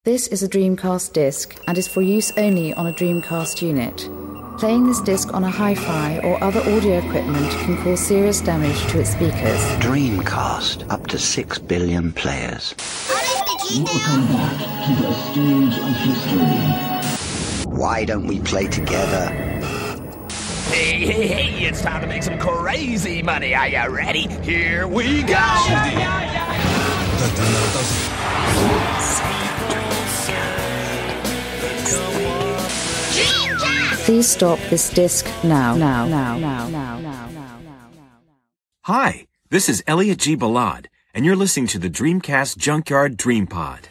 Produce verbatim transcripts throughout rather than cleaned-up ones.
This is a Dreamcast disc and is for use only on a Dreamcast unit. Playing this disc on a hi-fi or other audio equipment can cause serious damage to its speakers. Dreamcast, up to six billion players. Welcome back to the stage of history. Why don't we play together? Hey, hey, hey, it's time to make some crazy money. Are you ready? Here we go! Please stop this disc now, now, now, now, now, now, now, now. Hi, this is Elliot G. Balad, and you're listening to the Dreamcast Junkyard Dream Pod.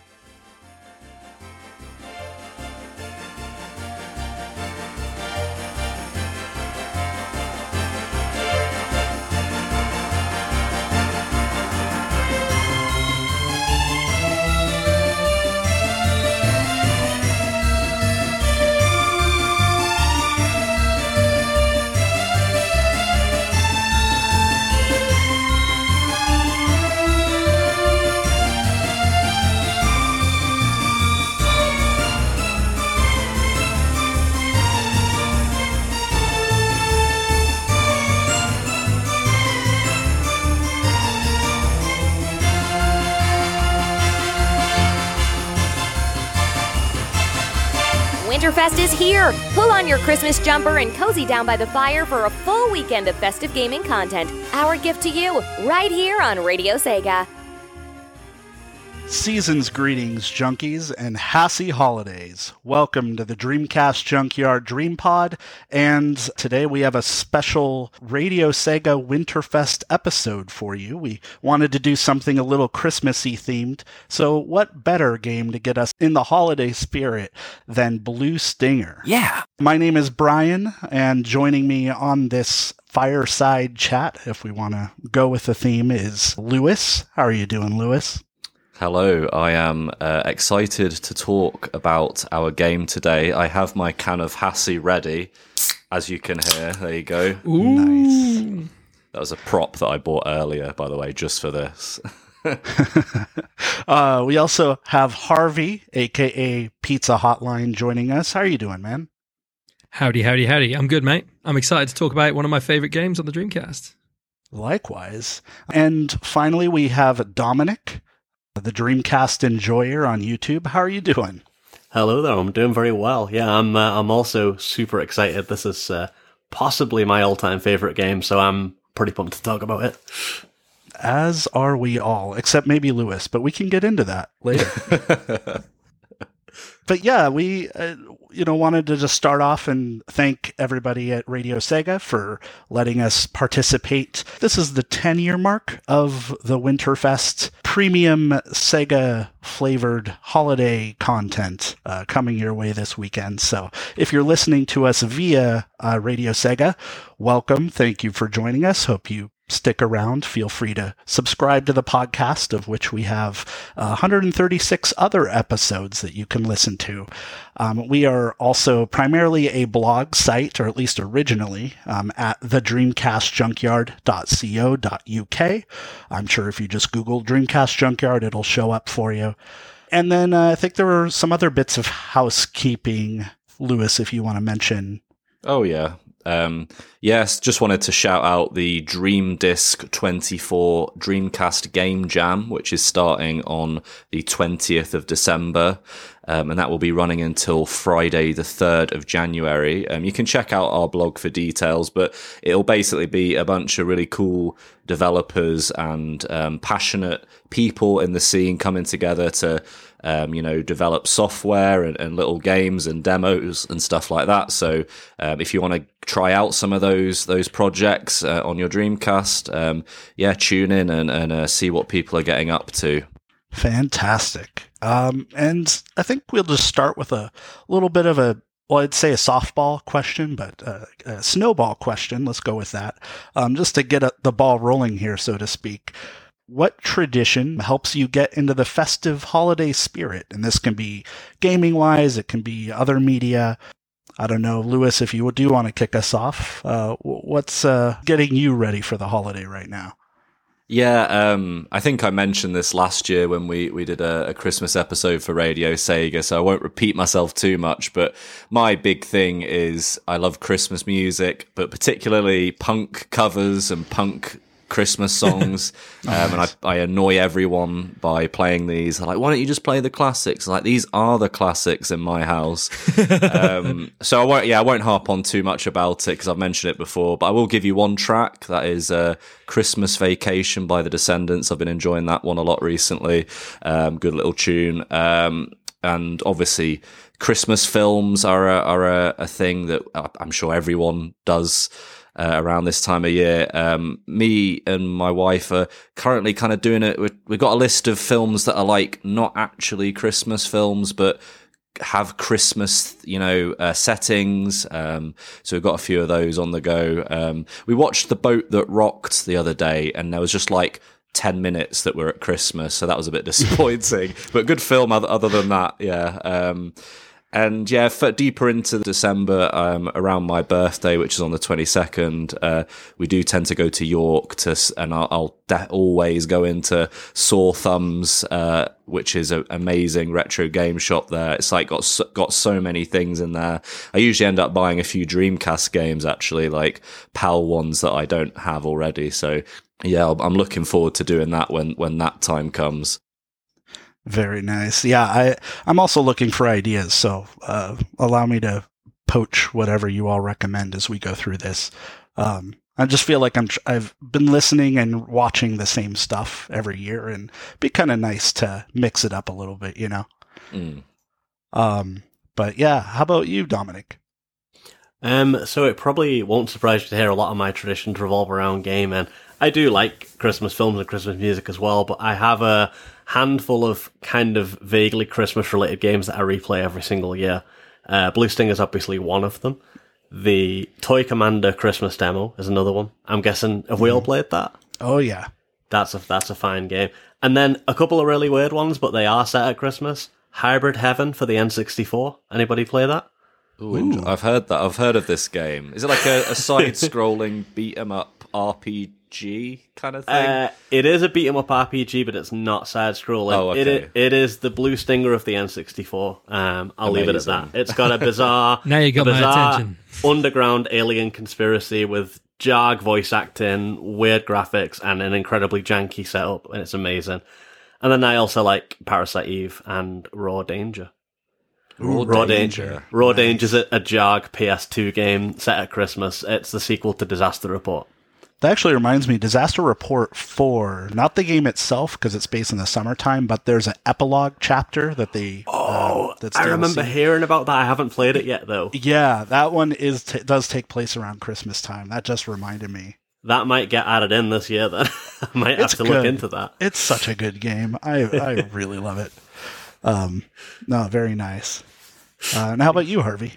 Winterfest is here! Pull on your Christmas jumper and cozy down by the fire for a full weekend of festive gaming content. Our gift to you, right here on Radio Sega. Season's greetings, junkies, and happy holidays. Welcome to the Dreamcast Junkyard Dream Pod, and today we have a special Radio Sega Winterfest episode for you. We wanted to do something a little Christmassy themed, so what better game to get us in the holiday spirit than Blue Stinger? Yeah! My name is Brian, and joining me on this fireside chat, if we want to go with the theme, is Lewis. How are you doing, Lewis? Hello, I am uh, excited to talk about our game today. I have my can of Hassie ready, as you can hear. There you go. Ooh. Nice. That was a prop that I bought earlier, by the way, just for this. uh, we also have Harvey, a k a. Pizza Hotline, joining us. How are you doing, man? Howdy, howdy, howdy. I'm good, mate. I'm excited to talk about one of my favorite games on the Dreamcast. Likewise. And finally, we have Dominic, the Dreamcast enjoyer on YouTube. How are you doing? Hello there. I'm doing very well. Yeah, I'm. Uh, I'm also super excited. This is uh, possibly my all-time favorite game, so I'm pretty pumped to talk about it. As are we all, except maybe Lewis, but we can get into that later. But yeah, we uh, you know wanted to just start off and thank everybody at Radio Sega for letting us participate. This is the ten-year mark of the Winterfest premium Sega-flavored holiday content uh, coming your way this weekend. So if you're listening to us via uh, Radio Sega, welcome. Thank you for joining us. Hope you stick around. Feel free to subscribe to the podcast, of which we have uh, one hundred thirty-six other episodes that you can listen to. Um, we are also primarily a blog site, or at least originally, um, at the dreamcast junkyard dot co dot u k. I'm sure if you just Google Dreamcast Junkyard, it'll show up for you. And then uh, I think there were some other bits of housekeeping, Lewis, if you want to mention. Oh, yeah. Um, yes, just wanted to shout out the Dream Disc twenty-four Dreamcast Game Jam, which is starting on the twentieth of December, um, and that will be running until Friday the third of January. Um, you can check out our blog for details, but it'll basically be a bunch of really cool developers and um, passionate people in the scene coming together to Um, you know, develop software and, and little games and demos and stuff like that. So um, if you want to try out some of those those projects uh, on your Dreamcast, um, yeah, tune in and, and uh, see what people are getting up to. Fantastic. Um, and I think we'll just start with a little bit of a, well, I'd say a softball question, but uh, a snowball question. Let's go with that. Um, just to get a, the ball rolling here, so to speak. What tradition helps you get into the festive holiday spirit? And this can be gaming-wise, it can be other media. I don't know, Lewis, if you do want to kick us off, uh, what's uh, getting you ready for the holiday right now? Yeah, um, I think I mentioned this last year when we, we did a, a Christmas episode for Radio Sega, so I won't repeat myself too much, but my big thing is I love Christmas music, but particularly punk covers and punk Christmas songs. um, and I, I annoy everyone by playing these. I'm like, why don't you just play the classics? Like, these are the classics in my house. um, so I won't, yeah, I won't harp on too much about it because I've mentioned it before, but I will give you one track. That is uh, Christmas Vacation by The Descendants. I've been enjoying that one a lot recently. Um, good little tune. Um, and obviously Christmas films are a, are a, a thing that I'm sure everyone does Uh, around this time of year. Um, me and my wife are currently kind of doing it. We've got a list of films that are like not actually Christmas films, but have Christmas, you know, uh, settings. Um, so we've got a few of those on the go. Um, we watched The Boat That Rocked the other day, and there was just like ten minutes that were at Christmas. So that was a bit disappointing, but good film other, other than that. Yeah. Um, And yeah, for deeper into December, um, around my birthday, which is on the twenty-second, uh, we do tend to go to York to, and I'll, I'll de- always go into Sore Thumbs, uh, which is an amazing retro game shop there. It's like got so, got so many things in there. I usually end up buying a few Dreamcast games, actually, like PAL ones that I don't have already. So yeah, I'm looking forward to doing that when, when that time comes. Very nice. Yeah, I, I'm also looking for ideas, so uh, allow me to poach whatever you all recommend as we go through this. Um, I just feel like I'm, I've been listening and watching the same stuff every year, and it'd be kind of nice to mix it up a little bit, you know? Mm. Um, but yeah, how about you, Dominic? Um, so it probably won't surprise you to hear a lot of my traditions revolve around gaming. I do like Christmas films and Christmas music as well, but I have a handful of kind of vaguely Christmas-related games that I replay every single year. Uh, Blue Sting is obviously one of them. The Toy Commander Christmas demo is another one. I'm guessing, have we all played that? Oh, yeah. That's a that's a fine game. And then a couple of really weird ones, but they are set at Christmas. Hybrid Heaven for the N sixty-four. Anybody play that? Ooh, Ooh. I've heard that. I've heard of this game. Is it like a, a side-scrolling beat-em-up R P G kind of thing? Uh, it is a beat-em-up R P G, but it's not side-scrolling. Oh, okay. It, it is the Blue Stinger of the N sixty-four. Um, I'll Amazing. leave it at that. It's got a bizarre, now you got bizarre my attention. underground alien conspiracy with jarg voice acting, weird graphics, and an incredibly janky setup, and it's amazing. And then I also like Parasite Eve and Raw Danger. Raw, Raw Danger. Danger. Raw nice. Danger's a, a jarg P S two game set at Christmas. It's the sequel to Disaster Report. That actually reminds me, Disaster Report four, not the game itself because it's based in the summertime, but there's an epilogue chapter that they... Oh, uh, that's I D L C. remember hearing about that. I haven't played it yet, though. Yeah, that one is t- does take place around Christmas time. That just reminded me. That might get added in this year, then. I might It's have to good. look into that. It's such a good game. I, I really love it. Um, no, very nice. Uh, and how about you, Harvey?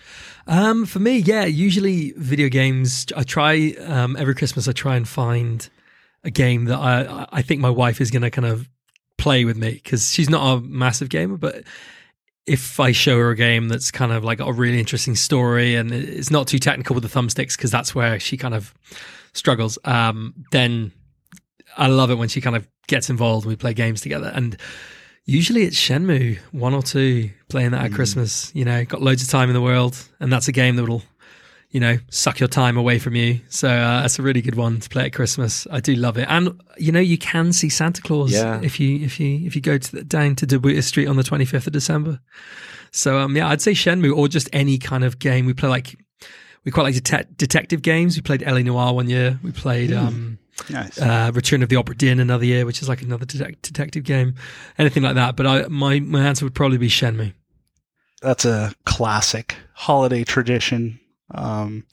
Um, for me, yeah, usually video games, I try, um, every Christmas I try and find a game that I, I think my wife is going to kind of play with me, because she's not a massive gamer, but if I show her a game that's kind of like got a really interesting story and it's not too technical with the thumbsticks, because that's where she kind of struggles, um, then I love it when she kind of gets involved and we play games together. And usually it's Shenmue one or two, playing that at mm. Christmas. You know, got loads of time in the world, and that's a game that will, you know, suck your time away from you. So uh, that's a really good one to play at Christmas. I do love it, and you know, you can see Santa Claus yeah. if you if you if you go to the, down to Debuta Street on the twenty-fifth of December. So um, yeah, I'd say Shenmue, or just any kind of game. We play like we quite like det- detective games. We played L A Noire one year. We played. Mm. Um, Nice. Uh, Return of the Obra Dinn another year, which is like another de- detective game, anything like that. But I, my my answer would probably be Shenmue. That's a classic holiday tradition, um,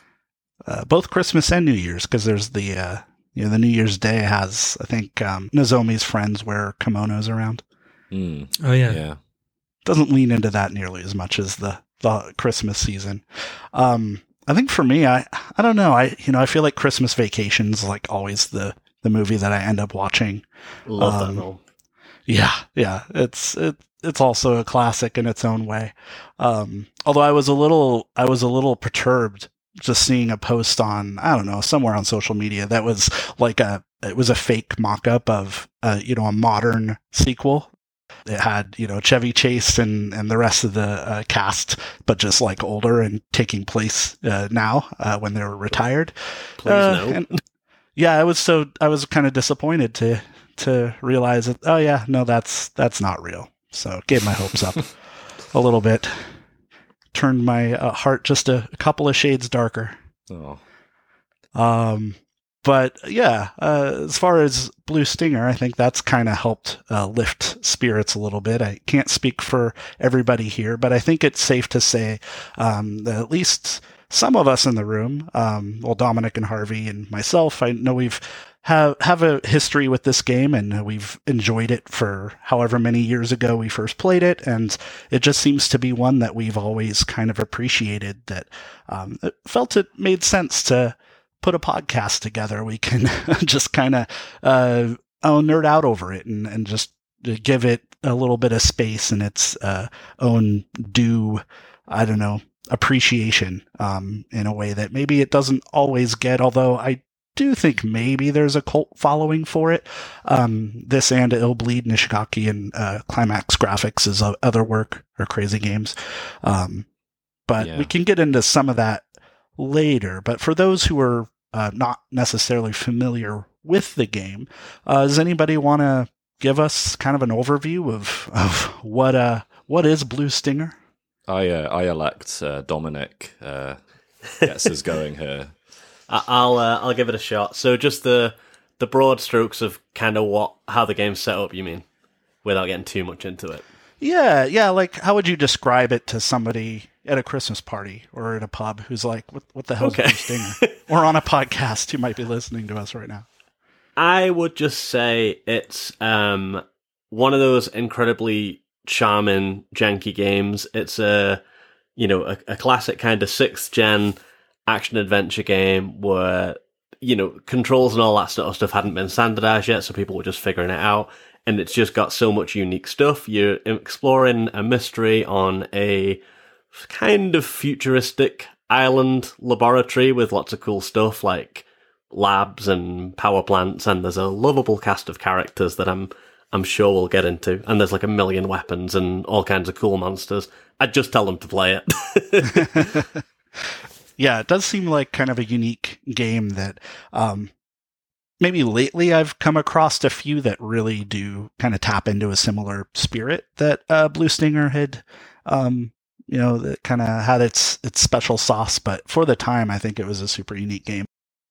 uh, both Christmas and New Year's, because there's the uh, you know the New Year's Day has, I think, um, Nozomi's friends wear kimonos around. Mm. Oh yeah, yeah. Doesn't lean into that nearly as much as the the Christmas season. Um, I think for me, I, I don't know. I, you know, I feel like Christmas Vacation's like always the, the movie that I end up watching. Love um, that film. Yeah. Yeah. It's, it, it's also a classic in its own way. Um, although I was a little, I was a little perturbed just seeing a post on, I don't know, somewhere on social media that was like a, it was a fake mock-up of, uh, you know, a modern sequel. It had, you know, Chevy Chase and, and the rest of the uh, cast, but just like older and taking place uh, now uh, when they were retired. Please uh, no. And, yeah, I was so I was kind of disappointed to to realize that. Oh yeah, no, that's that's not real. So gave my hopes up a little bit. Turned my uh, heart just a, a couple of shades darker. Oh. Um. But yeah, uh, as far as Blue Stinger, I think that's kind of helped uh, lift spirits a little bit. I can't speak for everybody here, but I think it's safe to say um, that at least some of us in the room, um, well, Dominic and Harvey and myself, I know we've have have a history with this game, and we've enjoyed it for however many years ago we first played it, and it just seems to be one that we've always kind of appreciated. That um, it felt it made sense to put a podcast together. We can just kind of uh, oh, nerd out over it and, and just give it a little bit of space and its uh, own due, I don't know, appreciation um, in a way that maybe it doesn't always get, although I do think maybe there's a cult following for it. Um, this and Illbleed, Nishigaki, and uh, Climax Graphics is other work, or Crazy Games. Um, but Yeah. we can get into some of that later. But for those who are uh, not necessarily familiar with the game, uh, does anybody want to give us kind of an overview of of what uh what is Blue Stinger? I uh, I elect uh, Dominic uh, gets us going here. I- I'll uh, I'll give it a shot. So just the the broad strokes of kind of what how the game's set up, you mean, without getting too much into it. Yeah, yeah. Like, how would you describe it to somebody at a Christmas party or at a pub who's like, "What, what the hell's Okay. Blue Stinger?" Or on a podcast who might be listening to us right now. I would just say it's um, one of those incredibly charming, janky games. It's a, you know, a, a classic kind of sixth gen action adventure game where, you know, controls and all that sort of stuff hadn't been standardized yet, so people were just figuring it out. And it's just got so much unique stuff. You're exploring a mystery on a kind of futuristic island laboratory with lots of cool stuff like labs and power plants, and there's a lovable cast of characters that I'm I'm sure we'll get into. And there's like a million weapons and all kinds of cool monsters. I'd just tell them to play it. Yeah, it does seem like kind of a unique game that um, maybe lately I've come across a few that really do kind of tap into a similar spirit that uh, Blue Stinger had, um, you know, that kind of had its its special sauce. But for the time, I think it was a super unique game.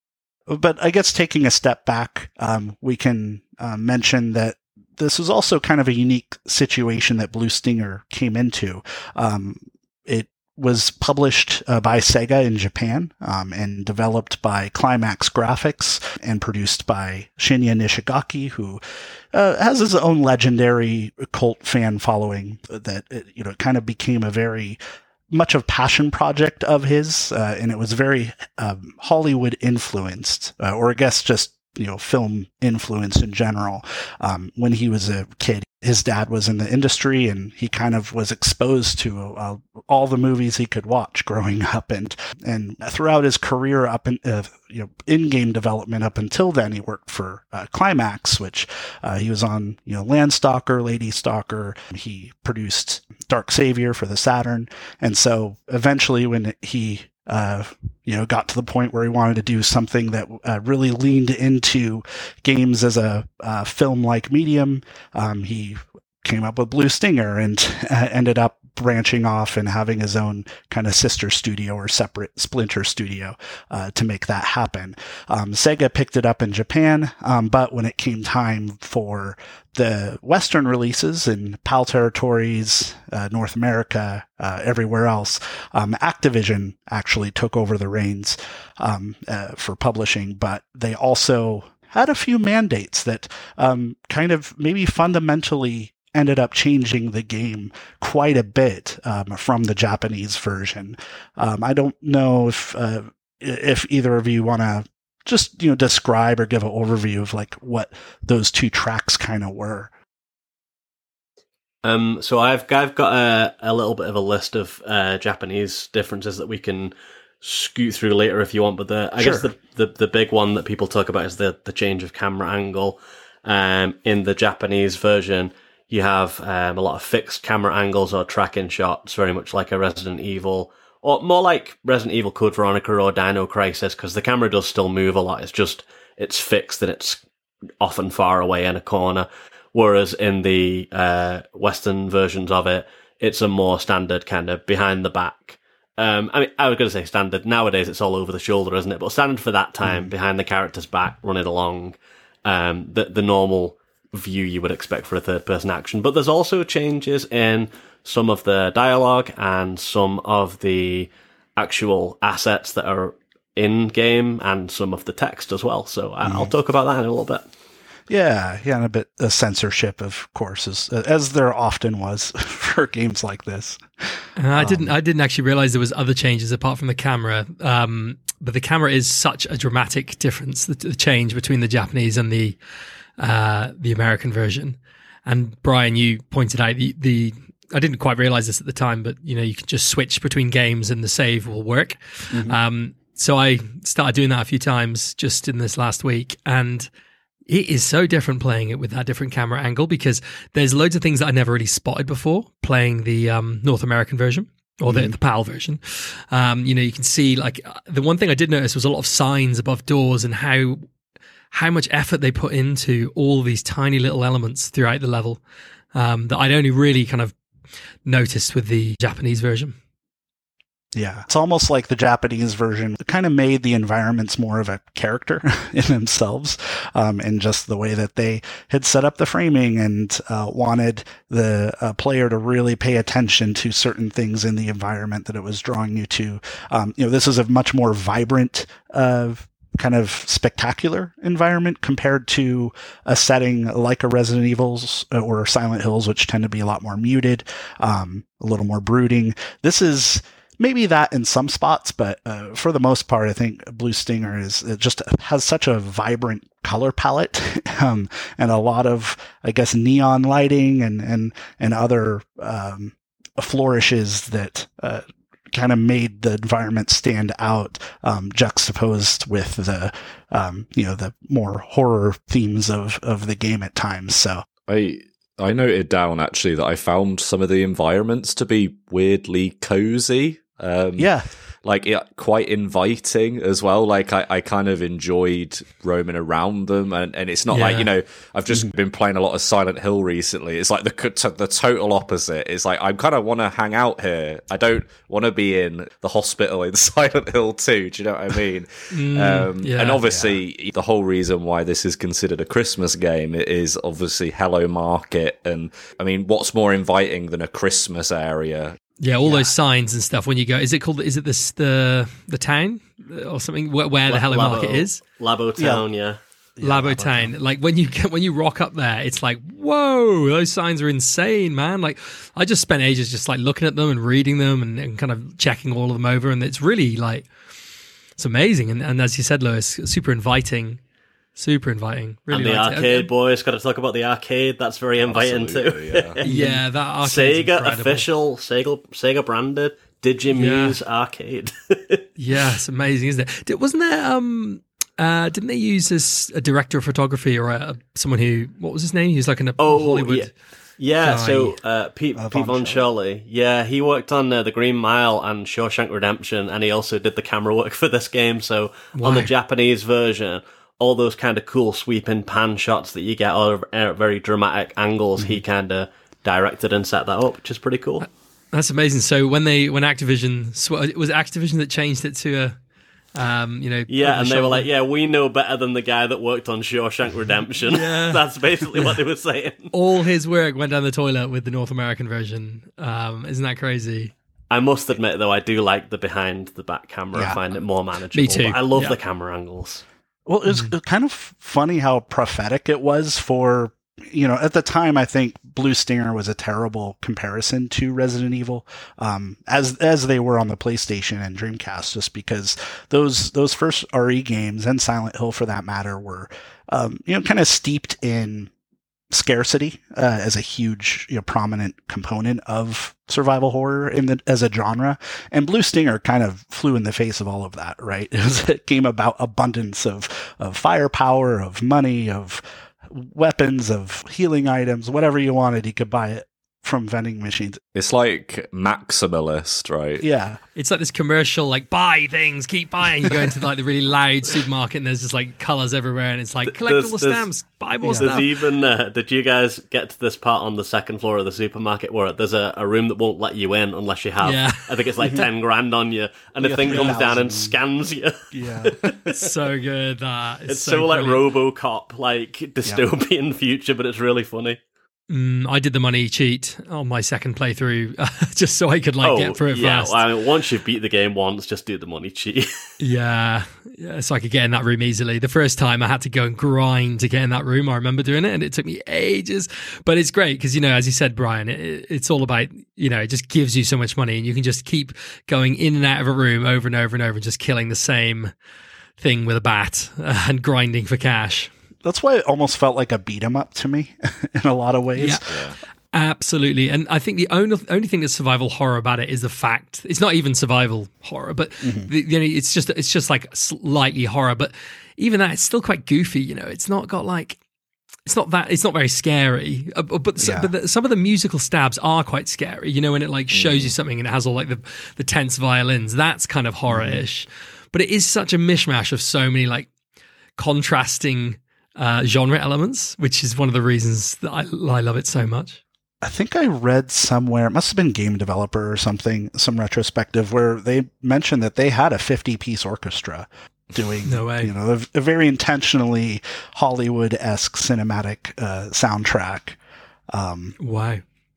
But I guess taking a step back, um, we can uh, mention that this was also kind of a unique situation that Blue Stinger came into. Um, it was published uh, by Sega in Japan um, and developed by Climax Graphics and produced by Shinya Nishigaki, who uh, has his own legendary cult fan following. That it, you know, it kind of became a very much of passion project of his, uh, and it was very um, Hollywood influenced, uh, or I guess just, you know, film influence in general. Um, when he was a kid, his dad was in the industry, and he kind of was exposed to uh, all the movies he could watch growing up, and and throughout his career up in uh, you know in-game development up until then, he worked for uh, Climax, which uh, he was on, you know, Landstalker, Lady Stalker. He produced Dark Savior for the Saturn, and so eventually, when he Uh, you know, got to the point where he wanted to do something that uh, really leaned into games as a uh, film-like medium. Um, he came up with Blue Stinger and uh, ended up branching off and having his own kind of sister studio or separate splinter studio uh, to make that happen. Um, Sega picked it up in Japan, um, but when it came time for the Western releases in PAL territories, uh, North America, uh, everywhere else, um, Activision actually took over the reins um, uh, for publishing, but they also had a few mandates that um, kind of maybe fundamentally ended up changing the game quite a bit um, from the Japanese version. Um, I don't know if uh, if either of you want to just, you know, describe or give an overview of like what those two tracks kind of were. Um, so I've I've got a, a little bit of a list of uh, Japanese differences that we can scoot through later if you want. But the I Sure. guess the, the the big one that people talk about is the the change of camera angle. Um, in the Japanese version, you have um, a lot of fixed camera angles or tracking shots, very much like a Resident Evil, or more like Resident Evil Code Veronica or Dino Crisis, because the camera does still move a lot. It's just, it's fixed and it's often far away in a corner. Whereas in the uh, Western versions of it, it's a more standard kind of behind the back. Um, I mean, I was going to say standard. Nowadays, it's all over the shoulder, isn't it? But standard for that time, mm. behind the character's back, running along, um, the, the normal view you would expect for a third-person action. But there's also changes in some of the dialogue and some of the actual assets that are in-game and some of the text as well. So mm. I'll talk about that in a little bit. Yeah, yeah, and a bit of censorship, of course, as, as there often was for games like this. Uh, I didn't. I didn't actually realize there was other changes apart from the camera. Um, but the camera is such a dramatic difference. The, the change between the Japanese and the uh, the American version. And Brian, you pointed out the, the. I didn't quite realize this at the time, but you know, you can just switch between games and the save will work. Mm-hmm. Um, so I started doing that a few times just in this last week, and it is so different playing it with that different camera angle, because there's loads of things that I never really spotted before playing the um, North American version or the, mm. the PAL version. Um, you know, you can see, like, the one thing I did notice was a lot of signs above doors and how how much effort they put into all these tiny little elements throughout the level um, that I'd only really kind of noticed with the Japanese version. Yeah, it's almost like the Japanese version kind of made the environments more of a character in themselves, um, and just the way that they had set up the framing and uh, wanted the uh, player to really pay attention to certain things in the environment that it was drawing you to. Um, you know, this is a much more vibrant, uh, kind of spectacular environment compared to a setting like a Resident Evil's or Silent Hills, which tend to be a lot more muted, um, a little more brooding. This is maybe that in some spots, but uh, for the most part, I think Blue Stinger is it just has such a vibrant color palette, um, and a lot of, I guess, neon lighting and and and other um, flourishes that uh, kind of made the environment stand out, um, juxtaposed with the um, you know the more horror themes of of the game at times. So I. I noted down actually that I found some of the environments to be weirdly cozy. Um, yeah. Like, yeah, quite inviting as well. Like, I, I kind of enjoyed roaming around them. And, and it's not Yeah. like, you know, I've just been playing a lot of Silent Hill recently. It's like the the total opposite. It's like, I kind of want to hang out here. I don't want to be in the hospital in Silent Hill two. Do you know what I mean? Mm, um, yeah. and obviously, yeah. the whole reason why this is considered a Christmas game is obviously Hello Market. And, I mean, what's more inviting than a Christmas area? Yeah, all Yeah. those signs and stuff when you go. Is it called? Is it this the the town or something where, where the Hello Labo, Market is? Labo Town, yeah. yeah. Labo Town. Like when you get, when you rock up there, it's like, whoa, those signs are insane, man. Like I just spent ages just like looking at them and reading them and, and kind of checking all of them over, and it's really like it's amazing. And, and as you said, Lewis, super inviting. Super inviting. Really and the liked it. arcade, And- boys. Got to talk about the arcade. That's very inviting Absolutely, too. yeah. Yeah, that arcade. Sega official, Sega Sega branded Digimuse arcade. Yeah, it's amazing, isn't it? Did, wasn't there? Um, uh, didn't they use this a director of photography or a, someone who? What was his name? He was like an, a Oh, Hollywood. yeah. Yeah, guy. so uh, Pete, Uh, Pete Von Von Shirley, yeah, he worked on uh, The Green Mile and Shawshank Redemption, and he also did the camera work for this game. So on the Wow. Japanese version, all those kind of cool sweeping pan shots that you get, all uh, very dramatic angles, Mm-hmm. he kind of directed and set that up, which is pretty cool. That's amazing. So when they when Activision sw- it was Activision that changed it to a. Um, you know, Yeah, over and the they were shoulder. like, yeah, we know better than the guy that worked on Shawshank Redemption. Yeah. That's basically what they were saying. all his work went down the toilet with the North American version. Um, isn't that crazy? I must admit, though, I do like the behind the back camera. Yeah. I find it more manageable. Me too. But I love Yeah. the camera angles. Well, it was Mm-hmm. kind of funny how prophetic it was for, you know, at the time, I think Blue Stinger was a terrible comparison to Resident Evil, um, as as they were on the PlayStation and Dreamcast, just because those those first R E games and Silent Hill, for that matter, were, um, you know, kind of steeped in scarcity uh, as a huge, you know, prominent component of survival horror in the as a genre, and Blue Stinger kind of flew in the face of all of that. Right, it was a game about abundance of of firepower, of money, of weapons, of healing items, whatever you wanted, you could buy it from vending machines. It's like Maximalist, right? Yeah. It's like this commercial, like, buy things, keep buying. You go into like the really loud supermarket and there's just like colours everywhere and it's like, collect There's- all the there's- stamps, buy more There's stuff. even, uh, did you guys get to this part on the second floor of the supermarket where there's a, a room that won't let you in unless you have, Yeah. I think it's like ten grand on you, and the Yeah, thing comes down and three scans you. Yeah. It's so good. That It's, so, like brilliant. RoboCop, like dystopian future, but it's really funny. Mm, I did the money cheat on my second playthrough just so I could like oh, get through it yeah. fast. Well, I mean, once you've beat the game once, just do the money cheat. Yeah, yeah, so I could get in that room easily. The first time I had to go and grind to get in that room. I remember doing it, and it took me ages. But it's great because, you know, as you said, Brian, it, it's all about, you know, it just gives you so much money, and you can just keep going in and out of a room over and over and over, and just killing the same thing with a bat uh, and grinding for cash. That's why it almost felt like a beat 'em up to me in a lot of ways. Yeah. Absolutely. And I think the only only thing that's survival horror about it is the fact it's not even survival horror, but Mm-hmm. the, you know, it's just it's just like slightly horror. But even that, it's still quite goofy. You know, it's not got like it's not that it's not very scary. Uh, but Yeah. but the, some of the musical stabs are quite scary. You know, when it like shows Mm. you something and it has all like the the tense violins, that's kind of horror-ish. But it is such a mishmash of so many like contrasting uh, genre elements, which is one of the reasons that I, I love it so much. I think I read somewhere, it must have been Game Developer or something, some retrospective, where they mentioned that they had a fifty-piece orchestra doing, No way. you know, a, a very intentionally Hollywood-esque cinematic uh, soundtrack. Um, Wow.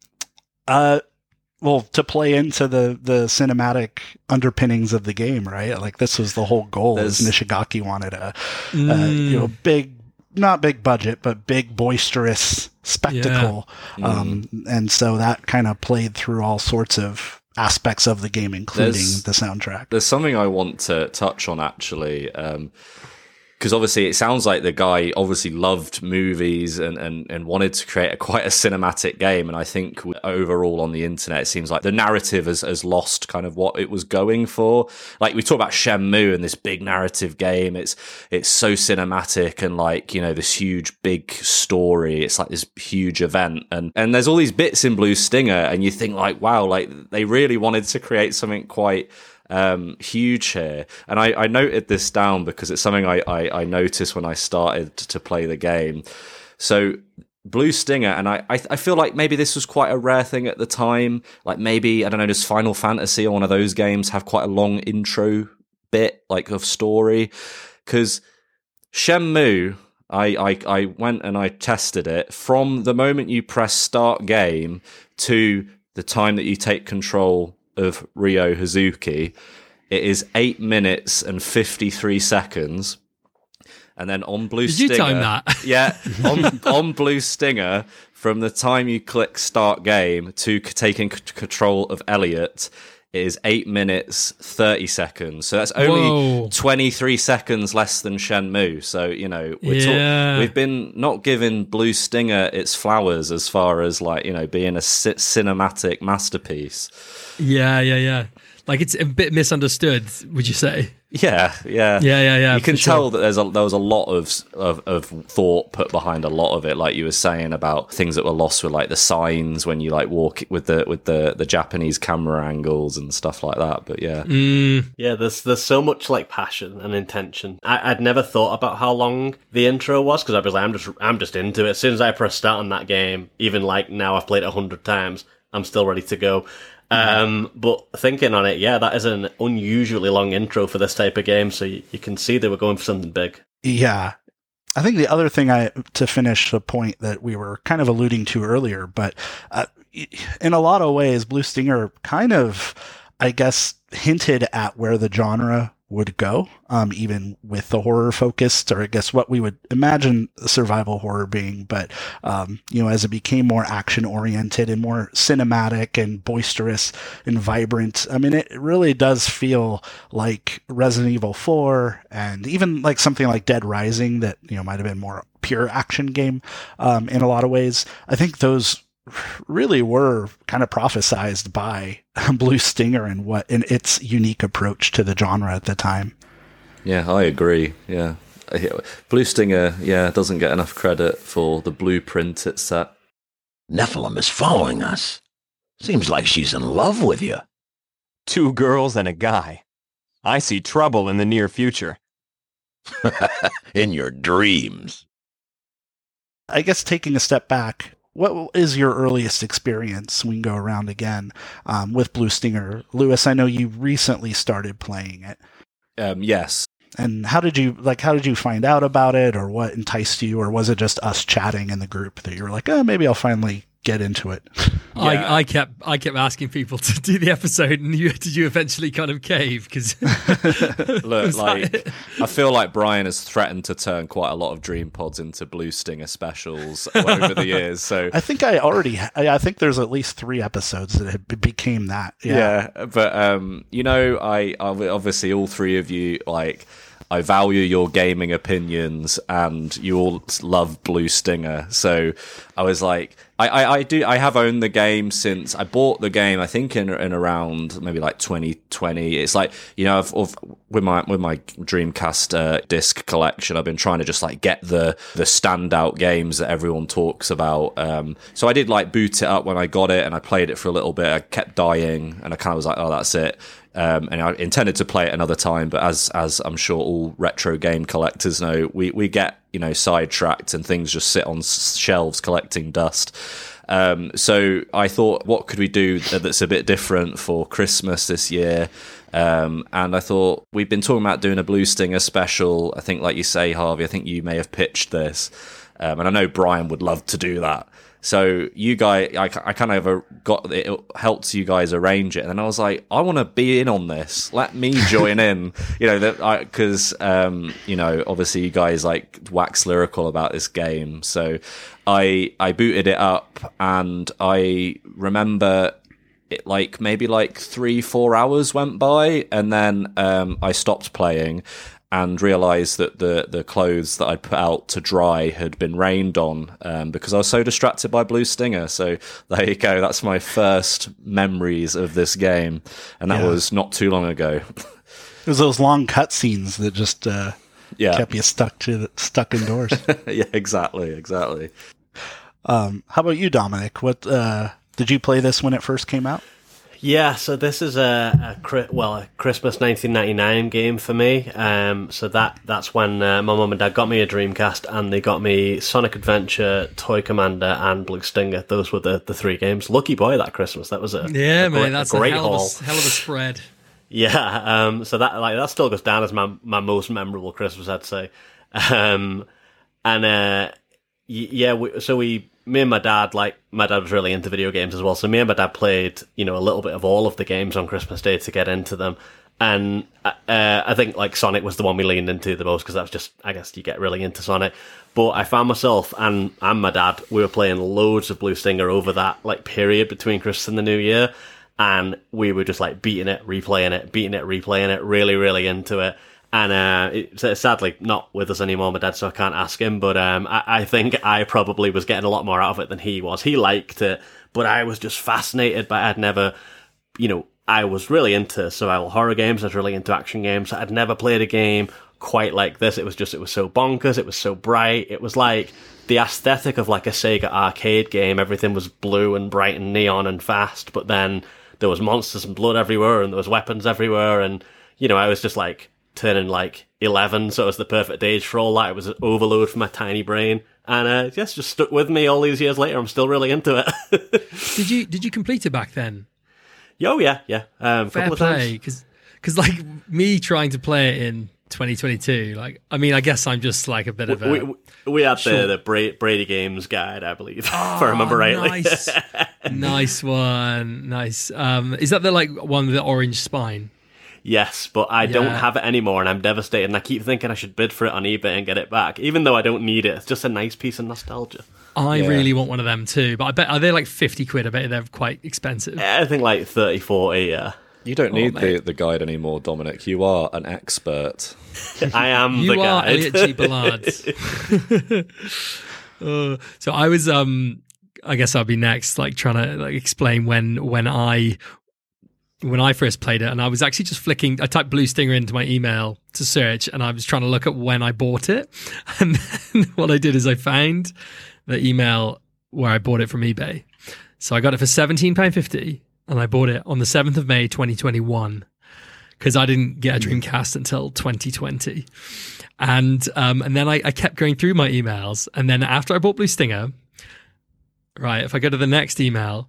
uh, well, to play into the, the cinematic underpinnings of the game, right? Like, this was the whole goal, is There's- Nishigaki wanted a, Mm. a, you know, big, not big budget, but big boisterous spectacle. Yeah. Um, and so that kind of played through all sorts of aspects of the game, including There's- the soundtrack. There's something I want to touch on actually, because obviously it sounds like the guy obviously loved movies and, and, and wanted to create a quite a cinematic game. And I think overall on the internet, it seems like the narrative has, has lost kind of what it was going for. Like we talk about Shenmue and this big narrative game. It's it's so cinematic and like, you know, this huge big story. It's like this huge event. And, and there's all these bits in Blue Stinger and you think like, wow, like they really wanted to create something quite um huge here. And I, I noted this down because it's something I, I, I noticed when I started to play the game. So Blue Stinger, and I, I I feel like maybe this was quite a rare thing at the time. Like maybe, I don't know, does Final Fantasy or one of those games have quite a long intro bit like of story? Because Shenmue, I, I I went and I tested it. From the moment you press start game to the time that you take control of Ryo Hazuki, it is eight minutes and fifty-three seconds. And then on Blue Did Stinger, you time that? yeah, on on Blue Stinger, from the time you click start game to c- taking c- control of Elliot, it is eight minutes thirty seconds. So that's only Whoa. twenty-three seconds less than Shenmue. So you know, we're talk- Yeah. we've been not giving Blue Stinger its flowers as far as like, you know, being a c- cinematic masterpiece. Yeah, yeah, yeah. Like it's a bit misunderstood, would you say? Yeah, yeah, Yeah, yeah, yeah, You can for sure. tell that there's a, there was a lot of, of of thought put behind a lot of it, like you were saying about things that were lost with like the signs when you like walk with the with the, the Japanese camera angles and stuff like that. But yeah, Mm, Yeah, there's there's so much like passion and intention. I, I'd never thought about how long the intro was because I was like, I'm just I'm just into it. As soon as I press start on that game, even like now I've played it a hundred times, I'm still ready to go. Um, but thinking on it, yeah, that is an unusually long intro for this type of game. So you, you can see they were going for something big. Yeah. I think the other thing I, to finish the point that we were kind of alluding to earlier, but uh, in a lot of ways, Blue Stinger kind of, I guess, hinted at where the genre would go, um, even with the horror focused, or I guess what we would imagine survival horror being. But, um, you know, as it became more action oriented and more cinematic and boisterous and vibrant, I mean, it really does feel like Resident Evil four and even like something like Dead Rising that, you know, might have been more pure action game, um, in a lot of ways. I think those really were kind of prophesized by Blue Stinger and what in its unique approach to the genre at the time. Yeah, I agree. Yeah, Blue Stinger, yeah, doesn't get enough credit for the blueprint it set. Nephilim is following us. Seems like she's in love with you. Two girls and a guy. I see trouble in the near future. In your dreams. I guess taking a step back, what is your earliest experience? We can go around again um, with Blue Stinger. Lewis, I know you recently started playing it. Um, yes. And how did you like? How did you find out about it, or what enticed you, or was it just us chatting in the group that you were like, "Oh, maybe I'll finally get into it"? Yeah. I, I kept I kept asking people to do the episode, and you, did you eventually kind of cave? Because look, like I feel like Brian has threatened to turn quite a lot of Dream Pods into Blue Stinger specials over the years. So I think I already, I, I think there's at least three episodes that had became that. Yeah, yeah but um, you know, I obviously all three of you like. I value your gaming opinions, and you all love Blue Stinger. So I was like, I, I, I do, I have owned the game since I bought the game. I think in in around maybe like twenty twenty. It's like, you know, I've, I've, with my with my Dreamcast uh, disc collection, I've been trying to just like get the the standout games that everyone talks about. Um, so I did like boot it up when I got it, and I played it for a little bit. I kept dying, and I kind of was like, oh, that's it. Um, and I intended to play it another time, but as as I'm sure all retro game collectors know, we, we get, you know, sidetracked and things just sit on shelves collecting dust. Um, so I thought, what could we do that's a bit different for Christmas this year? Um, and I thought, we've been talking about doing a Blue Stinger special. I think, like you say, Harvey, I think you may have pitched this. Um, and I know Brian would love to do that. So you guys, I, I kind of got it helped you guys arrange it, and then I was like, I want to be in on this. Let me join in, you know, that because um, you know, obviously you guys like wax lyrical about this game. So I I booted it up, and I remember it like maybe like three four hours went by, and then um, I stopped playing. And realised that the, the clothes that I'd put out to dry had been rained on um, because I was so distracted by Blue Stinger. So there you go. That's my first memories of this game. And that yeah. was not too long ago. It was those long cutscenes that just uh, yeah. kept you stuck to the, stuck indoors. Yeah, exactly, exactly. Um, how about you, Dominic? What uh, did you play this when it first came out? Yeah, so this is a, a well a Christmas nineteen ninety-nine game for me. Um, so that that's when uh, my mum and dad got me a Dreamcast, and they got me Sonic Adventure, Toy Commander, and Blue Stinger. Those were the, the three games. Lucky boy that Christmas. That was a yeah, a man. Great, that's a great a hell, haul. Of a, hell of a spread. Yeah. Um. So that like that still goes down as my my most memorable Christmas, I'd say. Um. And uh, yeah. We, so we. Me and my dad, like, my dad was really into video games as well, so me and my dad played, you know, a little bit of all of the games on Christmas Day to get into them, and uh, I think, like, Sonic was the one we leaned into the most, because that was just, I guess, you get really into Sonic, but I found myself, and, and my dad, we were playing loads of Blue Stinger over that, like, period between Christmas and the New Year, and we were just, like, beating it, replaying it, beating it, replaying it, really, really into it. And uh, it's sadly not with us anymore, my dad, so I can't ask him. But um, I, I think I probably was getting a lot more out of it than he was. He liked it, but I was just fascinated by it. I'd never, you know, I was really into survival horror games. I was really into action games. I'd never played a game quite like this. It was just, it was so bonkers. It was so bright. It was like the aesthetic of like a Sega arcade game. Everything was blue and bright and neon and fast. But then there was monsters and blood everywhere, and there was weapons everywhere. And, you know, I was just like, turning like eleven, so it was the perfect age for all that. It was an overload for my tiny brain, and uh, yes, just stuck with me all these years later. I'm still really into it. Did you did you complete it back then? Oh yeah, yeah. Um, Fair couple play, because because like me trying to play it in twenty twenty-two, like I mean, I guess I'm just like a bit of a. We, we, we had short... the the Bra- Brady Games guide, I believe, oh, if I remember rightly. Nice, nice one, nice. Um, is that the like one with the orange spine? Yes, but I Yeah. don't have it anymore, and I'm devastated. And I keep thinking I should bid for it on eBay and get it back, even though I don't need it. It's just a nice piece of nostalgia. I Yeah. really want one of them too, but I bet are they like fifty quid? I bet they're quite expensive. I think like thirty, forty, yeah. You don't Oh, need the, mate. the guide anymore, Dominic. You are an expert. I am You the are guide. Elliot G. Ballard. Uh, so I was, um, I guess I'll be next, like trying to like explain when when I when I first played it, and I was actually just flicking. I typed Blue Stinger into my email to search, and I was trying to look at when I bought it. And then what I did is I found the email where I bought it from eBay. So I got it for seventeen pounds fifty, and I bought it on the seventh of May, twenty twenty-one. Because I didn't get a Dreamcast until twenty twenty. And um, and then I, I kept going through my emails. And then after I bought Blue Stinger, right, if I go to the next email,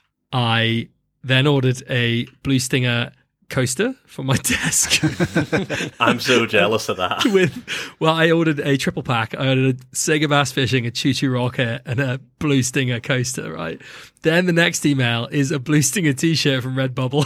I then ordered a Blue Stinger coaster for my desk. I'm so jealous of that. With well, I ordered a triple pack. I ordered a Sega Bass Fishing, a Choo Choo Rocket, and a Blue Stinger coaster, right? Then the next email is a Blue Stinger t-shirt from Redbubble.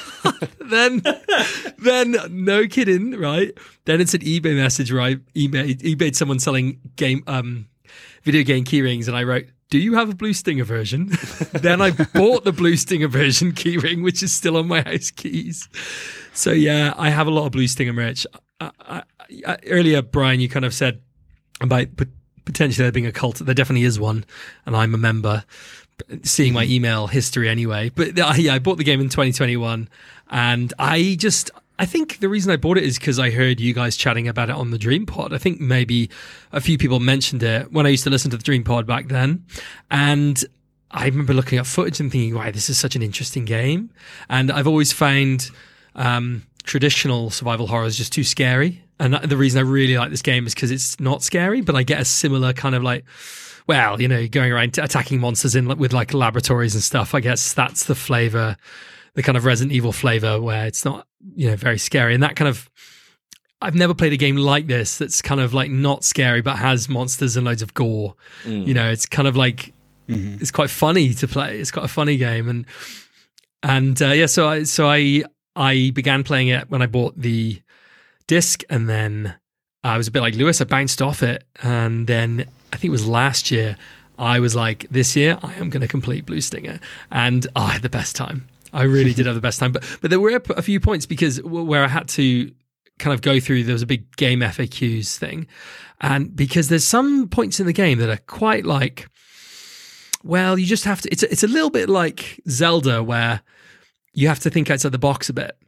then, then no kidding, right? Then it's an eBay message, right? eBay, eBayed someone selling game, um, video game keyrings, and I wrote, "Do you have a Blue Stinger version?" Then I bought the Blue Stinger version keyring, which is still on my house keys. So yeah, I have a lot of Blue Stinger merch. I, I, I, earlier, Brian, you kind of said about pot- potentially there being a cult. There definitely is one, and I'm a member. Seeing my email history anyway, but uh, yeah, I bought the game in twenty twenty-one, and I just. I think the reason I bought it is because I heard you guys chatting about it on the Dream Pod. I think maybe a few people mentioned it when I used to listen to the Dream Pod back then. And I remember looking at footage and thinking, wow, this is such an interesting game. And I've always found um, traditional survival horrors just too scary. And the reason I really like this game is because it's not scary, but I get a similar kind of like, well, you know, going around attacking monsters in with like laboratories and stuff. I guess that's the flavor, the kind of Resident Evil flavor where it's not, you know, very scary. And that kind of, I've never played a game like this that's kind of like not scary, but has monsters and loads of gore. Mm. You know, it's kind of like, mm-hmm. it's quite funny to play. It's quite a funny game. And, and, uh, yeah, so I, so I, I began playing it when I bought the disc, and then I was a bit like Lewis. I bounced off it. And then I think it was last year, I was like, this year I am going to complete Blue Stinger. And oh, I had the best time. I really did have the best time, but but there were a few points because where I had to kind of go through. There was a big game F A Qs thing, and because there's some points in the game that are quite like, well, you just have to. It's a, it's a little bit like Zelda, where you have to think outside the box a bit.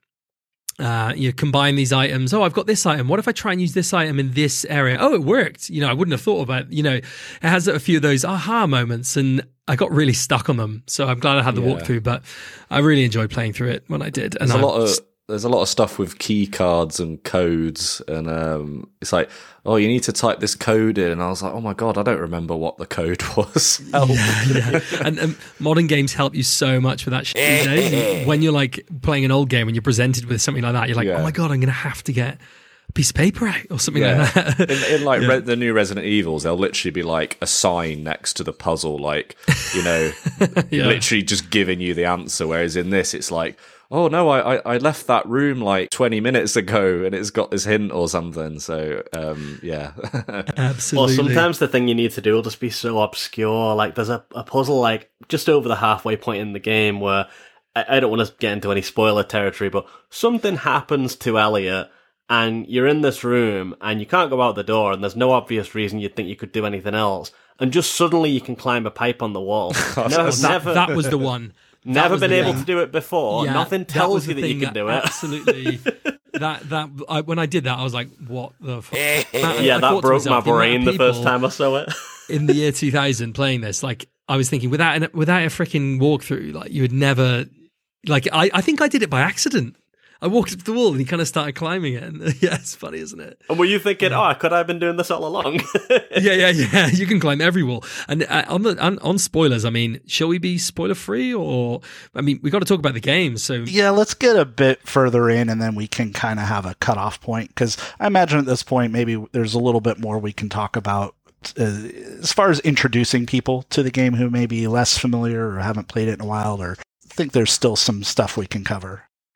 Uh, you combine these items. Oh, I've got this item. What if I try and use this item in this area? Oh, it worked. You know, I wouldn't have thought about. You know, it has a few of those aha moments, and I got really stuck on them. So I'm glad I had the Yeah. walkthrough, but I really enjoyed playing through it when I did. And There's a I lot of just- there's a lot of stuff with key cards and codes, and um, it's like, oh, you need to type this code in, and I was like, oh my god, I don't remember what the code was. Help. Yeah, yeah. And um, modern games help you so much with that shit these days. When you're like playing an old game and you're presented with something like that, you're like, Yeah. oh my god, I'm going to have to get a piece of paper out or something Yeah. like that. in, in like Yeah. Re- the new Resident Evils, there'll literally be like a sign next to the puzzle, like, you know, Yeah. literally just giving you the answer. Whereas in this, it's like, oh no, I, I, I left that room like twenty minutes ago, and it's got this hint or something. So um, yeah, Well, Absolutely. sometimes the thing you need to do will just be so obscure. Like, there's a, a puzzle, like, just over the halfway point in the game where, I, I don't want to get into any spoiler territory, but something happens to Elliot, and you're in this room, and you can't go out the door, and there's no obvious reason you'd think you could do anything else, and just suddenly you can climb a pipe on the wall. no, that, never, that was the one. That never was been the able one. to do it before. Yeah, Nothing that tells was you the that you thing can do it. Absolutely. that that I, when I did that, I was like, "What the fuck?" Yeah, that broke my brain the first time I saw it. In the year two thousand, playing this, like I was thinking, without an, without a freaking walkthrough, like you would never. Like I, I think I did it by accident. I walked up the wall and he kind of started climbing it. And yeah, it's funny, isn't it? And were you thinking, oh, could I have been doing this all along? yeah, yeah, yeah. You can climb every wall. And uh, on the on, on spoilers, I mean, shall we be spoiler free, or I mean, we got to talk about the game. So Yeah, let's get a bit further in, and then we can kind of have a cutoff point, because I imagine at this point maybe there's a little bit more we can talk about uh, as far as introducing people to the game who may be less familiar or haven't played it in a while, or think there's still some stuff we can cover.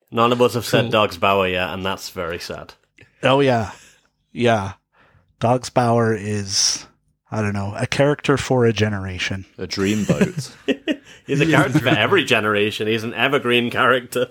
None of us have said Cool. Dogs Bauer yet, and that's very sad. Oh yeah, yeah. Dogs Bauer is, I don't know, a character for a generation. A dreamboat. He's a character for every generation. He's an evergreen character.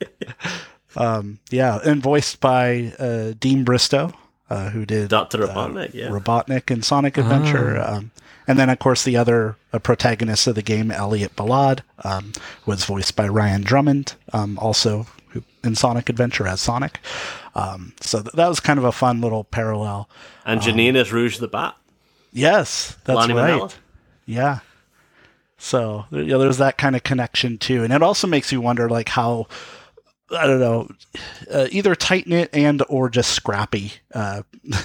um, yeah, and voiced by uh, Dean Bristow, uh, who did Doctor Robotnik, uh, yeah. Robotnik and Sonic Adventure. Ah. Um, and then, of course, the other uh, protagonist of the game, Elliot Ballad, um, was voiced by Ryan Drummond, um, also who, in Sonic Adventure as Sonic. Um, so th- that was kind of a fun little parallel. And Um, Janine is Rouge the Bat. Yes, that's Lani right. Minella. Yeah. So you know, there's that kind of connection too, and it also makes you wonder, like how I don't know, uh, either tight knit and or just scrappy uh,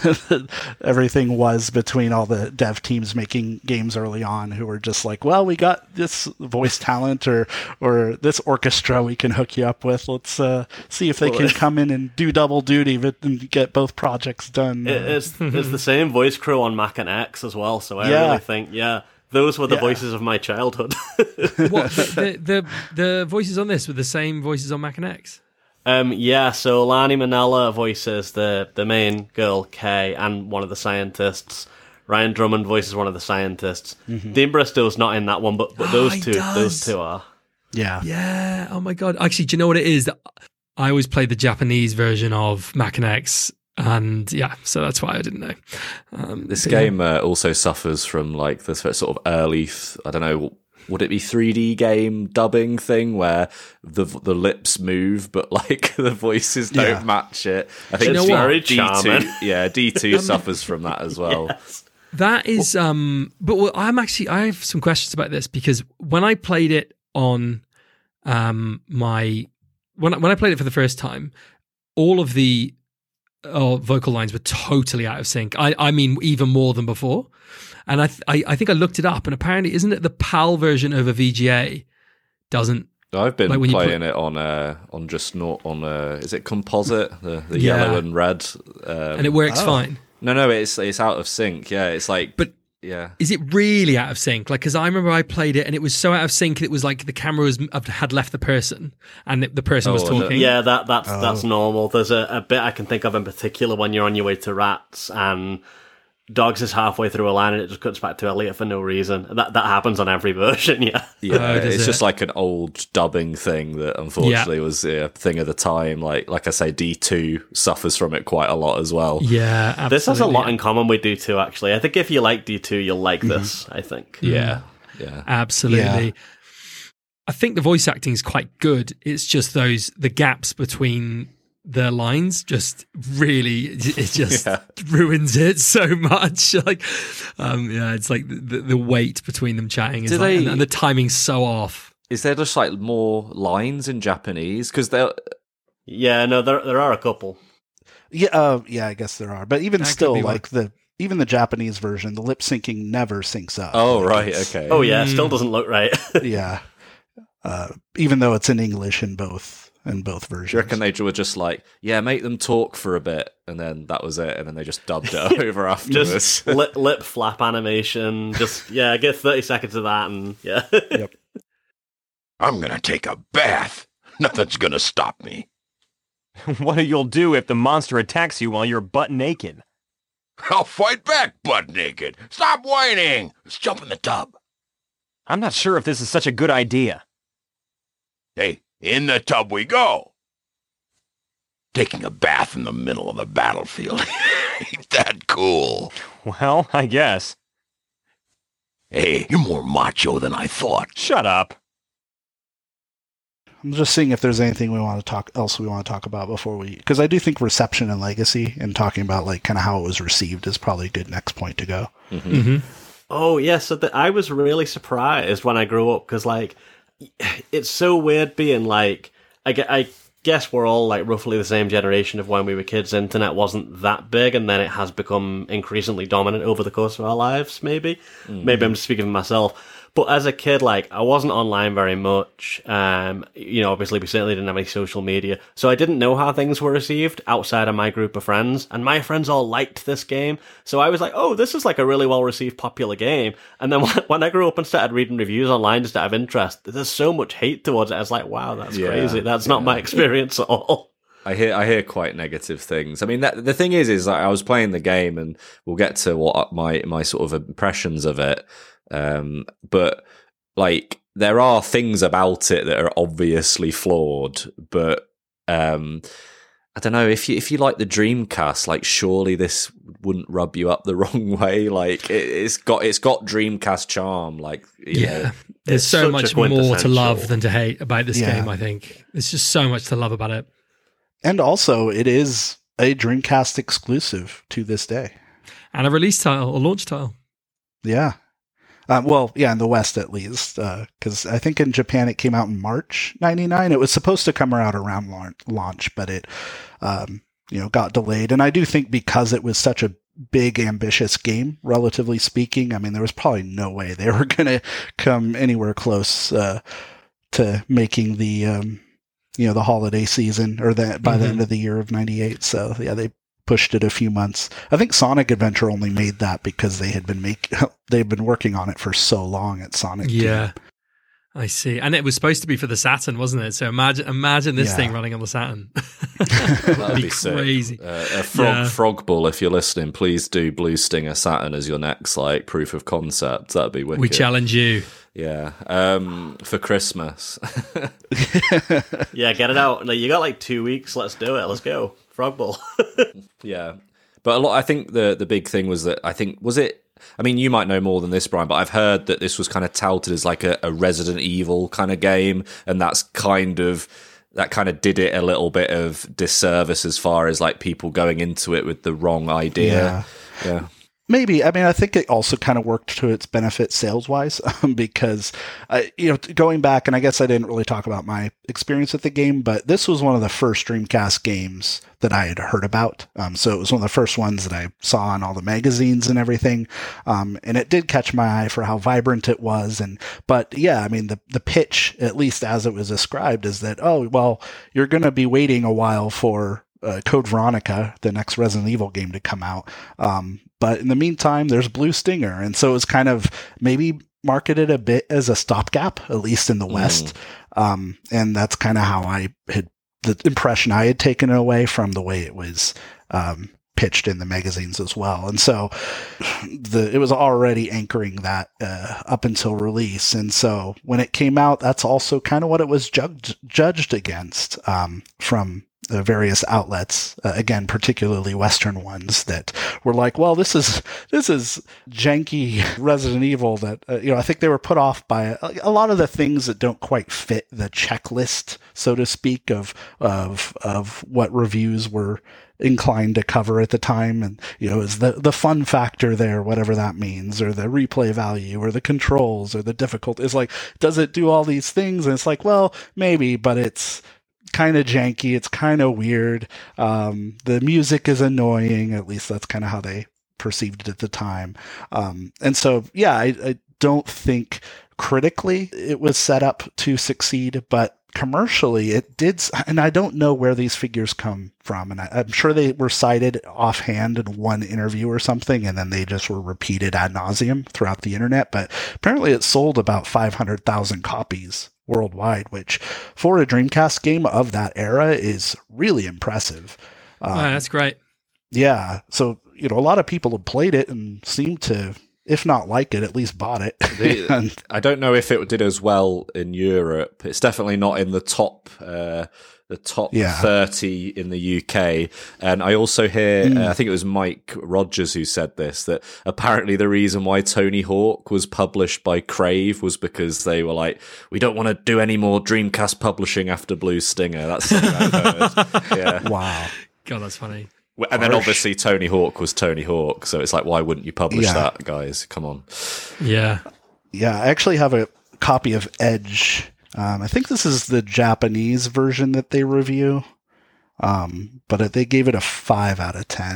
everything was between all the dev teams making games early on, who were just like, well, we got this voice talent or or this orchestra we can hook you up with. Let's uh, see if they Well, can come in and do double duty but- and get both projects done. It, it's, it's the same voice crew on Mac and X as well, so I Yeah. really think, yeah, those were the Yeah. voices of my childhood. What the, the the voices on this were the same voices on Mac and X? Um, yeah, so Lani Minella voices the, the main girl, Kay, and one of the scientists. Ryan Drummond voices one of the scientists. Mhm. Dean Bristow's not in that one, but, but Oh, those he two does. those two are. Yeah. Yeah. Oh my god. Actually, do you know what it is? I always played the Japanese version of Mac and X, and yeah, so that's why I didn't know. Um, This but yeah. game uh, also suffers from like this sort of early, th- I don't know, would it be three D game dubbing thing where the the lips move but like the voices don't Yeah. match it? I It's think very D two, charming. yeah, D two suffers from that as well. Yes. That is, um, but well, I'm actually, I have some questions about this because when I played it on um, my, when, I- when I played it for the first time, all of the uh, vocal lines were totally out of sync. I, I mean, even more than before. And I, th- I, I think I looked it up, and apparently, isn't it the PAL version over V G A doesn't? I've been Like when you playing put- it on uh, on just not on uh, is it composite the, the Yeah. yellow and red um, And it works Oh. fine. No, no, it's it's out of sync. Yeah, it's like But yeah. is it really out of sync? Like, because I remember I played it and it was so out of sync that it was like the camera was, had left the person and the, the person was Oh, no. talking. Yeah, that that's Oh. that's normal. There's a, a bit I can think of in particular when you're on your way to Rats and Dogs is halfway through a line and it just cuts back to Elliot for no reason. That that happens on every version, yeah. Yeah, Oh, does it's it? just like an old dubbing thing that unfortunately was a thing of the time. Like like I say, D two suffers from it quite a lot as well. Yeah, absolutely. This has a lot in common with D two, actually. I think if you like D two, you'll like Mm-hmm. this, I think. Yeah, yeah. Absolutely. Yeah. I think the voice acting is quite good. It's just those the gaps between the lines just really it just Yeah. ruins it so much. Like, um, yeah, it's like the, the weight between them chatting is Do like, they- and, and the timing's so off. Is there just like more lines in Japanese? Because they're Yeah, no, there there are a couple. Yeah, uh, yeah, I guess there are, but even That could still, be one. like the even the Japanese version, the lip syncing never syncs up. oh Like, right, it's- okay. Oh, yeah, it Mm. still doesn't look right. yeah. Uh, even though it's in English in both in both versions. Do you reckon they were just like, yeah, make them talk for a bit, and then that was it, and then they just dubbed it over afterwards? Just lip, lip flap animation. Just, yeah, get thirty seconds of that and, yeah. Yep. I'm gonna take a bath. Nothing's gonna stop me. What you'll do if the monster attacks you while you're butt naked? I'll fight back, butt naked. Stop whining. Let's jump in the tub. I'm not sure if this is such a good idea. Hey, in the tub we go. Taking a bath in the middle of the battlefield. Ain't that cool? Well, I guess. Hey, you're more macho than I thought. Shut up. I'm just seeing if there's anything we want to talk else we want to talk about before we, because I do think reception and legacy and talking about like kind of how it was received is probably a good next point to go. Mm-hmm. Mm-hmm. Oh, yeah, so the, I was really surprised when I grew up, because, like, it's so weird being, like, I, gue- I guess we're all, like, roughly the same generation of when we were kids. Internet wasn't that big, and then it has become increasingly dominant over the course of our lives, maybe. Mm-hmm. Maybe I'm just speaking for myself. But as a kid, like, I wasn't online very much. Um, you know, obviously, we certainly didn't have any social media. So I didn't know how things were received outside of my group of friends. And my friends all liked this game. So I was like, oh, this is like a really well-received, popular game. And then when I grew up and started reading reviews online just out of interest, there's so much hate towards it. I was like, wow, that's Yeah, crazy. That's yeah. not my experience at all. I hear I hear quite negative things. I mean, that, the thing is, is like, I was playing the game, and we'll get to what my my sort of impressions of it. Um, but like, there are things about it that are obviously flawed. But um, I don't know, if you if you like the Dreamcast, like, surely this wouldn't rub you up the wrong way. Like, it, it's got it's got Dreamcast charm. Like, you yeah, know, there's so much more to love than to hate about this Yeah. game. I think there's just so much to love about it. And also, it is a Dreamcast exclusive to this day. And a release title, a launch title. Yeah. Uh, well, yeah, in the West at least, because I think in Japan it came out in March ninety-nine. It was supposed to come out around launch, but it, um, you know, got delayed. And I do think because it was such a big, ambitious game, relatively speaking, I mean, there was probably no way they were going to come anywhere close uh, to making the, um, you know, the holiday season or that by Mm-hmm. the end of the year of ninety-eight. So yeah, they pushed it a few months. I think Sonic Adventure only made that because they had been make they've been working on it for so long at Sonic. Yeah. Game. I see. And it was supposed to be for the Saturn, wasn't it? So imagine imagine this Yeah. thing running on the Saturn. that'd be, crazy. sick. Uh, a frog Yeah. frog ball. If you're listening, please do Blue Stinger Saturn as your next like proof of concept. That'd be wicked. We challenge you. Yeah, um, for Christmas. Yeah, get it out. Like, you got like two weeks. Let's do it. Let's go. Frog Ball. Yeah, but a lot. I think the the big thing was that I think was it. I mean, you might know more than this, Brian, but I've heard that this was kind of touted as like a, a Resident Evil kind of game, and that's kind of that kind of did it a little bit of disservice as far as like people going into it with the wrong idea. Yeah. Yeah. Maybe. I mean, I think it also kind of worked to its benefit sales-wise um, because, uh, you know, going back, and I guess I didn't really talk about my experience with the game, but this was one of the first Dreamcast games that I had heard about. Um, so it was one of the first ones that I saw in all the magazines and everything. Um, and it did catch my eye for how vibrant it was. And but yeah, I mean, the, the pitch, at least as it was described, is that, oh, well, you're going to be waiting a while for Uh, Code Veronica, the next Resident Evil game, to come out. Um, but in the meantime, there's Blue Stinger. And so it was kind of maybe marketed a bit as a stopgap, at least in the Mm. West. Um, and that's kind of how I had, the impression I had taken away from the way it was um, pitched in the magazines as well. And so the it was already anchoring that uh, up until release. And so when it came out, that's also kind of what it was judged, judged against um, from the various outlets, uh, again, particularly Western ones that were like, well, this is, this is janky Resident Evil that, uh, you know, I think they were put off by a, a lot of the things that don't quite fit the checklist, so to speak, of, of, of what reviews were inclined to cover at the time. And, you know, is the, the fun factor there, whatever that means, or the replay value or the controls or the difficulty. It's like, does it do all these things? And it's like, well, maybe, but it's kind of janky. It's kind of weird. Um, the music is annoying. At least that's kind of how they perceived it at the time. Um, and so, yeah, I, I don't think critically it was set up to succeed, but commercially it did. And I don't know where these figures come from. And I, I'm sure they were cited offhand in one interview or something, and then they just were repeated ad nauseum throughout the internet. But apparently it sold about five hundred thousand copies worldwide, which for a Dreamcast game of that era is really impressive. Um, Oh, that's great. Yeah. So, you know, a lot of people have played it and seemed to, if not like it, at least bought it. The, I don't know if it did as well in Europe. It's definitely not in the top uh, the top Yeah. thirty in the U K. And I also hear, Mm. uh, I think it was Mike Rogers who said this, that apparently the reason why Tony Hawk was published by Crave was because they were like, we don't want to do any more Dreamcast publishing after Blue Stinger. That's something I've heard. Yeah. Wow. God, that's funny. And then Harsh. obviously Tony Hawk was Tony Hawk. So it's like, why wouldn't you publish Yeah. that, guys? Come on. Yeah. Yeah, I actually have a copy of Edge. Um, I think this is the Japanese version that they review. Um, but they gave it a five out of ten.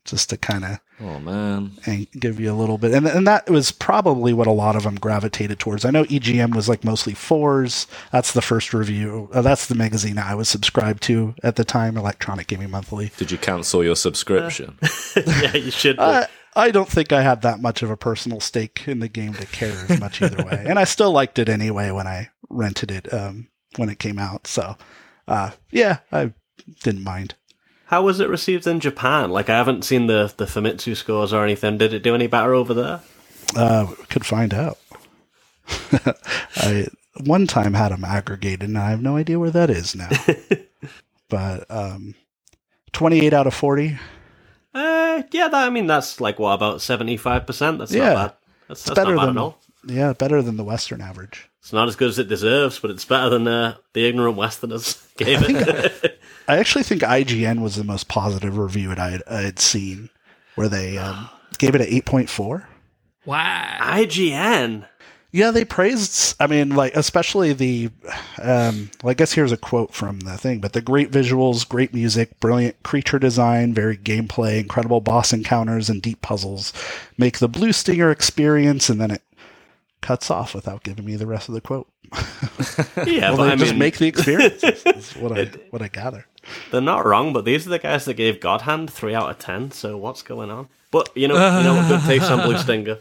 just to kind of oh man and give you a little bit. And and that was probably what a lot of them gravitated towards. I know E G M was like mostly fours. That's the first review. Uh, that's the magazine I was subscribed to at the time, Electronic Gaming Monthly. Did you cancel your subscription? Uh, yeah, you should. Uh, I don't think I had that much of a personal stake in the game to care as much either way. And I still liked it anyway when I rented it um, when it came out. So, uh, yeah, I didn't mind. How was it received in Japan? Like, I haven't seen the, the Famitsu scores or anything. Did it do any better over there? Uh, could find out. I one time had them aggregated, and I have no idea where that is now. But um, twenty-eight out of forty. Uh, yeah, that, I mean, that's like, what, about seventy-five percent? That's yeah. not bad. That's, it's that's better not bad than, at all. Yeah, better than the Western average. It's not as good as it deserves, but it's better than uh, the ignorant Westerners gave it. I actually think I G N was the most positive review I had, I had seen, where they um, gave it an eight point four. Wow. I G N? Yeah, they praised, I mean, like, especially the, um, well, I guess here's a quote from the thing, but the great visuals, great music, brilliant creature design, varied gameplay, incredible boss encounters, and deep puzzles make the Blue Stinger experience, and then it cuts off without giving me the rest of the quote. Yeah, well, but they I just mean, make the experience. Is what I it, what I gather. They're not wrong, but these are the guys that gave God Hand three out of ten. So what's going on? But you know, you know, good taste on Blue Stinger.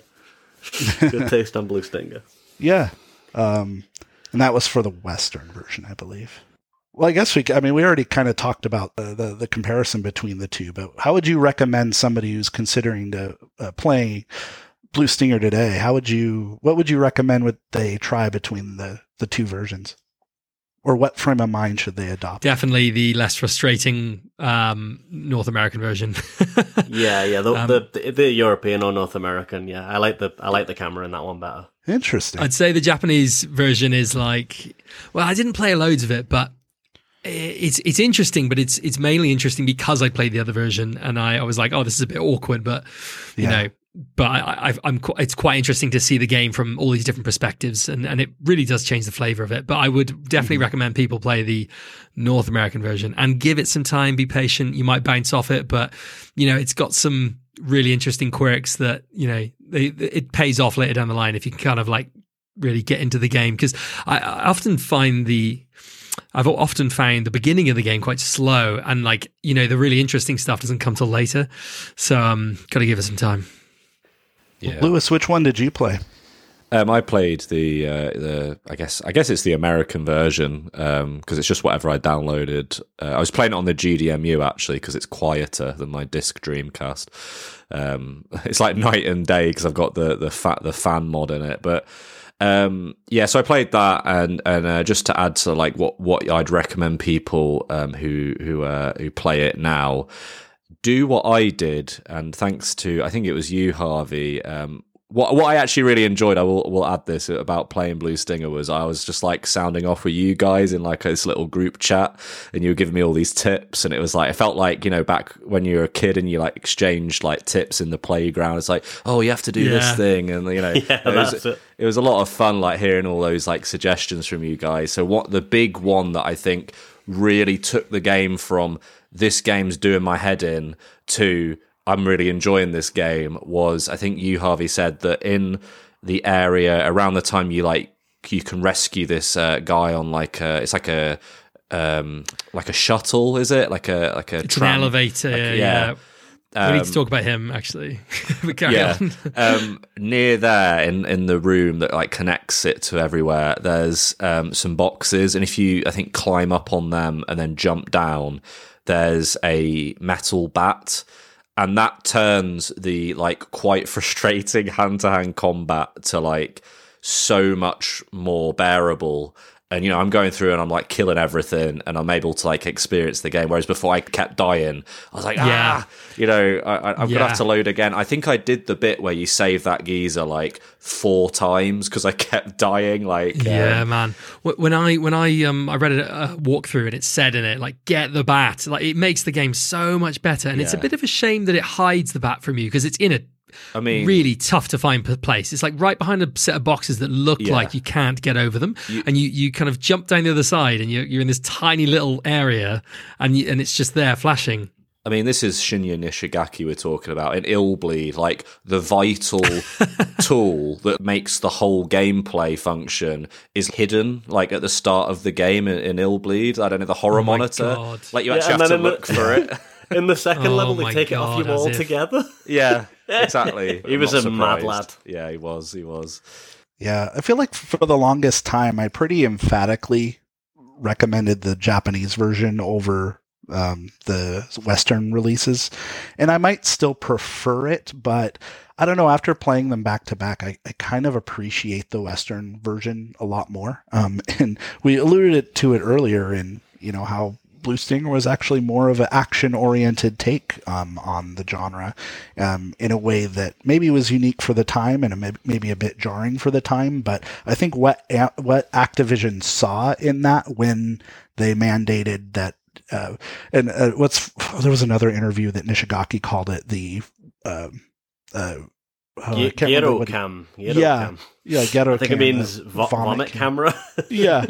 Good taste on Blue Stinger. Yeah, um, and that was for the Western version, I believe. Well, I guess we. I mean, we already kind of talked about the, the the comparison between the two. But how would you recommend somebody who's considering to uh, play Blue Stinger today? How would you? What would you recommend would they try between the, the two versions, or what frame of mind should they adopt? Definitely the less frustrating um, North American version. yeah, yeah, the, um, the the European or North American. Yeah, I like the I like the camera in that one better. Interesting. I'd say the Japanese version is like. Well, I didn't play loads of it, but it's it's interesting. But it's it's mainly interesting because I played the other version, and I, I was like, oh, this is a bit awkward, but you yeah. know. But I, I, I'm. It's quite interesting to see the game from all these different perspectives, and, and it really does change the flavor of it. But I would definitely mm-hmm. recommend people play the North American version and give it some time. Be patient. You might bounce off it, but you know it's got some really interesting quirks that you know they, it pays off later down the line if you can kind of like really get into the game. Because I, I often find the. I've often found the beginning of the game quite slow, and like you know the really interesting stuff doesn't come till later. So um, got to give it some time. Yeah. Lewis, which one did you play? Um, I played the uh, the I guess I guess it's the American version because um, it's just whatever I downloaded. Uh, I was playing it on the G D M U actually because it's quieter than my disc Dreamcast. Um, it's like night and day because I've got the the fat the fan mod in it. But um, yeah, so I played that, and and uh, just to add to like what, what I'd recommend people um, who who uh, who play it now. Do what I did, and thanks to I think it was you, Harvey. Um, what what I actually really enjoyed, I will will add this about playing Blue Stinger was I was just like sounding off with you guys in like this little group chat, and you were giving me all these tips, and it was like it felt like you know back when you were a kid and you like exchanged like tips in the playground. It's like oh you have to do yeah. this thing, and you know yeah, it, was, that's it. it was a lot of fun like hearing all those like suggestions from you guys. So what the big one that I think really took the game from this game's doing my head in to I'm really enjoying this game was I think you Harvey said that in the area around the time you like you can rescue this uh, guy on like a, it's like a um like a shuttle is it like a like a it's tram. an elevator like, yeah, yeah. Um, we need to talk about him actually. yeah um near there in in the room that like connects it to everywhere there's um some boxes, and if you I think climb up on them and then jump down there's a metal bat, and that turns the like quite frustrating hand-to-hand combat to like so much more bearable. And, you know, I'm going through and I'm like killing everything and I'm able to like experience the game. Whereas before I kept dying, I was like, yeah. ah, you know, I, I'm yeah. going to have to load again. I think I did the bit where you save that geezer like four times because I kept dying. Like, yeah, um, man. When I, when I, um, I read a, a walkthrough and it said in it, like, get the bat. Like, it makes the game so much better. And yeah. it's a bit of a shame that it hides the bat from you because it's in a, I mean, really tough to find place. It's like right behind a set of boxes that look yeah. like you can't get over them, you, and you, you kind of jump down the other side, and you're you're in this tiny little area, and you, and it's just there flashing. I mean, this is Shinya Nishigaki we're talking about in Illbleed, like the vital tool that makes the whole gameplay function is hidden, like at the start of the game in, in Illbleed. I don't know, the horror Oh my monitor. God. Like you Yeah, actually and have to then in look the- for it. In the second Oh level, they my take it off God, you as all if- together. Yeah, exactly. He I'm was not a mad surprised. lad. Yeah, he was. He was. Yeah, I feel like for the longest time, I pretty emphatically recommended the Japanese version over um, the Western releases. And I might still prefer it, but I don't know, after playing them back to back, I, I kind of appreciate the Western version a lot more. Um, and we alluded to it earlier in, you know, how Blue Stinger was actually more of an action-oriented take um, on the genre um, in a way that maybe was unique for the time and a, maybe a bit jarring for the time. But I think what what Activision saw in that when they mandated that, uh, and uh, what's there was another interview that Nishigaki called it the uh, uh, oh, I Ge- can't remember Gero what he- cam. Gero yeah, cam. yeah, Gero I think cam, it means the vo- vomit, camera. yeah.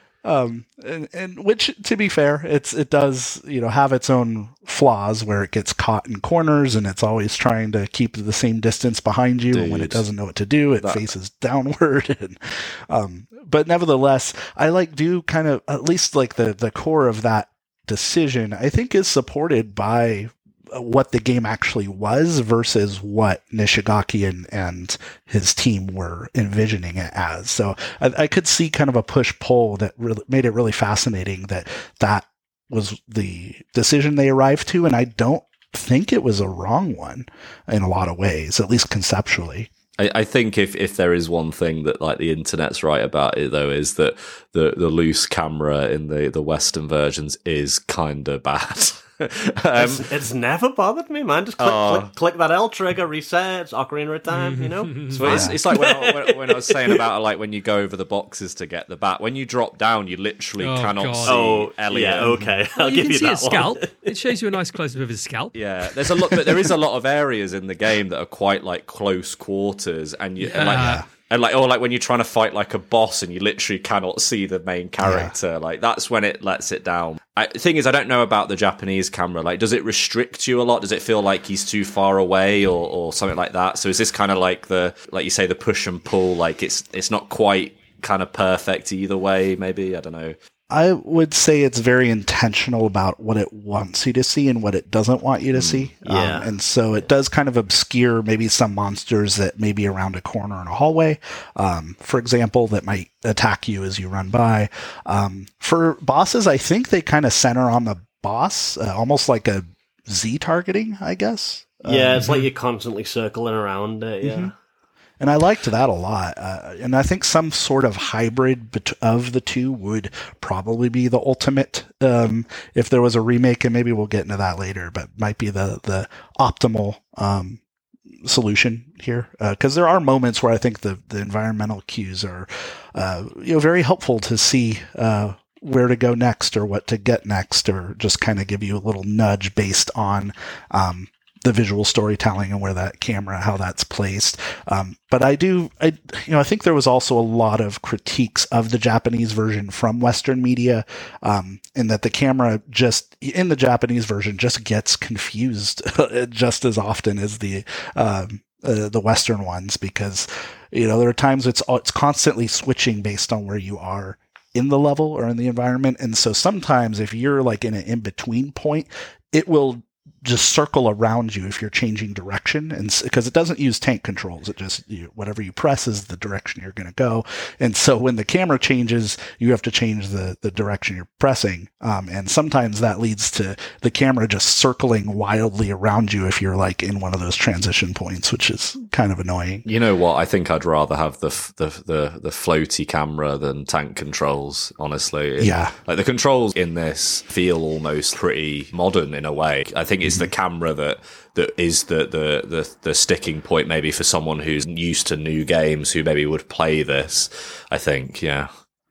Um, and, and which, to be fair, it's, it does, you know, have its own flaws where it gets caught in corners and it's always trying to keep the same distance behind you. And when it Dude. doesn't know what to do, it That- faces downward. And, um, but nevertheless, I like do kind of, at least like the, the core of that decision, I think is supported by what the game actually was versus what Nishigaki and, and his team were envisioning it as. So I, I could see kind of a push-pull that really made it really fascinating that that was the decision they arrived to. And I don't think it was a wrong one in a lot of ways, at least conceptually. I, I think if, if there is one thing that like the internet's right about it though is that the, the loose camera in the, the Western versions is kind of bad. um, it's, it's never bothered me, man. Just click, Oh. click, click that L trigger, reset, it's Ocarina of Time, you know? It's So it's, fine. it's like when I, when, when I was saying about like when you go over the boxes to get the bat, when you drop down, you literally Oh, cannot God. see Oh, Elliot. yeah, okay. I'll Well, you give can you see that his scalp. one. It shows you a nice close-up of his scalp. Yeah, there's a lot, but there is a lot of areas in the game that are quite like close quarters, and you and, like Yeah. and like or like when you're trying to fight like a boss and you literally cannot see the main character. Like that's when it lets it down. I, the thing is, I don't know about the Japanese camera. Like, does it restrict you a lot? Does it feel like he's too far away or, or something like that? So is this kind of like the like you say the push and pull? Like it's it's not quite kind of perfect either way. Maybe I don't know. I would say it's very intentional about what it wants you to see and what it doesn't want you to see. yeah. Um, and so it does kind of obscure maybe some monsters that may be around a corner in a hallway, um, for example, that might attack you as you run by. Um, for bosses, I think they kind of center on the boss, uh, almost like a Z targeting, I guess. Yeah, Um, it's like you're constantly circling around it, yeah. Mhm. And I liked that a lot. Uh, and I think some sort of hybrid bet- of the two would probably be the ultimate um, if there was a remake, and maybe we'll get into that later, but might be the, the optimal um, solution here. Because uh, there are moments where I think the, the environmental cues are uh, you know, very helpful to see uh, where to go next or what to get next, or just kind of give you a little nudge based on um, the visual storytelling and where that camera, how that's placed. Um, but I do, I, you know, I think there was also a lot of critiques of the Japanese version from Western media, um, in that the camera just in the Japanese version just gets confused just as often as the, um, uh, the Western ones, because, you know, there are times it's, it's constantly switching based on where you are in the level or in the environment. And so sometimes if you're like in an in-between point, it will just circle around you if you're changing direction, and because it doesn't use tank controls, it just you, whatever you press is the direction you're going to go. And so when the camera changes, you have to change the the direction you're pressing, um, and sometimes that leads to the camera just circling wildly around you if you're like in one of those transition points, which is kind of annoying. You know what? I think I'd rather have the f- the the, the floaty camera than tank controls. Honestly, It- Yeah. like the controls in this feel almost pretty modern in a way. I think it's the camera that that is the, the the the sticking point maybe for someone who's used to new games who maybe would play this. I think, yeah.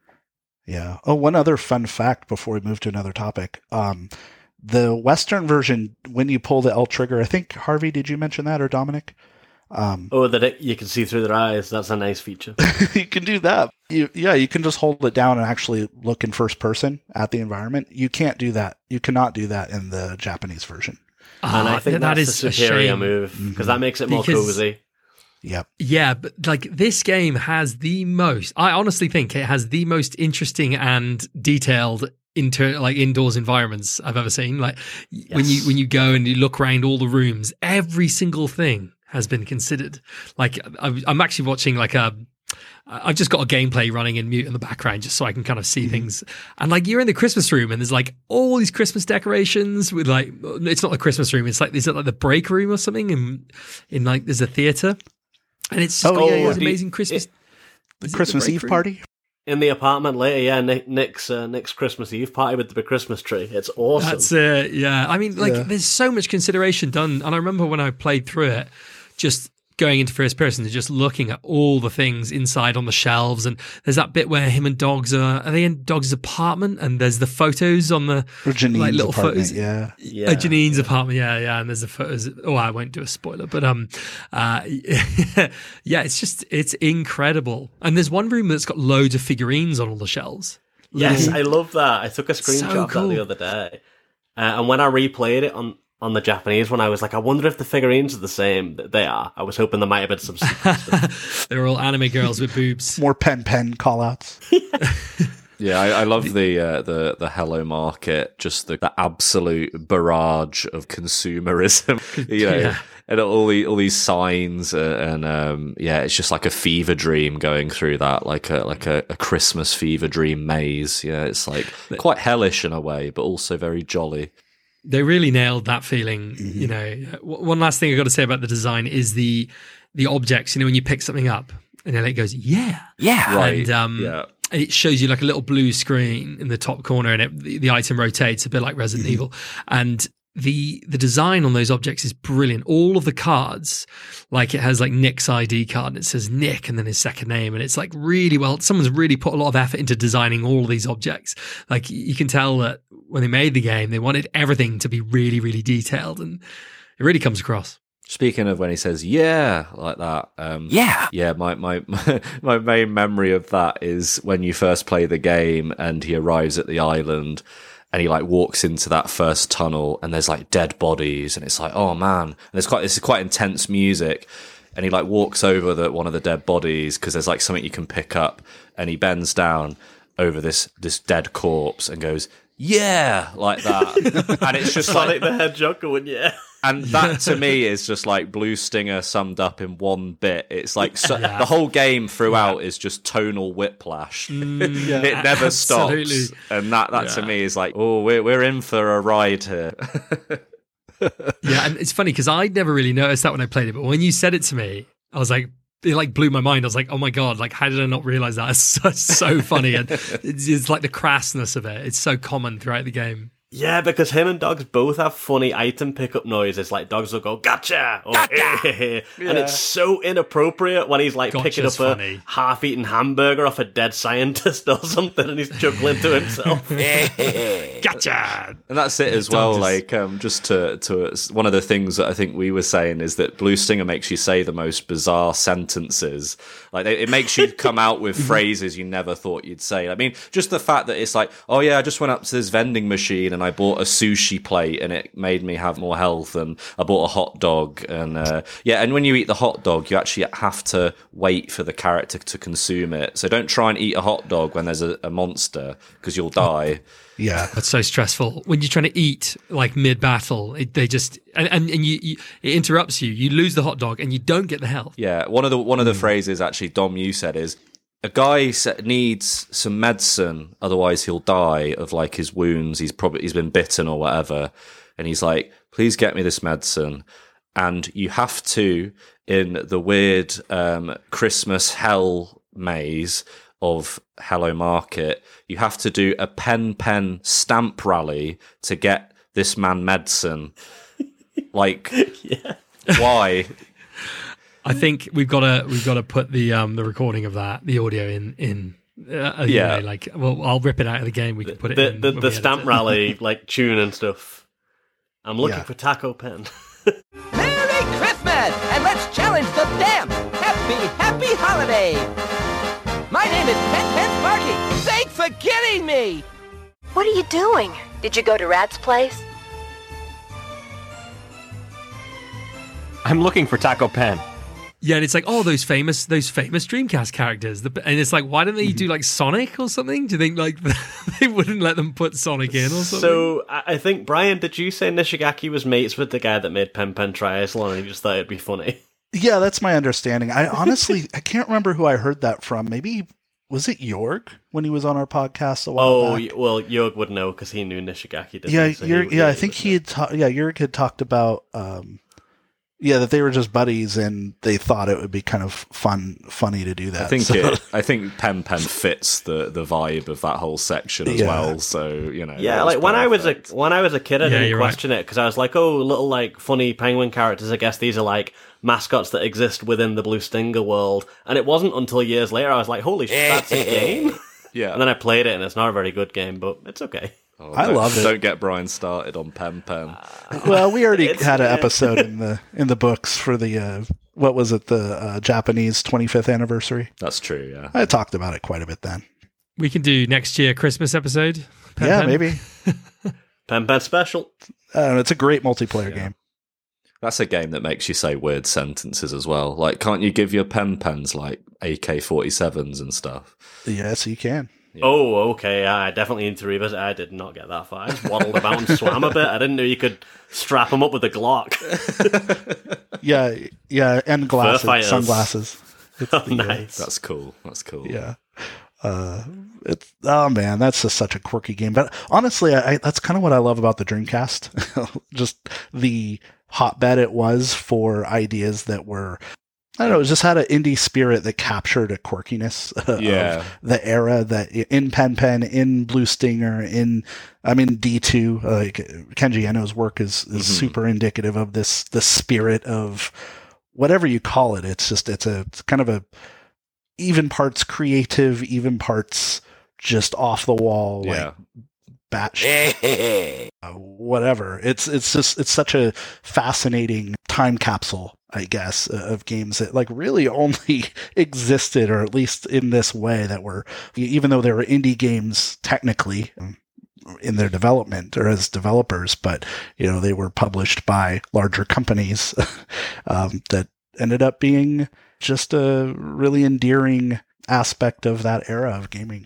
Yeah. Oh, one other fun fact before we move to another topic. Um, the Western version, when you pull the L trigger, I think, Harvey, did you mention that, or Dominic? Um, Oh, that it, you can see through their eyes. That's a nice feature. you can do that. You, yeah, you can just hold it down and actually look in first person at the environment. You can't do that. You cannot do that in the Japanese version. And Ah, I think that that's is the a superior shame. move, because that makes it more Because- cozy. Yep. Yeah, but like this game has the most. I honestly think it has the most interesting and detailed inter like indoors environments I've ever seen. Like when you when you go and you look around all the rooms, every single thing has been considered. Like I- I'm actually watching like a. I've just got a gameplay running in mute in the background just so I can kind of see Mm-hmm. things. And like you're in the Christmas room and there's like all these Christmas decorations with like, it's not the Christmas room. It's like, is it like the break room or something? And in like, there's a theater and it's just Oh, got yeah, all yeah. these amazing Christmas. The is it Christmas break Eve room? party? In the apartment later, yeah, Nick, Nick's uh, Nick's Christmas Eve party with the big Christmas tree. It's awesome. That's it. Yeah. I mean, like Yeah. there's so much consideration done. And I remember when I played through it, just going into first person and just looking at all the things inside on the shelves. And there's that bit where him and Dogs are, are they in Dogs' apartment? And there's the photos on the Or Janine's like little apartment, photos. yeah. Yeah. Uh, Janine's apartment, yeah, yeah, and there's the photos. Oh, I won't do a spoiler, but um, uh, yeah, it's just it's incredible. And there's one room that's got loads of figurines on all the shelves. Yes, Little- I love that. I took a screenshot So of that cool. the other day. Uh, and when I replayed it on, on the Japanese one, I was like, I wonder if the figurines are the same. They are. I was hoping there might have been some stuff. They're all anime girls with boobs. More pen pen call outs. Yeah, I, I love the uh, the the Hello Market, just the, the absolute barrage of consumerism, you know, Yeah. and all the all these signs, uh, and um, yeah, it's just like a fever dream going through that, like a like a, a Christmas fever dream maze. Yeah, it's like quite hellish in a way, but also very jolly. They really nailed that feeling. You know, W- one last thing I got to say about the design is the the objects. You know, when you pick something up and then it goes, yeah, Yeah, right. and um, yeah. it shows you like a little blue screen in the top corner, and it, the, the item rotates a bit like Resident Evil. And the the design on those objects is brilliant. All of the cards, like it has like Nick's I D card, and it says Nick and then his second name, and it's like really well. Someone's really put a lot of effort into designing all of these objects. Like you can tell that when they made the game, they wanted everything to be really, really detailed, and it really comes across. Speaking of when he says "yeah" like that, um, Yeah. yeah, my, my my my main memory of that is when you first play the game and he arrives at the island and he like walks into that first tunnel and there's like dead bodies and it's like, oh man, and there's quite this is quite intense music, and he like walks over the one of the dead bodies because there's like something you can pick up, and he bends down over this this dead corpse and goes, yeah, like that, and it's just Sonic like the Hedgehog going, yeah. And that to me is just like Blue Stinger summed up in one bit. It's like so, Yeah. the whole game throughout is just tonal whiplash. yeah. It never Absolutely. stops, and that that to Yeah. me is like, oh, we're we're in for a ride here. Yeah, and it's funny because I never really noticed that when I played it, but when you said it to me, I was like, it like blew my mind. I was like, oh my god, like how did I not realize that? It's so, so funny, and it's, it's like the crassness of it. It's so common throughout the game. Yeah, because him and Dogs both have funny item pickup noises. Like Dogs will go "gotcha" or "eh," and it's so inappropriate when he's like picking up Gotcha's a funny. half-eaten hamburger off a dead scientist or something, and he's chuckling to himself. Gotcha. And that's it as well. Dogs. Like, um, just to to one of the things that I think we were saying is that Blue Stinger makes you say the most bizarre sentences. Like, it, it makes you come out with phrases you never thought you'd say. I mean, just the fact that it's like, oh yeah, I just went up to this vending machine and I bought a sushi plate and it made me have more health, and I bought a hot dog, and uh, yeah, and when you eat the hot dog, you actually have to wait for the character to consume it. So don't try and eat a hot dog when there's a, a monster because you'll die. Yeah. That's so stressful when you're trying to eat like mid battle. They just and and, and you, you it interrupts you. You lose the hot dog and you don't get the health. Yeah, one of the one of the phrases actually, Dom, you said is, a guy needs some medicine, otherwise he'll die of like his wounds. He's probably he's been bitten or whatever, and he's like, "Please get me this medicine." And you have to, in the weird um, Christmas hell maze of Hello Market, you have to do a pen pen stamp rally to get this man medicine. Like, Yeah. why? I think we've got to we've got to put the um the recording of that, the audio in in uh, you Yeah. know, like well I'll rip it out of the game. We can put it The in the, when the we edit stamp it. rally like tune and stuff. I'm looking Yeah. for Taco Pen. Merry Christmas! And let's challenge the damp! Happy, happy holiday! My name is Pen Pen Sparky! Thanks for getting me! What are you doing? Did you go to Rat's place? I'm looking for Taco Pen. Yeah, and it's like, oh, those famous those famous Dreamcast characters. The, and it's like, why don't they do like Sonic or something? Do you think like they wouldn't let them put Sonic in or something? So I think, Brian, did you say Nishigaki was mates with the guy that made Pen Pen Triathlon and he just thought it'd be funny? Yeah, that's my understanding. I honestly, I can't remember who I heard that from. Maybe, was it Jorg when he was on our podcast a while oh, back? well, Jorg would know because he knew Nishigaki, didn't yeah, he? So Jorg, he, yeah, he I think he had ta- yeah, Jorg had talked about um, yeah, that they were just buddies and they thought it would be kind of fun, funny to do that. I think so. it, I think Pen Pen fits the, the vibe of that whole section as Yeah. well. So you know, Yeah, it was like when I was a perfect. when I was a kid, I Yeah, didn't you're right. question it because I was like, oh, little like funny penguin characters. I guess these are like mascots that exist within the Blue Stinger world. And it wasn't until years later I was like, holy shit, that's a game. Yeah, And then I played it, and it's not a very good game, but it's okay. Oh, I don't- loved it. Don't get Brian started on Pen Pen. Well, we already It's- had an yeah. episode in the in the books for the uh, what was it, the uh, Japanese twenty-fifth anniversary. That's true. Yeah. I talked about it quite a bit then. We can do next year Christmas episode. Pen yeah, Pen. maybe. Pen Pen Special. Uh, it's a great multiplayer game. That's a game that makes you say weird sentences as well. Like, can't you give your pen pens like A K forty-sevens and stuff? Yes, you can. Yeah. Oh, okay. I definitely need to revisit. I did not get that far. I just waddled about and swam a bit. I didn't know you could strap them up with a Glock. Yeah, yeah, and glasses, fighters. sunglasses. It's Oh, the, uh, nice. That's cool. That's cool. Yeah. Uh, it's oh man, that's just such a quirky game. But honestly, I, I that's kind of what I love about the Dreamcast. Just the hotbed it was for ideas that were, I don't know, it just had an indie spirit that captured a quirkiness of Yeah. the era that in Pen Pen, in Blue Stinger, in I mean D two, uh, like Kenji Eno's work is is Mhm. super indicative of this the spirit of whatever you call it. It's just it's a it's kind of a even parts creative, even parts just off the wall, Yeah. like batshit, uh, whatever. It's it's just it's such a fascinating time capsule, I guess, uh, of games that like really only existed, or at least in this way, that were, even though they were indie games technically um, in their development or as developers, but you know they were published by larger companies um, that ended up being just a really endearing aspect of that era of gaming.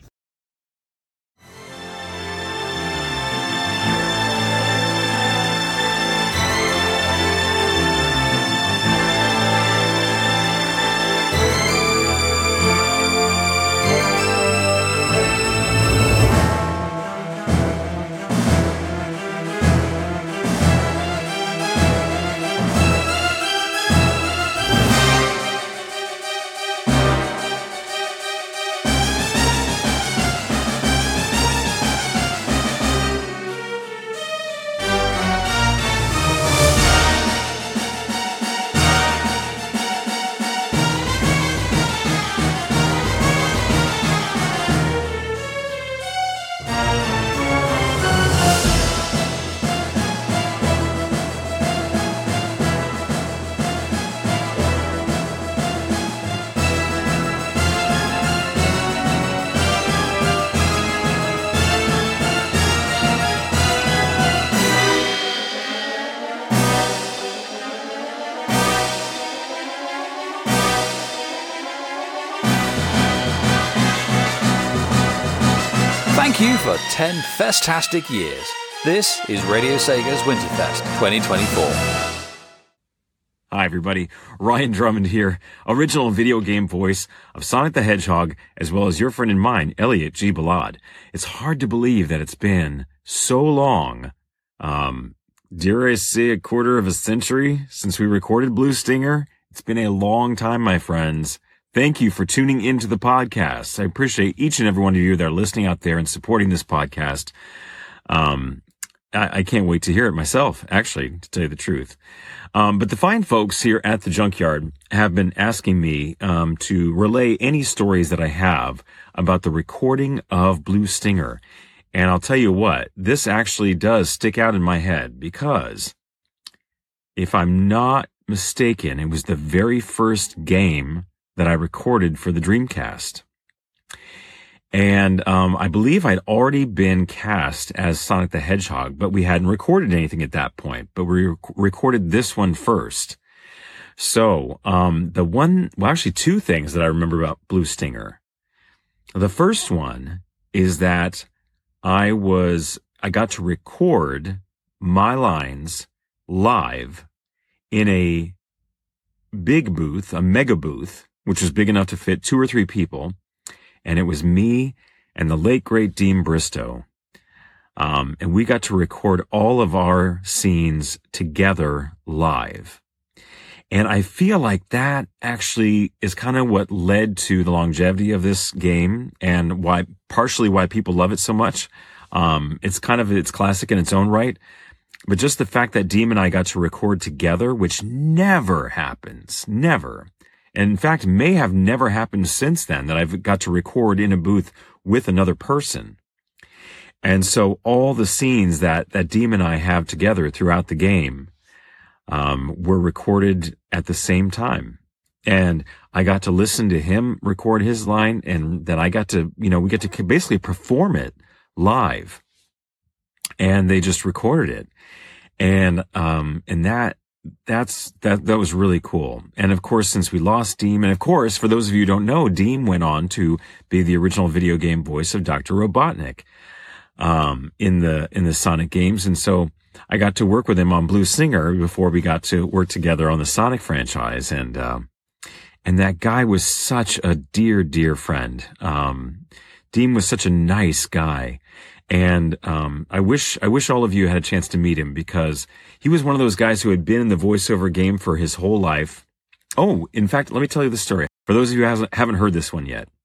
Thank you for ten festastic years. This is Radio Sega's Winterfest twenty twenty-four. Hi, everybody. Ryan Drummond here, original video game voice of Sonic the Hedgehog, as well as your friend and mine, Elliot G. Balad. It's hard to believe that it's been so long, um, dare I say a quarter of a century since we recorded Blue Stinger. It's been a long time, my friends. Thank you for tuning into the podcast. I appreciate each and every one of you that are listening out there and supporting this podcast. Um, I, I can't wait to hear it myself, actually, to tell you the truth. Um, but the fine folks here at the Junkyard have been asking me um, to relay any stories that I have about the recording of Blue Stinger. And I'll tell you what, this actually does stick out in my head because if I'm not mistaken, it was the very first game that I recorded for the Dreamcast. And um, I believe I'd already been cast as Sonic the Hedgehog, but we hadn't recorded anything at that point. But we rec- recorded this one first. So, um, the one, well, actually two things that I remember about Blue Stinger. The first one is that I was, I got to record my lines live in a big booth, a mega booth, which was big enough to fit two or three people. And it was me and the late great Dean Bristow. Um, and we got to record all of our scenes together live. And I feel like that actually is kind of what led to the longevity of this game and why, partially why people love it so much. Um, it's kind of, it's classic in its own right. But just the fact that Dean and I got to record together, which never happens, never. And in fact, may have never happened since then that I've got to record in a booth with another person. And so all the scenes that, that Dean and I have together throughout the game, um, were recorded at the same time. And I got to listen to him record his line, and then I got to, you know, we get to basically perform it live. And they just recorded it. And, um, and that, that's, that, that was really cool. And of course, since we lost Dean, and of course, for those of you who don't know, Dean went on to be the original video game voice of Doctor Robotnik, um, in the, in the Sonic games. And so I got to work with him on Blue Stinger before we got to work together on the Sonic franchise. And, um, and that guy was such a dear, dear friend. Um, Dean was such a nice guy. And, um, I wish, I wish all of you had a chance to meet him, because he was one of those guys who had been in the voiceover game for his whole life. Oh, in fact, let me tell you the story. For those of you who haven't heard this one yet.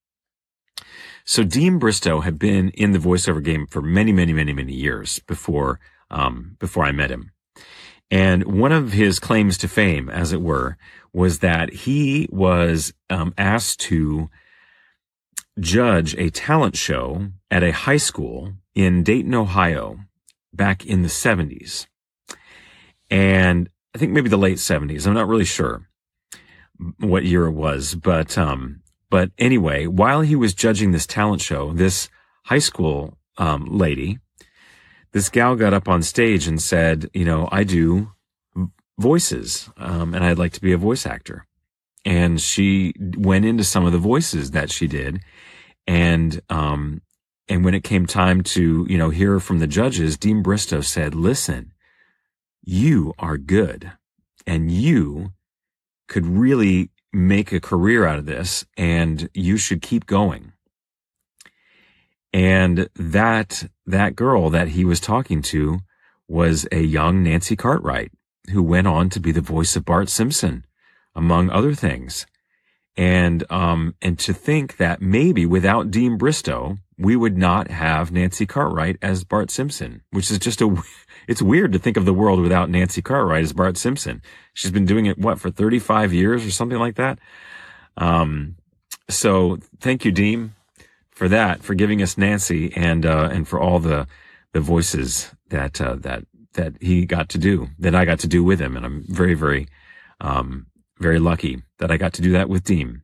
So Dean Bristow had been in the voiceover game for many, many, many, many years before, um, before I met him. And one of his claims to fame, as it were, was that he was, um, asked to judge a talent show at a high school in Dayton, Ohio, back in the seventies. And I think maybe the late seventies. I'm not really sure what year it was, but, um, but anyway, while he was judging this talent show, this high school, um, lady, this gal got up on stage and said, you know, I do voices, um, and I'd like to be a voice actor. And she went into some of the voices that she did. And, um, and when it came time to, you know, hear from the judges, Dean Bristow said, listen, you are good, and you could really make a career out of this, and you should keep going. And that, that girl that he was talking to was a young Nancy Cartwright, who went on to be the voice of Bart Simpson, among other things. And, um, and to think that maybe without Dean Bristow, we would not have Nancy Cartwright as Bart Simpson, which is just a, it's weird to think of the world without Nancy Cartwright as Bart Simpson. She's been doing it, what, for thirty-five years or something like that? Um, so thank you, Dean, for that, for giving us Nancy, and, uh, and for all the, the voices that, uh, that, that he got to do, that I got to do with him. And I'm very, very, um, very lucky that I got to do that with Dean.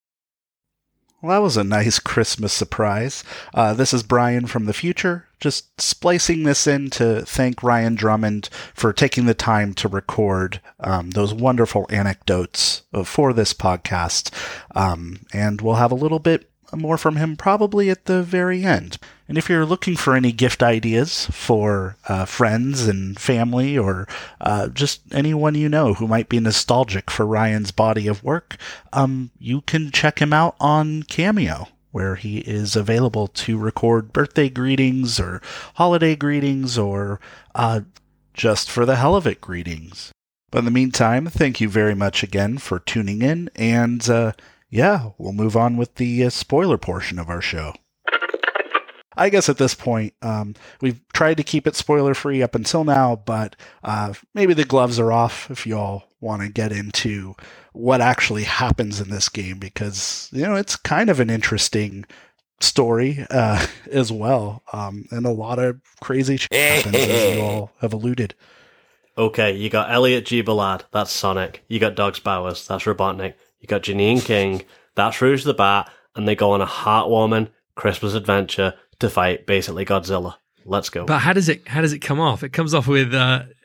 Well, that was a nice Christmas surprise. Uh, this is Brian from the future, just splicing this in to thank Ryan Drummond for taking the time to record um, those wonderful anecdotes for this podcast. Um, and we'll have a little bit more from him probably at the very end. And if you're looking for any gift ideas for uh, friends and family, or uh, just anyone you know who might be nostalgic for Ryan's body of work, um, you can check him out on Cameo, where he is available to record birthday greetings or holiday greetings, or uh, just for the hell of it greetings. But in the meantime, thank you very much again for tuning in, and uh, yeah, we'll move on with the uh, spoiler portion of our show. I guess at this point, um, we've tried to keep it spoiler-free up until now, but uh, maybe the gloves are off if you all want to get into what actually happens in this game, because, you know, it's kind of an interesting story uh, as well, um, and a lot of crazy shit happens, as you all have alluded. Okay, you got Elliot G. Ballard, that's Sonic. You got Dogs Bowers, that's Robotnik. You got Janine King, that's Rouge the Bat, and they go on a heartwarming Christmas adventure to fight basically Godzilla. Let's go. But how does it how does it come off? It comes off with uh,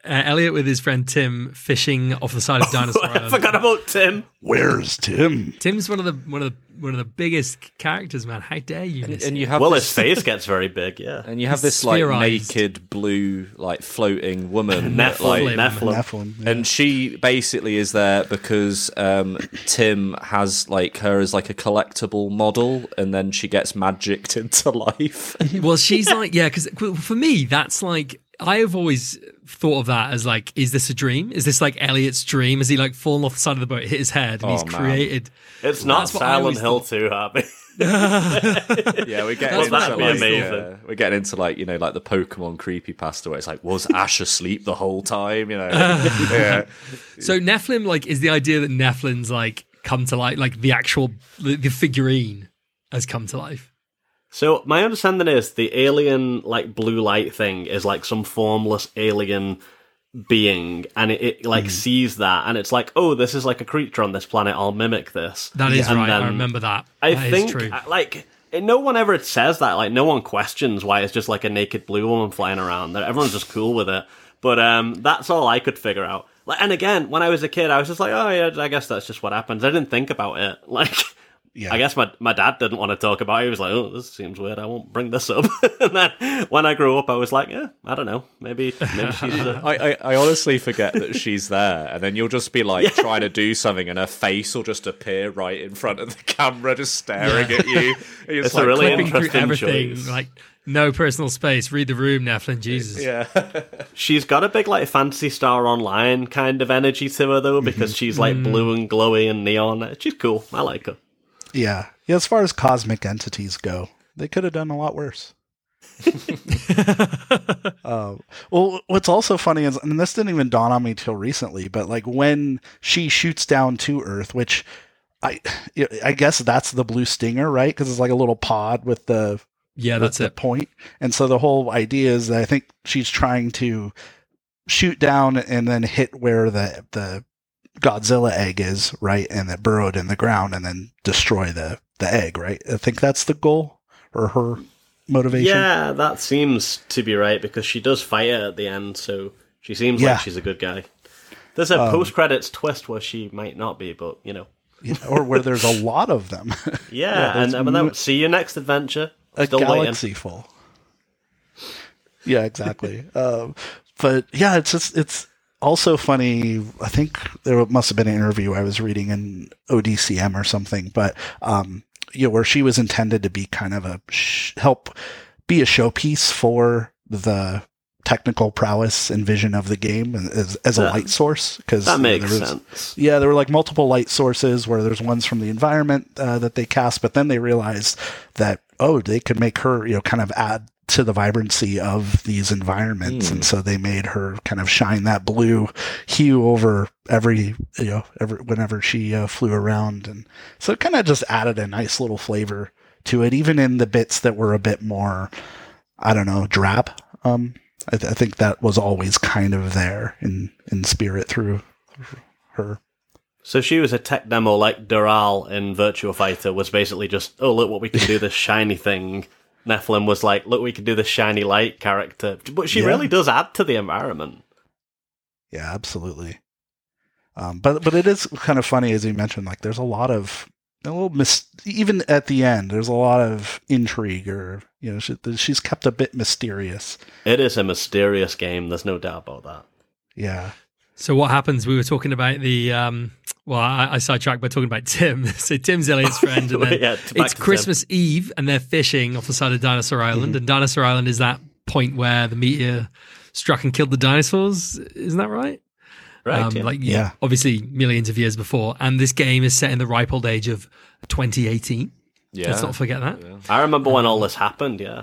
uh, Elliot with his friend Tim fishing off the side of Dinosaur I Island. forgot about Tim. Where's Tim? Tim's one of the one of the one of the biggest characters, man. How dare you? And, miss and him? you have Well, this, his face gets very big, yeah. and you have He's this like spherized. naked blue, like floating woman, that, Nephilim. like, Nephilim. Nephilim. Yeah. and she basically is there because um, Tim has like her as like a collectible model, and then she gets magicked into life. Well, she's like, yeah, because for me, that's like, I have always thought of that as like, is this a dream? Is this like Elliot's dream? Has he like fallen off the side of the boat, hit his head, and Oh, he's man. created? It's not That's what I Silent always Hill too, Happy. Yeah, we're getting That's into that'd be like, amazing. yeah, we're getting into like you know like the Pokemon creepypasta where it's like, was Ash asleep the whole time? You know, yeah. So Nephilim, like, is the idea that Nephilim's like come to life, like the actual the, the figurine has come to life. So my understanding is the alien like blue light thing is like some formless alien being, and it, it like sees that, and it's like, oh, this is like a creature on this planet. I'll mimic this. That is And right. then I remember that. I That is think true. like no one ever says that. Like no one questions why it's just like a naked blue woman flying around. Everyone's just cool with it. But um, that's all I could figure out. Like, and again, when I was a kid, I was just like, oh yeah, I guess that's just what happens. I didn't think about it. Like. Yeah. I guess my, my dad didn't want to talk about it. He was like, oh, this seems weird. I won't bring this up. And then when I grew up, I was like, yeah, I don't know. Maybe maybe she's... Uh... I, I, I honestly forget that she's there, and then you'll just be like yeah. trying to do something, and her face will just appear right in front of the camera, just staring Yeah. at you. It's It's like, a really Flipping through interesting everything, choice. like no personal space. Read the room, Nephilim. Jesus. yeah. She's got a big, like, Fantasy Star Online kind of energy to her, though, because she's, like, blue and glowy and neon. She's cool. I like her. Yeah. Yeah, as far as cosmic entities go, they could have done a lot worse. uh, well, what's also funny is, and this didn't even dawn on me till recently, but like when she shoots down to Earth, which I, I guess that's the blue stinger, right? Because it's like a little pod with the Yeah, the, that's the it. point. And so the whole idea is that I think she's trying to shoot down and then hit where the the Godzilla egg is, right? And it burrowed in the ground and then destroy the, the egg, right? I think that's the goal or her motivation. Yeah, that seems to be right, because she does fight it at the end, so she seems Yeah. like she's a good guy. There's a Um, post-credits twist where she might not be, but, you know. Yeah, or where there's a lot of them. Yeah, there's and, and then mo- see you next adventure. a Still galaxy waiting. full. Yeah, exactly. um, but yeah, it's just it's also funny. I think there must have been an interview I was reading in O D C M or something, but um, you know, where she was intended to be kind of a sh- help be a showpiece for the technical prowess and vision of the game and as, as a That- light source, because That makes there was, sense. yeah, there were like multiple light sources where there's ones from the environment uh, that they cast, but then they realized that, oh, they could make her, you know, kind of add to the vibrancy of these environments. Mm. And so they made her kind of shine that blue hue over every, you know, every, whenever she uh, flew around. And so it kind of just added a nice little flavor to it, even in the bits that were a bit more, I don't know, drab. Um, I, th- I think that was always kind of there in, in spirit through her. So she was a tech demo like Doral in Virtua Fighter, was basically just, oh, look what we can do, this shiny thing. Nephilim was like, look, we can do this shiny light character. But she Yeah. really does add to the environment. Yeah, absolutely. Um, but but it is kind of funny, as you mentioned, like there's a lot of a little mis- even at the end, there's a lot of intrigue, or you know, she, she's kept a bit mysterious. It is a mysterious game, there's no doubt about that. Yeah. So what happens? We were talking about the. Um, well, I, I sidetracked by talking about Tim. So Tim's Elliot's friend, and then Yeah, back it's to Christmas Eve, and they're fishing off the side of Dinosaur Island. Mm-hmm. And Dinosaur Island is that point where the meteor struck and killed the dinosaurs. Isn't that right? Right, Um, yeah. Like, Yeah. obviously millions of years before. And this game is set in the ripe old age of twenty eighteen. Yeah. Let's not forget that. Yeah. I remember when all this happened, yeah.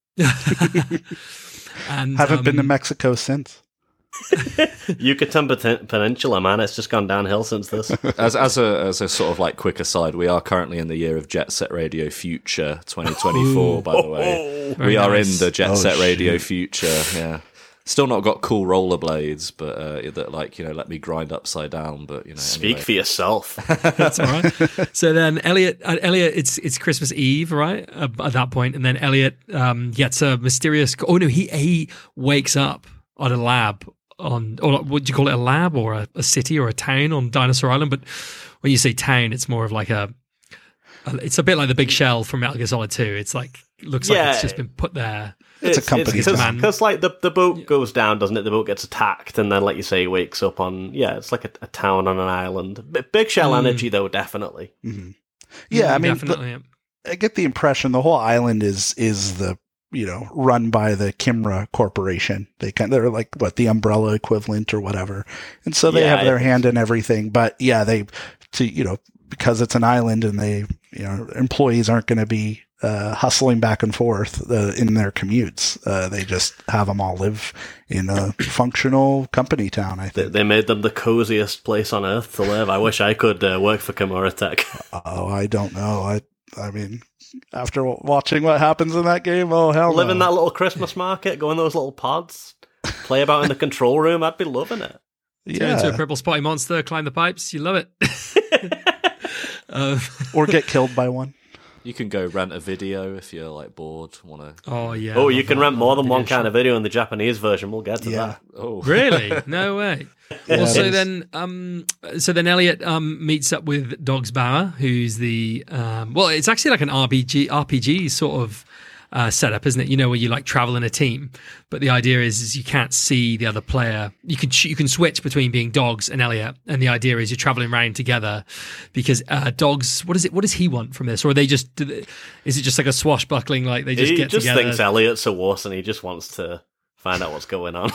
And Haven't been to um, Mexico since. Yucatan Pen- Peninsula, man, it's just gone downhill since this. As as a as a sort of like quick aside, we are currently in the year of Jet Set Radio Future twenty twenty-four. By the way, Very we are nice. in the Jet Oh, Set Radio shit. Future. Yeah, still not got cool rollerblades, but uh, that like you know let me grind upside down. But you know, Speak anyway. for yourself. That's all right. So then Elliot, uh, Elliot, it's it's Christmas Eve, right? Uh, at that point, and then Elliot um, gets a mysterious. Oh no, he he wakes up at a lab on, or what do you call it, a lab or a, a city or a town on Dinosaur Island. But when you say town, it's more of like a, a it's a bit like the Big Shell from Metal Gear Solid two. It's like, looks Yeah. like it's just been put there. It's, it's a company. Because like the, the boat goes down, doesn't it? The boat gets attacked, and then, like you say, wakes up on, yeah, it's like a, a town on an island. B- Big Shell Mm. energy, though, definitely. Mm-hmm. Yeah, I mean, Definitely, the- I get the impression the whole island is is the, you know, run by the Kimra Corporation. They kind they're like what the umbrella equivalent or whatever, and so they Yeah, have their I- hand in everything. But yeah, they to you know because it's an island and they you know employees aren't going to be uh, hustling back and forth uh, in their commutes. Uh, they just have them all live in a functional company town. I They, think they made them the coziest place on earth to live. I wish I could uh, work for Kimura Tech. Oh, I don't know. I I mean, after w- watching what happens in that game, oh hell, Live no. in that little Christmas market, go in those little pods, play about in the control room. I'd be loving it. Turn into a purple spotty monster, climb the pipes. You love it. uh, or get killed by one. You can go rent a video if you're like bored, want to. Oh yeah. Oh, you can rent more than one kind of video in the Japanese version. We'll get to Yeah. that. Oh, Really? No way. Yeah, well, so it is. then, um, so then Elliot um, meets up with Dogs Bauer, who's the um, well, it's actually like an R P G, R P G sort of uh, setup, isn't it? You know, where you like travel in a team, but the idea is, is you can't see the other player. You can you can switch between being Dogs and Elliot, and the idea is you're traveling around together because uh, Dogs. What is it? What does he want from this? Or are they just? Do they, is it just like a swashbuckling? Like they just he get just together? thinks Elliot's a wuss and he just wants to find out what's going on.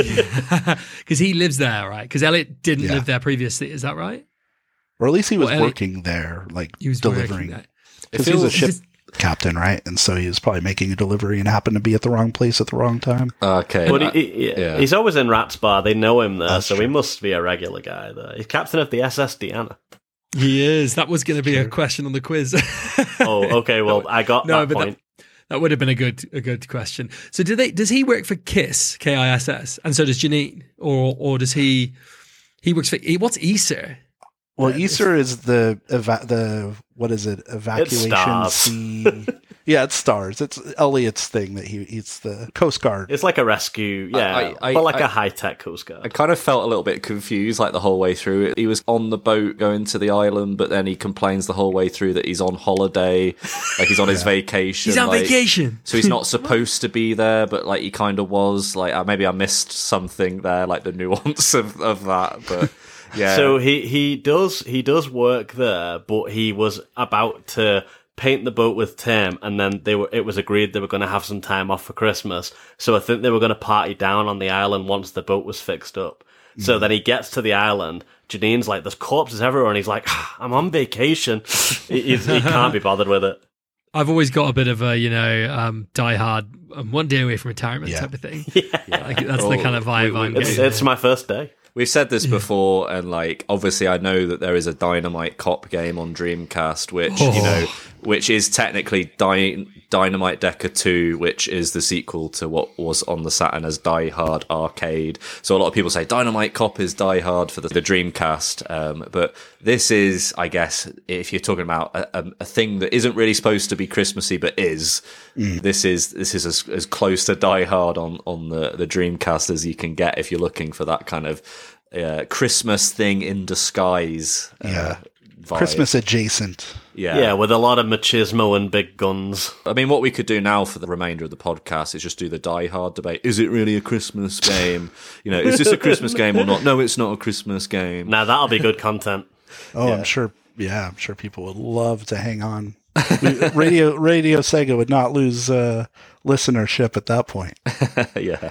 Because he lives there, right? Because Elliot didn't Yeah. live there previously. Is that right? Or at least he was Well, Elliot- working there, like He was working delivering. there. Because It he's a feels- ship captain, right? And so he was probably making a delivery and happened to be at the wrong place at the wrong time. Okay. But uh, he, he, yeah. he's always in Rat's Bar. They know him there, That's so he true. must be a regular guy there. He's captain of the S S Diana. He is. That was going to be a question on the quiz. Oh, okay. Well, I got no, that but point. that, that would have been a good a good question. So, do they? Does he work for KISS? K I S S, and so does Janine, or or does he? He works for. What's E S A R? Well, Yeah, Easter is the eva- the what is it? Evacuation stars. sea. Yeah, it's stars. It's Elliot's thing that he it's the Coast Guard. It's like a rescue, yeah, I- I- but like I- a high tech Coast I Guard. kind of felt a little bit confused, like the whole way through. He was on the boat going to the island, but then he complains the whole way through that he's on holiday, like he's on his vacation. He's on like- vacation. So he's not supposed to be there, but like he kind of was. Like uh, maybe I missed something there, like the nuance of, of that. But yeah, So he, he does he does work there, but he was about to paint the boat with Tim, and then they were it was agreed they were going to have some time off for Christmas. So I think they were going to party down on the island once the boat was fixed up. So then he gets to the island. Janine's like, "There's corpses everywhere," and he's like, ah, "I'm on vacation." he, he's, he can't be bothered with it. I've always got a bit of a, you know, um, die hard, um, one day away from retirement Yeah. type of thing. Yeah. Like, that's Well, the kind of vibe we- we- I'm It's getting. it's my first day. we've said this before, and like obviously, I know that there is a Dynamite Cop game on Dreamcast, which you know, which is technically Dy- Dynamite Decker two, which is the sequel to what was on the Saturn as Die Hard Arcade. So a lot of people say Dynamite Cop is Die Hard for the, the Dreamcast, um, but this is, I guess, if you're talking about a, a, a thing that isn't really supposed to be Christmassy but is, this is this is as, as close to Die Hard on on the the Dreamcast as you can get if you're looking for that kind of uh, Christmas thing in disguise. Uh, Yeah. vibe. Christmas adjacent. Yeah. Yeah, with a lot of machismo and big guns. I mean, what we could do now for the remainder of the podcast is just do the Die Hard debate. Is it really a Christmas game? You know, is this a Christmas game or not? No, it's not a Christmas game. Now that'll be good content. Oh, I'm sure. Yeah, I'm sure people would love to hang on. We- Radio Radio Sega would not lose uh, listenership at that point. yeah.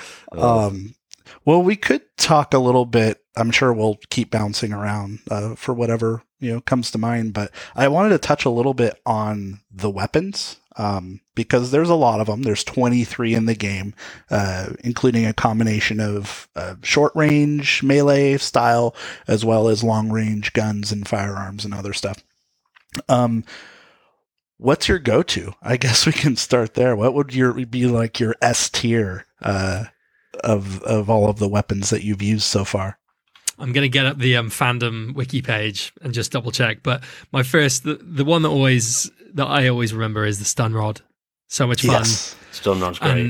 Um, well, we could talk a little bit. I'm sure we'll keep bouncing around uh, for whatever you know comes to mind. But I wanted to touch a little bit on the weapons um, because there's a lot of them. There's twenty-three in the game, uh, including a combination of uh, short range melee style as well as long range guns and firearms and other stuff. Um, what's your go-to? I guess we can start there. What would your be like your S tier? Uh, of of all of the weapons that you've used so far? I'm going to get up the um, fandom wiki page and just double check. But my first, the, the one that always that I always remember is the stun rod. So much fun. Yes. Stun rod's great. And yeah.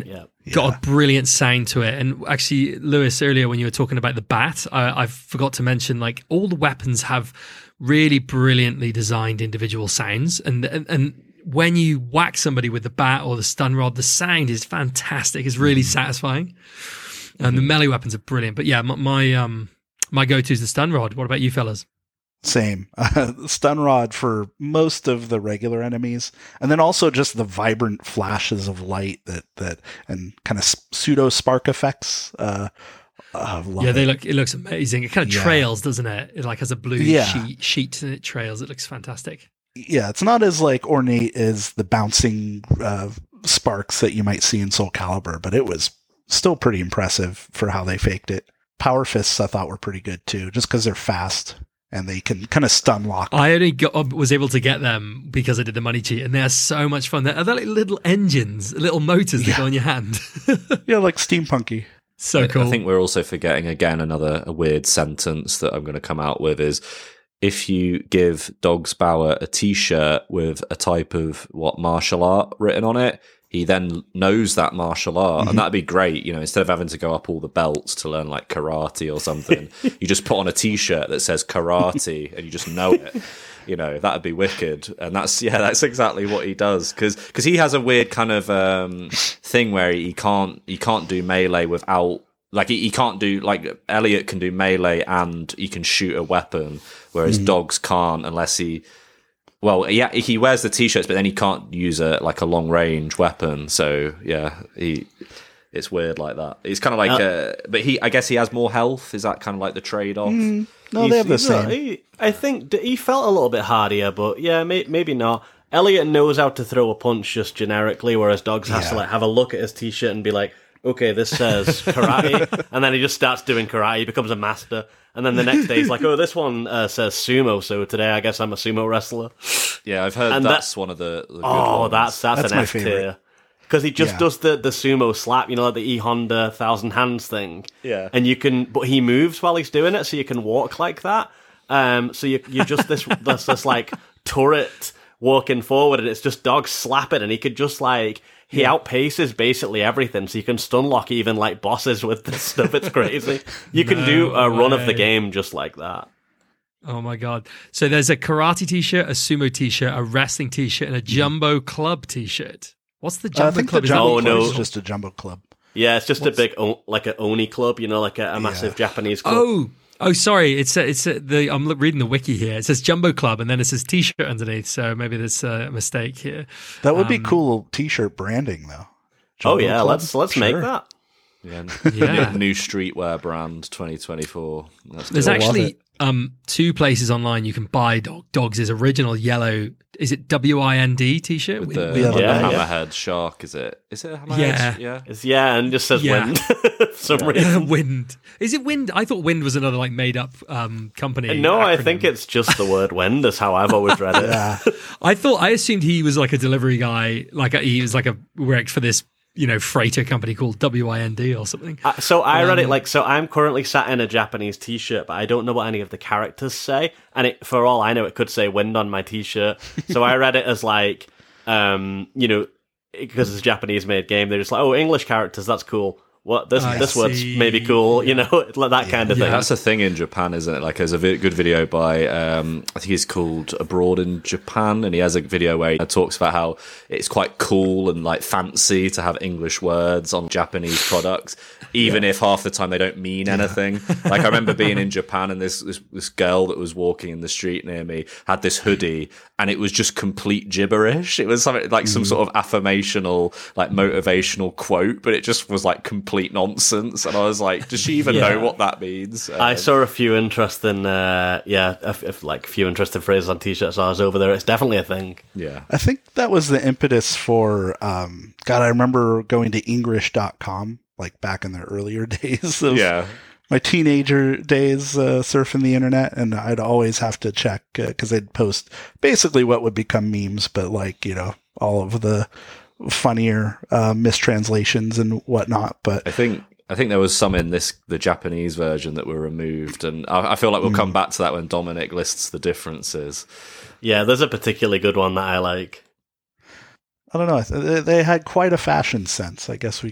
got a brilliant sound to it. And actually, Lewis, earlier when you were talking about the bat, I, I forgot to mention, like, all the weapons have really brilliantly designed individual sounds. And, and, and when you whack somebody with the bat or the stun rod, the sound is fantastic. It's really mm. satisfying. And mm-hmm. the melee weapons are brilliant. But yeah, my, my, um, my go-to is the stun rod. What about you fellas? Same. Uh, stun rod for most of the regular enemies, and then also just the vibrant flashes of light that that and kind of pseudo spark effects. Uh, uh, yeah, they it. look. It looks amazing. It kind of yeah. trails, doesn't it? It like has a blue yeah. sheet, sheet and it trails. It looks fantastic. Yeah, it's not as like ornate as the bouncing uh, sparks that you might see in Soul Calibur, but it was still pretty impressive for how they faked it. Power fists I thought were pretty good too, just because they're fast. And they can kind of stun lock. I only got, was able to get them because I did the money cheat, and they're so much fun. They're, they're like little engines, little motors yeah. that go on your hand. Yeah, like steampunky. So cool. I think we're also forgetting, again, another a weird sentence that I'm going to come out with is, if you give Dogs Bauer a t-shirt with a type of, what, martial art written on it, he then knows that martial art, mm-hmm. and that'd be great. You know, instead of having to go up all the belts to learn like karate or something, you just put on a t-shirt that says karate and you just know it. You know, that'd be wicked. And that's, yeah, that's exactly what he does. Cause, cause he has a weird kind of, um, thing where he can't, he can't do melee without, like he, he can't do, like Elliot can do melee and he can shoot a weapon, whereas mm-hmm. Dogs can't unless he, Well, yeah, he wears the t-shirts, but then he can't use a like a long range weapon. So yeah, he it's weird like that. It's kind of like, uh, uh, but he, I guess he has more health. Is that kind of like the trade off? Mm, no, they have the same. He, I think he felt a little bit hardier, but yeah, may, maybe not. Elliot knows how to throw a punch just generically, whereas Dogs has yeah. to like have a look at his t-shirt and be like, okay, this says karate, and then he just starts doing karate. He becomes a master. And then the next day he's like, oh, this one uh, says sumo, so today I guess I'm a sumo wrestler. Yeah, I've heard and that's that, one of the, the good oh, ones. that's that's, that's an F tier. Because he just yeah. does the, the sumo slap, you know, like the E Honda Thousand Hands thing. Yeah. And you can, but he moves while he's doing it, so you can walk like that. Um, so you, you're just this, this, this like turret walking forward, and it's just Dogs slapping, and he could just like, he yeah. outpaces basically everything, so you can stun lock even like bosses with this stuff. It's crazy. You can no do a way. run of the game just like that. Oh my god! So there's a karate t-shirt, a sumo t-shirt, a wrestling t-shirt, and a Jumbo Club t-shirt. What's the Jumbo uh, I think Club? The Jumbo oh Club no, is just a Jumbo Club. Yeah, it's just What's... a big like an Oni club, you know, like a, a massive yeah. Japanese club. Oh. Oh, sorry. It's a, it's a, the I'm reading the wiki here. It says Jumbo Club, and then it says T-shirt underneath. So maybe there's a mistake here. That would um, be cool T-shirt branding, though. Jumbo oh yeah, Club? let's let's sure. make that. Yeah, yeah. new, new streetwear brand twenty twenty-four. That's there's cool. actually um, two places online you can buy dog, Dogs' original yellow. Is it W I N D T-shirt with the, with, with yeah, the yeah. hammerhead shark? Is it? Is it a hammerhead? Yeah, yeah, it's, yeah, and it just says yeah. wind. For some yeah. reason, wind. Is it wind? I thought wind was another like made up um, company. No, acronym. I think it's just the word wind. Is how I've always read it. yeah. I thought I assumed he was like a delivery guy, like a, he was like a worked for this, you know, freighter company called W I N D or something. Uh, so I um, read it like, so I'm currently sat in a Japanese t-shirt, but I don't know what any of the characters say. And it, for all I know, it could say wind on my t-shirt. So I read it as like, um, you know, because it's a Japanese made game, they're just like, oh, English characters, that's cool. What this I this see. word's maybe cool, you know, like that kind of yeah. thing. That's a thing in Japan, isn't it? Like, there's a vi- good video by um, I think he's called Abroad in Japan, and he has a video where he talks about how it's quite cool and like fancy to have English words on Japanese products, even yeah. if half the time they don't mean yeah. anything. Like, I remember being in Japan, and this, this this girl that was walking in the street near me had this hoodie, and it was just complete gibberish. It was something like some mm. sort of affirmational, like motivational quote, but it just was like complete nonsense, and I was like, does she even yeah. know what that means? Um, I saw a few interesting uh yeah if, if like a few interesting phrases on t-shirts while I was over there. It's definitely a thing. Yeah, I think that was the impetus for um god I remember going to English dot com like back in the earlier days of yeah my teenager days, uh, surfing the internet, and I'd always have to check because uh, they'd post basically what would become memes, but like, you know, all of the funnier uh, mistranslations and whatnot. But I think I think there was some in this the Japanese version that were removed, and I, I feel like we'll mm. come back to that when Dominic lists the differences. Yeah, there's a particularly good one that I like. I don't know. They had quite a fashion sense. I guess we could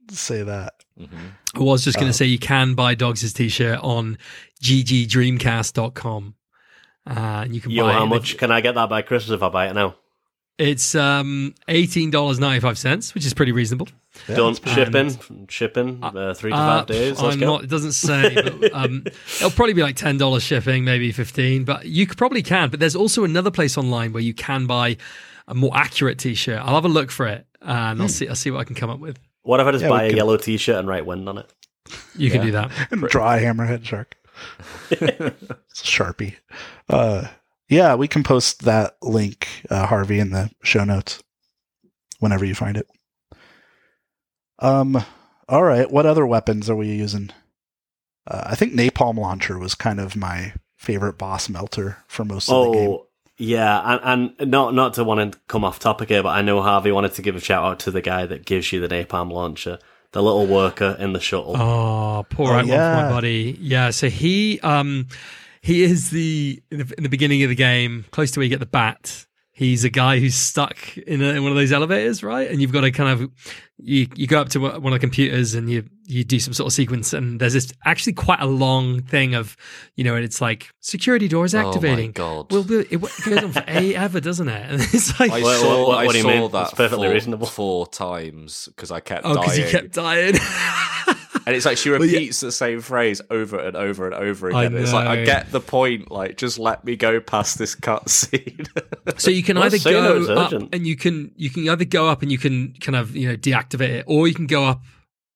say that. Mm-hmm. I was just going to Uh, say you can buy Dogs' t-shirt on g g dreamcast dot com. Uh, and you can Yo, buy how it. much can I get that by Christmas if I buy it now? It's um, eighteen dollars and ninety-five cents, which is pretty reasonable. Yeah, Don't that's shipping, shipping, uh, three to Uh, five days. Let's I'm go. not, it doesn't say. But, um, it'll probably be like ten dollars shipping, maybe fifteen. But you could, probably can. But there's also another place online where you can buy a more accurate T-shirt. I'll have a look for it, and I'll see. I'll see what I can come up with. What if I just Yeah, buy we a can- yellow T-shirt and write "wind" on it? You can Yeah. do that. And draw a hammerhead shark. It's a Sharpie. Uh, yeah, we can post that link, uh, Harvey, in the show notes whenever you find it. Um. All right. What other weapons are we using? Uh, I think napalm launcher was kind of my favorite boss melter for most of the game. Oh, yeah, and, and not not to want to come off topic here, but I know Harvey wanted to give a shout out to the guy that gives you the napalm launcher, the little worker in the shuttle. Oh, poor Oh, right one for yeah. my buddy. Yeah, so he um he is the in, the in the beginning of the game, close to where you get the bat. He's a guy who's stuck in, a, in one of those elevators, right? And you've got to kind of you you go up to one of the computers and you you do some sort of sequence, and there's this actually quite a long thing of, you know, and it's like security doors activating. Oh my god! Well, it, it goes on for ever, doesn't it? And it's like I What- saw, what- what I do you saw mean? that That's perfectly four, reasonable. four times because I kept oh, because dying. you kept dying. And it's like she Well, yeah. repeats the same phrase over and over and over I again. It's like, I know. get the point. Like, just let me go past this cutscene. So you can Well, either so you know go it's up urgent. and you can you can either go up and you can kind of, you know, deactivate it, or you can go up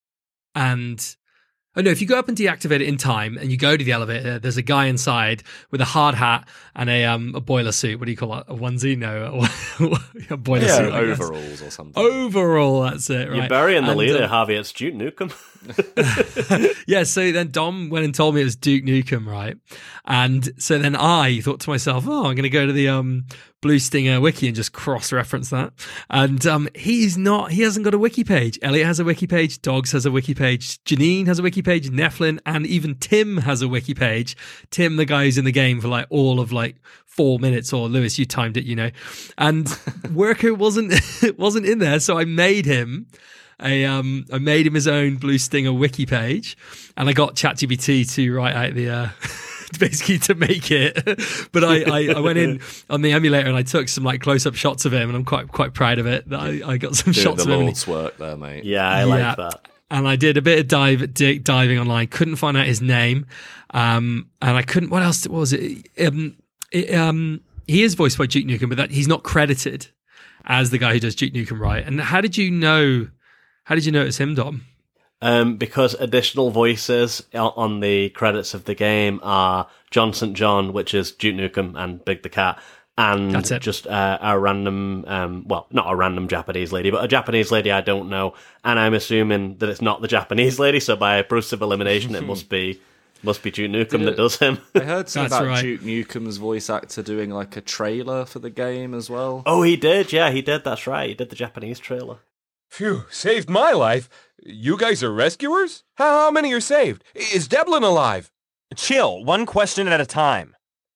and oh no, if you go up and deactivate it in time and you go to the elevator, there's a guy inside with a hard hat and a um a boiler suit. What do you call it? A onesie? No, a boiler yeah, suit. I guess. overalls or something. Overall, that's it. Right. You're burying the And, leader, um, Harvey. It's Duke Nukem. yeah, so then Dom went and told me it was Duke Nukem, right? And so then I thought to myself, oh, I'm going to go to the um, Blue Stinger wiki and just cross-reference that. And um, he's not, he hasn't got a wiki page. Elliot has a wiki page, Dogs has a wiki page, Janine has a wiki page, Nephlin, and even Tim has a wiki page. Tim, the guy who's in the game for like all of like four minutes, or Lewis, you timed it, you know. And Worker wasn't wasn't in there, so I made him a um I made him his own Blue Stinger wiki page, and I got ChatGPT to write out the uh basically to make it. But I, I, I went in on the emulator and I took some like close up shots of him, and I'm quite quite proud of it that I, I got some Doing shots the of him. Lord's work there, mate. Yeah, I Yeah. like that. And I did a bit of dive di- diving online, couldn't find out his name, um, and I couldn't. What else what was it? Um, it um, he is voiced by Duke Nukem, but that he's not credited as the guy who does Duke Nukem, right? And how did you know? How did you know it was him, Dom? Um, because additional voices o- on the credits of the game are John Saint John, which is Duke Nukem and Big the Cat, and That's it. just uh, a random, um, well, not a random Japanese lady, but a Japanese lady I don't know, and I'm assuming that it's not the Japanese lady, so by process of elimination, it must be must be Duke Nukem Did that it- does him. I heard something That's about right. Duke Nukem's voice actor doing like a trailer for the game as well. Oh, he did, yeah, he did. That's right, he did the Japanese trailer. Phew, saved my life. You guys are rescuers? How, how many are saved? Is Devlin alive? Chill, one question at a time.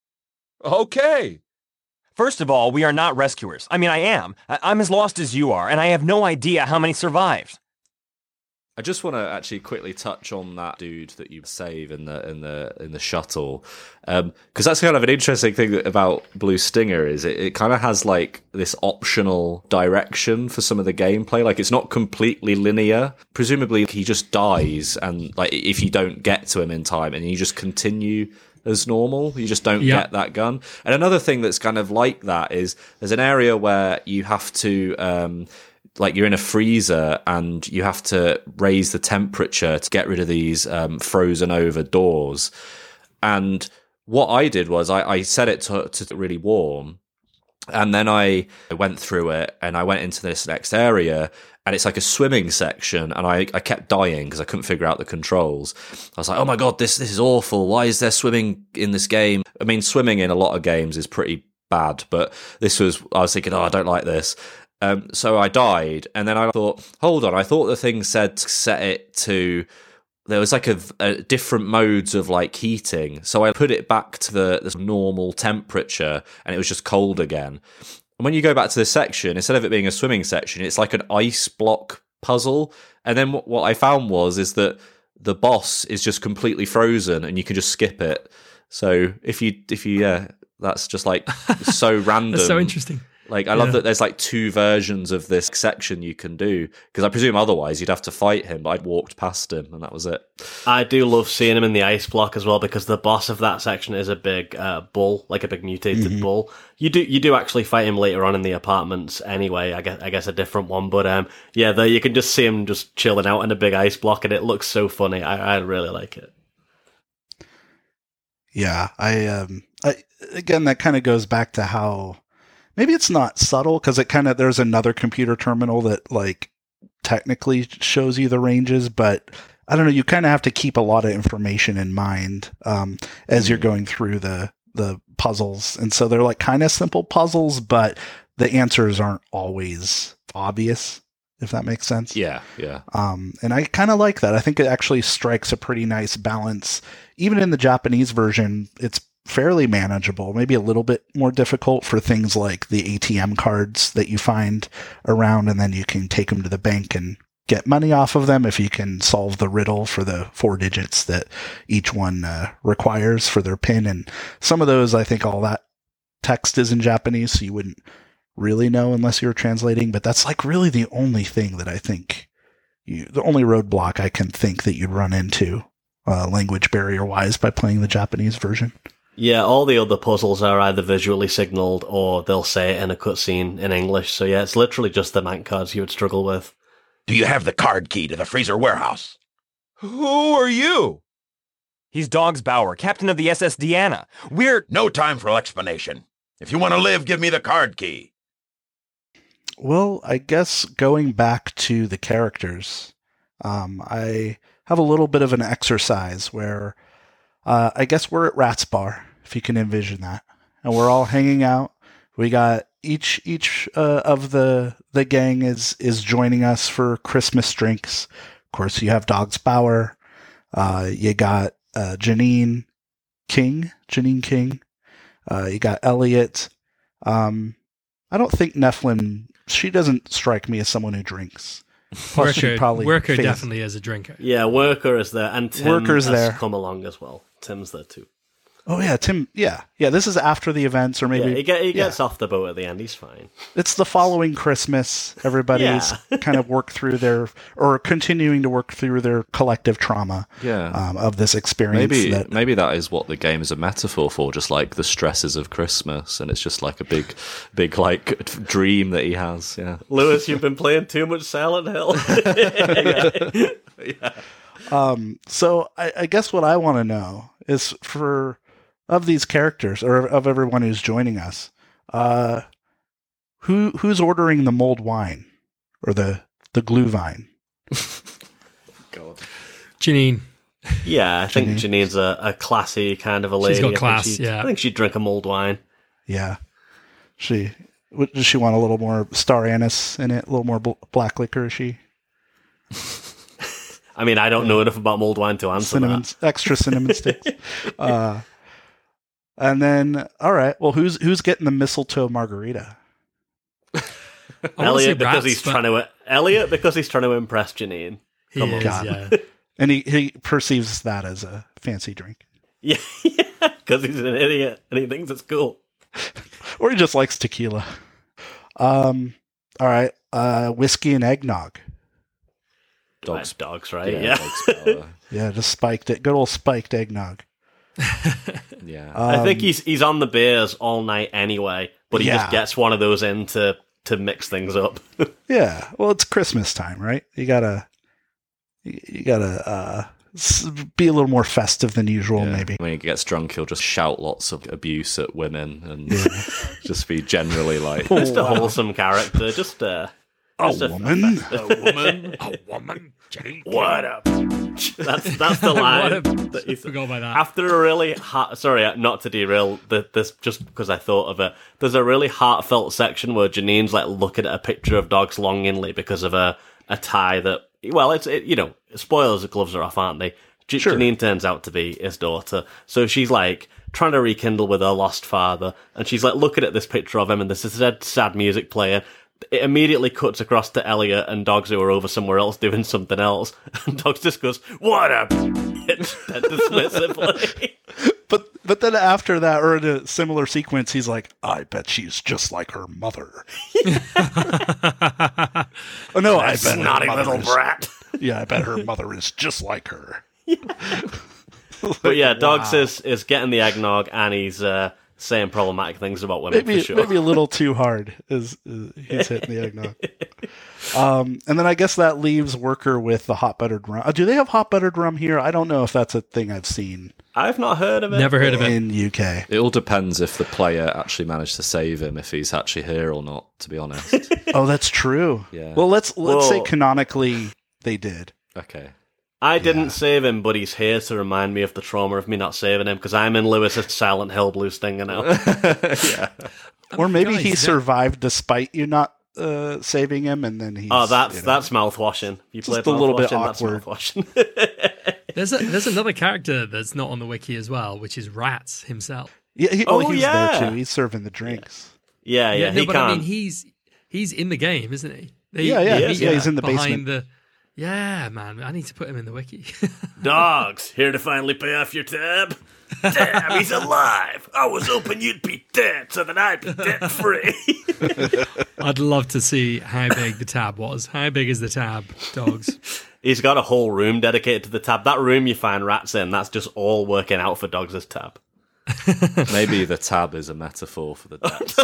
Okay. First of all, we are not rescuers. I mean, I am. I- I'm as lost as you are, and I have no idea how many survived. I just want to actually quickly touch on that dude that you save in the in the in the shuttle, because um, that's kind of an interesting thing about Blue Stinger. Is it, it kind of has like this optional direction for some of the gameplay. Like it's not completely linear. Presumably, he just dies, and like if you don't get to him in time, and you just continue as normal, you just don't Yeah. get that gun. And another thing that's kind of like that is there's an area where you have to. Um, like you're in a freezer and you have to raise the temperature to get rid of these um, frozen over doors. And what I did was I, I set it to, to really warm. And then I went through it and I went into this next area and it's like a swimming section. And I, I kept dying because I couldn't figure out the controls. I was like, oh my God, this, this is awful. Why is there swimming in this game? I mean, swimming in a lot of games is pretty bad, but this was, I was thinking, oh, I don't like this. Um, so I died, and then I thought, hold on, I thought the thing said to set it to, there was like a, a different modes of like heating. So I put it back to the, the normal temperature, and it was just cold again. And when you go back to this section, instead of it being a swimming section, it's like an ice block puzzle. And then what, what I found was is that the boss is just completely frozen, and you can just skip it. So if you if you yeah, that's just like so random. That's so interesting. Like, I love yeah. that there's like two versions of this section you can do, because I presume otherwise you'd have to fight him, but I'd walked past him and that was it. I do love seeing him in the ice block as well, because the boss of that section is a big uh, bull, like a big mutated mm-hmm. bull. You do you do actually fight him later on in the apartments anyway, I guess I guess a different one, but um, yeah, there you can just see him just chilling out in a big ice block, and it looks so funny. I, I really like it. Yeah, I, um, I again, that kind of goes back to how... Maybe it's not subtle, because it kind of, there's another computer terminal that like technically shows you the ranges, but I don't know, you kind of have to keep a lot of information in mind um, as you're going through the, the puzzles. And so they're like kind of simple puzzles, but the answers aren't always obvious, if that makes sense. Yeah, yeah. Um, and I kind of like that. I think it actually strikes a pretty nice balance. Even in the Japanese version, it's fairly manageable, maybe a little bit more difficult for things like the A T M cards that you find around, and then you can take them to the bank and get money off of them if you can solve the riddle for the four digits that each one uh, requires for their PIN. And some of those, I think all that text is in Japanese, so you wouldn't really know unless you were translating, but that's like really the only thing that I think you, the only roadblock I can think that you'd run into uh, language barrier wise by playing the Japanese version. Yeah, all the other puzzles are either visually signaled or they'll say it in a cutscene in English. So yeah, it's literally just the Mank cards you would struggle with. Do you have the card key to the freezer warehouse? Who are you? He's Dogs Bauer, captain of the S S Deanna. We're... No time for explanation. If you want to live, give me the card key. Well, I guess going back to the characters, um, I have a little bit of an exercise where... Uh, I guess we're at Rat's Bar, if you can envision that, and we're all hanging out. We got each each uh, of the the gang is is joining us for Christmas drinks. Of course, you have Dogs Bauer. Uh, you got uh, Janine King, Janine King. Uh, you got Elliot. Um, I don't think Nephilim. She doesn't strike me as someone who drinks. Plus, Worker, probably Worker face. definitely is a drinker. Yeah, Worker is there, and Tim Worker's has there. come along as well. Tim's there too. Oh yeah, Tim. Yeah, yeah. This is after the events, or maybe yeah, he, get, he gets yeah. off the boat at the end. He's fine. It's the following Christmas. Everybody's Yeah. kind of worked through their, or continuing to work through their collective trauma. Yeah. Um, of this experience. Maybe that, maybe that is what the game is a metaphor for, just like the stresses of Christmas, and it's just like a big, big like dream that he has. Yeah. Lewis, you've been playing too much Silent Hill. yeah. Um. So I, I guess what I want to know is for. Of these characters, or of everyone who's joining us, uh, who who's ordering the mulled wine or the the glue vine? God, Janine. Yeah, I think Janine. Janine's a, a classy kind of a lady. She's got I think class. she'd- Yeah, I think she'd drink a mulled wine. Yeah, she what, does she want a little more star anise in it, a little more bl- black liquor? Is she I mean, I don't know enough about mulled wine to answer cinnamon that. extra cinnamon sticks? Uh, and then all right, well, who's who's getting the mistletoe margarita? Elliot because rats, he's but- trying to Elliot because he's trying to impress Janine. He Come is, on. yeah. And he, he perceives that as a fancy drink. Yeah, because he's an idiot and he thinks it's cool. Or he just likes tequila. Um. All right. Uh, whiskey and eggnog. Dogs, dogs, right? Yeah. Yeah. Dogs Bauer. Yeah, just spiked it. Good old spiked eggnog. Yeah. Um, I think he's he's on the beers all night anyway, but he Yeah. just gets one of those in to, to mix things up. Yeah. Well, it's Christmas time, right? You gotta, you, you gotta uh, s- be a little more festive than usual, Yeah. maybe. When he gets drunk, he'll just shout lots of abuse at women and Yeah. just be generally like, Oh, Just a wow. wholesome character. Just uh, A just woman. A woman. A woman. Jenny. What up? That's that's the line. What a- that he- forgot about that. After a really heart, sorry, not to derail the, this, just because I thought of it. There's a really heartfelt section where Janine's like looking at a picture of dogs longingly because of a a tie that. Well, it's it, you know, spoilers. The gloves are off, aren't they? J- Sure. Janine turns out to be his daughter, so she's like trying to rekindle with her lost father, and she's like looking at this picture of him, and there's this sad, sad music playing. it immediately cuts across to Elliot and Dogs who are over somewhere else doing something else. And Dogs just goes, "What a bitch," dismissively. But but then after that, or in a similar sequence, he's like, "I bet she's just like her mother." Oh no, I bet snotty her little is, brat. Yeah, I bet her mother is just like her. But yeah, Dogs wow. is, is getting the eggnog, and he's uh, saying problematic things about women, Maybe for sure. maybe a little too hard is, is he's hitting the eggnog. Um, and then I guess that leaves Worker with the hot buttered rum. Uh, do they have hot buttered rum here? I don't know if that's a thing I've seen. I've not heard of it. Never heard of it. In U K. It all depends if the player actually managed to save him, if he's actually here or not, to be honest. Oh, that's true. Yeah. Well, let's let's Well- say canonically they did. Okay. I didn't save him, but he's here to remind me of the trauma of me not saving him, because I'm in Lewis's Silent Hill Blue Stinger now. Yeah. Or maybe Guys, he that- survived despite you not uh, saving him, and then he's Oh, that's you know, that's mouthwashing. You Just played a little bit mouthwashing, that's awkward. mouthwashing. There's a, there's another character that's not on the wiki as well, which is Rats himself. Yeah, he, oh, Oh, he's yeah. there too. He's serving the drinks. yeah, yeah, no, he but can't. I mean, he's he's in the game, isn't he? They, Yeah, yeah, they he meet is, yeah, him he's in the behind basement. The, yeah, man, I need to put him in the wiki. Dogs, here to finally pay off your tab? Damn, he's alive! I was hoping you'd be dead so that I'd be debt free. I'd love to see how big the tab was. How big is the tab, Dogs? He's got a whole room dedicated to the tab. That room you find Rats in, that's just all working out for Dogs' tab. Maybe the tab is a metaphor for the depths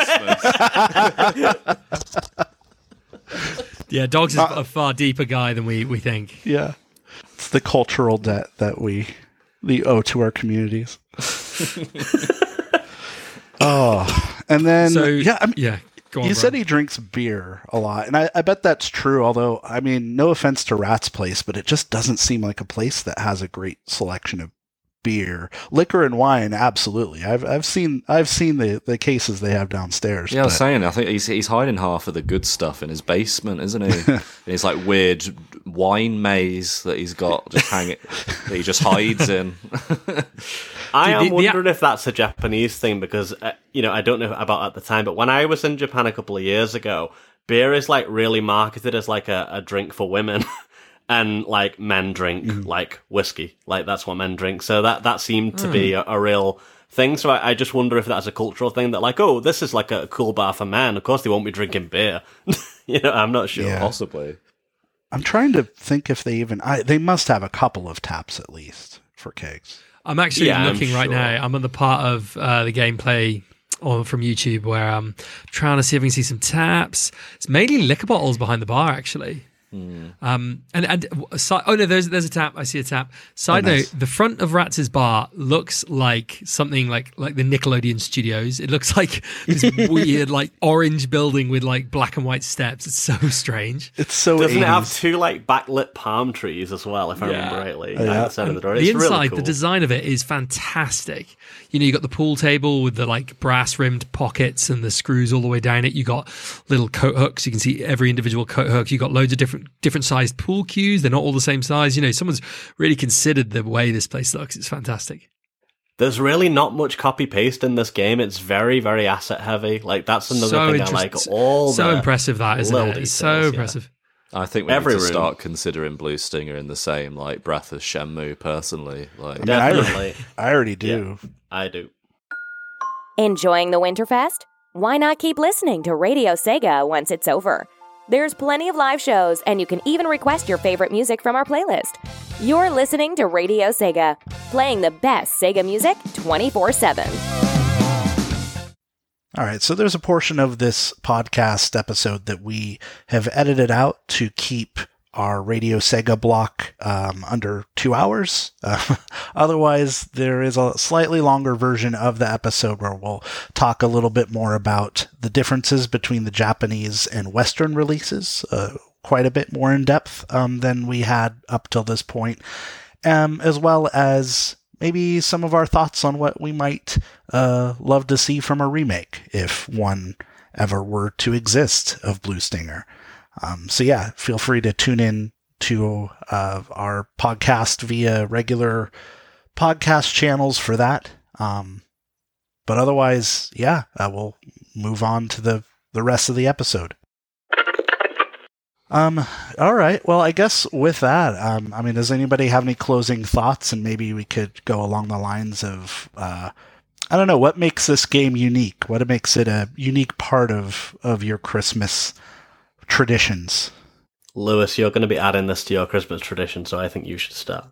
of Christmas. Yeah, Dogs is Uh, a far deeper guy than we, we think. Yeah, it's the cultural debt that we the owe to our communities. Oh, and then So, yeah, I mean, yeah. Go on, you said Brian. he drinks beer a lot, and I, I bet that's true. Although, I mean, no offense to Rat's Place, but it just doesn't seem like a place that has a great selection of beer, liquor, and wine. Absolutely, I've I've seen I've seen the, the cases they have downstairs. Yeah, I was but- saying, I think he's he's hiding half of the good stuff in his basement, isn't he? In his like weird wine maze that he's got just hanging, that he just hides in. I Dude, am the- the- wondering if that's a Japanese thing because, uh, you know, I don't know about at the time, but when I was in Japan a couple of years ago, beer is like really marketed as like a, a drink for women. And like men drink Mm-hmm. like whiskey, like that's what men drink. So that that seemed to be Hmm. a, a real thing. So I, I just wonder if that's a cultural thing that like, oh, this is like a cool bar for men. Of course, they won't be drinking beer. You know, I'm not sure. Yeah. Possibly. I'm trying to think if they even I, they must have a couple of taps at least for kegs. I'm actually Yeah, I'm looking right sure. now. I'm on the part of uh, the gameplay on, from YouTube where I'm trying to see if I can see some taps. It's mainly liquor bottles behind the bar, actually. Mm. Um, and and uh, si- oh no, there's there's a tap. I see a tap. Side Oh, nice. note: the front of Rats's bar looks like something like like the Nickelodeon Studios. It looks like this weird like orange building with like black and white steps. It's so strange. It's so Doesn't it have eighties. two like backlit palm trees as well? If I Yeah. remember rightly, Oh, yeah. outside of the door. The It's inside, really cool. the design of it is fantastic. You know, you got the pool table with the like brass rimmed pockets and the screws all the way down it. You got little coat hooks. You can see every individual coat hook. You got loads of different different sized pool cues. They're not all the same size. You know, someone's really considered the way this place looks. It's fantastic. There's really not much copy paste in this game. It's very, very asset heavy. Like that's another So thing I interest- like. All so the impressive that, isn't little it? It's details, so yeah. impressive. I think we Every need to room. start considering Blue Stinger in the same like breath as Shenmue. Personally, like I mean, I Definitely. already, I already do. I do. Enjoying the Winterfest? Why not keep listening to Radio Sega once it's over? There's plenty of live shows, and you can even request your favorite music from our playlist. You're listening to Radio Sega, playing the best Sega music twenty-four seven. All right, so there's a portion of this podcast episode that we have edited out to keep our Radio Sega block um, under two hours. Uh, otherwise, there is a slightly longer version of the episode where we'll talk a little bit more about the differences between the Japanese and Western releases, uh, quite a bit more in depth um, than we had up till this point, um, as well as maybe some of our thoughts on what we might uh, love to see from a remake, if one ever were to exist, of Blue Stinger. Um, so yeah, feel free to tune in to uh, our podcast via regular podcast channels for that. Um, but otherwise, yeah, uh, we'll move on to the, the rest of the episode. Um, all right. Well, I guess with that, um, I mean, does anybody have any closing thoughts? And maybe we could go along the lines of, uh, I don't know, what makes this game unique? What makes it a unique part of, of your Christmas traditions? Lewis, you're going to be adding this to your Christmas tradition, so I think you should start.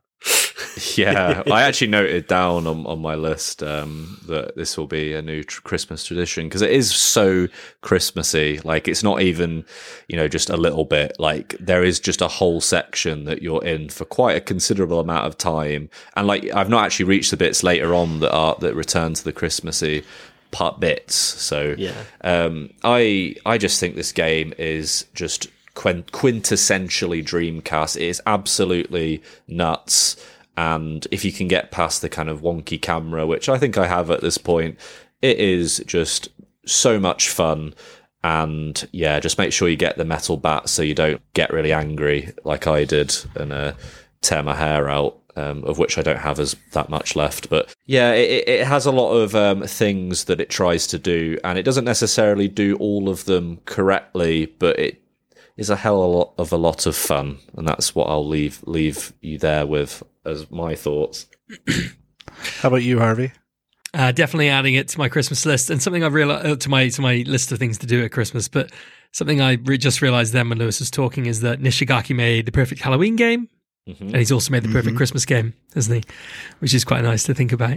Yeah, I actually noted down on, on my list um, that this will be a new tr- Christmas tradition because it is so Christmassy. Like, it's not even, you know, just a little bit. Like, there is just a whole section that you're in for quite a considerable amount of time. And, like, I've not actually reached the bits later on that are that return to the Christmassy part bits. So, yeah. um, I I just think this game is just quint- quintessentially Dreamcast. It is absolutely nuts. And if you can get past the kind of wonky camera, which I think I have at this point, it is just so much fun. And yeah, just make sure you get the metal bat so you don't get really angry like I did and uh, tear my hair out, um, of which I don't have as that much left. But yeah, it, it has a lot of um, things that it tries to do, and it doesn't necessarily do all of them correctly, but it is a hell of a lot of a lot of fun, and that's what I'll leave leave you there with as my thoughts. How about you, Harvey? Uh, definitely adding it to my Christmas list, and something I've realized uh, to my to my list of things to do at Christmas. But something I re- just realized then when Lewis was talking is that Nishigaki made the perfect Halloween game, mm-hmm. and he's also made the perfect mm-hmm. Christmas game, hasn't he? Which is quite nice to think about.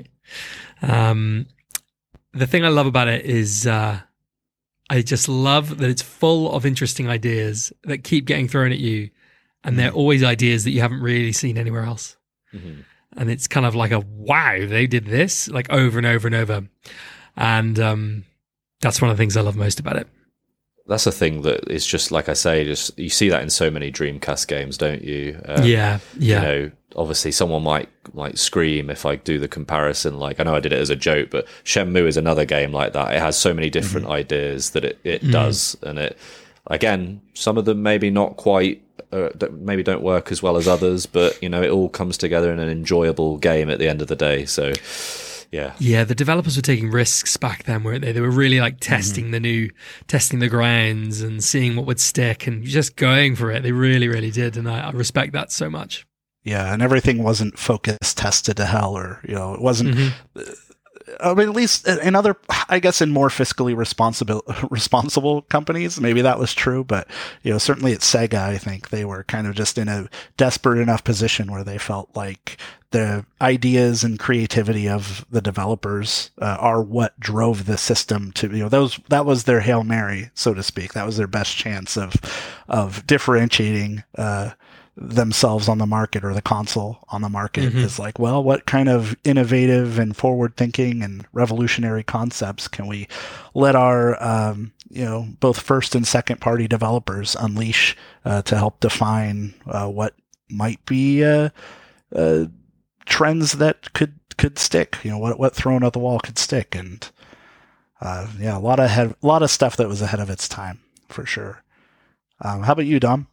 Um, the thing I love about it is uh, I just love that it's full of interesting ideas that keep getting thrown at you, and they're always ideas that you haven't really seen anywhere else. Mm-hmm. And it's kind of like a, wow, they did this, like over and over and over. And um, that's one of the things I love most about it. That's a thing that is just, like I say, just you see that in so many Dreamcast games, don't you? Um, yeah, yeah. You know, obviously someone might like scream if I do the comparison. Like, I know I did it as a joke, but Shenmue is another game like that. It has so many different mm-hmm. ideas that it, it mm-hmm. does. And it, again, some of them maybe not quite, Uh, maybe don't work as well as others, but you know, it all comes together in an enjoyable game at the end of the day. So yeah yeah the developers were taking risks back then, weren't they? They were really like testing mm-hmm. the new testing the grounds and seeing what would stick and just going for it. They really really did, and I, I respect that so much. Yeah, and everything wasn't focus tested to hell, or you know, it wasn't mm-hmm. I mean, at least in other, I guess, in more fiscally responsible responsible companies, maybe that was true. But you know, certainly at Sega, I think they were kind of just in a desperate enough position where they felt like the ideas and creativity of the developers uh, are what drove the system to, you know, those that was their Hail Mary, so to speak. That was their best chance of of differentiating Uh, themselves on the market, or the console on the market. Mm-hmm. Is like, well, what kind of innovative and forward thinking and revolutionary concepts can we let our um, you know, both first and second party developers unleash uh, to help define uh, what might be uh, uh, trends that could could stick, you know, what what thrown at the wall could stick. And uh, yeah, a lot of head, a lot of stuff that was ahead of its time for sure. Um, how about you, Dom?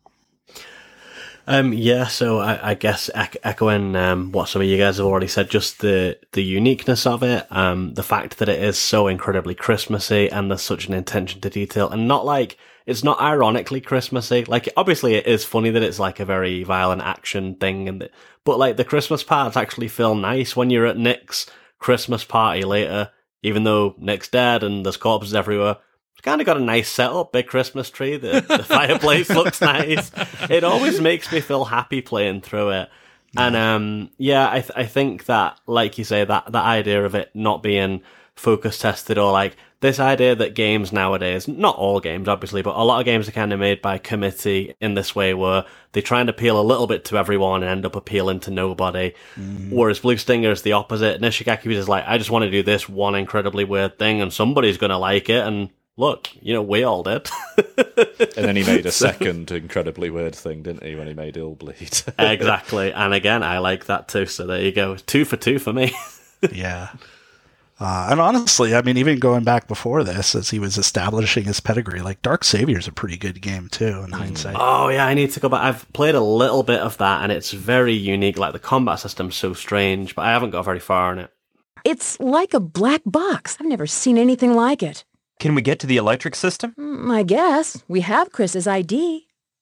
Um, yeah, so I, I guess ec- echoing um, what some of you guys have already said, just the, the uniqueness of it, um, the fact that it is so incredibly Christmassy and there's such an attention to detail, and not like, it's not ironically Christmassy. Like, obviously it is funny that it's like a very violent action thing, and the, but like the Christmas parts actually feel nice when you're at Nick's Christmas party later, even though Nick's dead and there's corpses everywhere. Kind of got a nice setup, big Christmas tree. The, the fireplace looks nice. It always makes me feel happy playing through it. And um, yeah, I th- I think that, like you say, that that idea of it not being focus tested, or like this idea that games nowadays, not all games obviously, but a lot of games are kind of made by committee in this way, where they try and appeal a little bit to everyone and end up appealing to nobody. Mm. Whereas Blue Stinger is the opposite. Nishigaki is like, I just want to do this one incredibly weird thing, and somebody's going to like it, and look, you know, we all did. And then he made a second incredibly weird thing, didn't he, when he made Illbleed? Exactly. And again, I like that too. So there you go. Two for two for me. Yeah. Uh, and honestly, I mean, even going back before this, as he was establishing his pedigree, like Dark Savior is a pretty good game too, in mm. hindsight. Oh, yeah, I need to go back. I've played a little bit of that, and it's very unique. Like, the combat system's so strange, but I haven't got very far in it. It's like a black box. I've never seen anything like it. Can we get to the electric system? Mm, I guess. We have Chris's I D.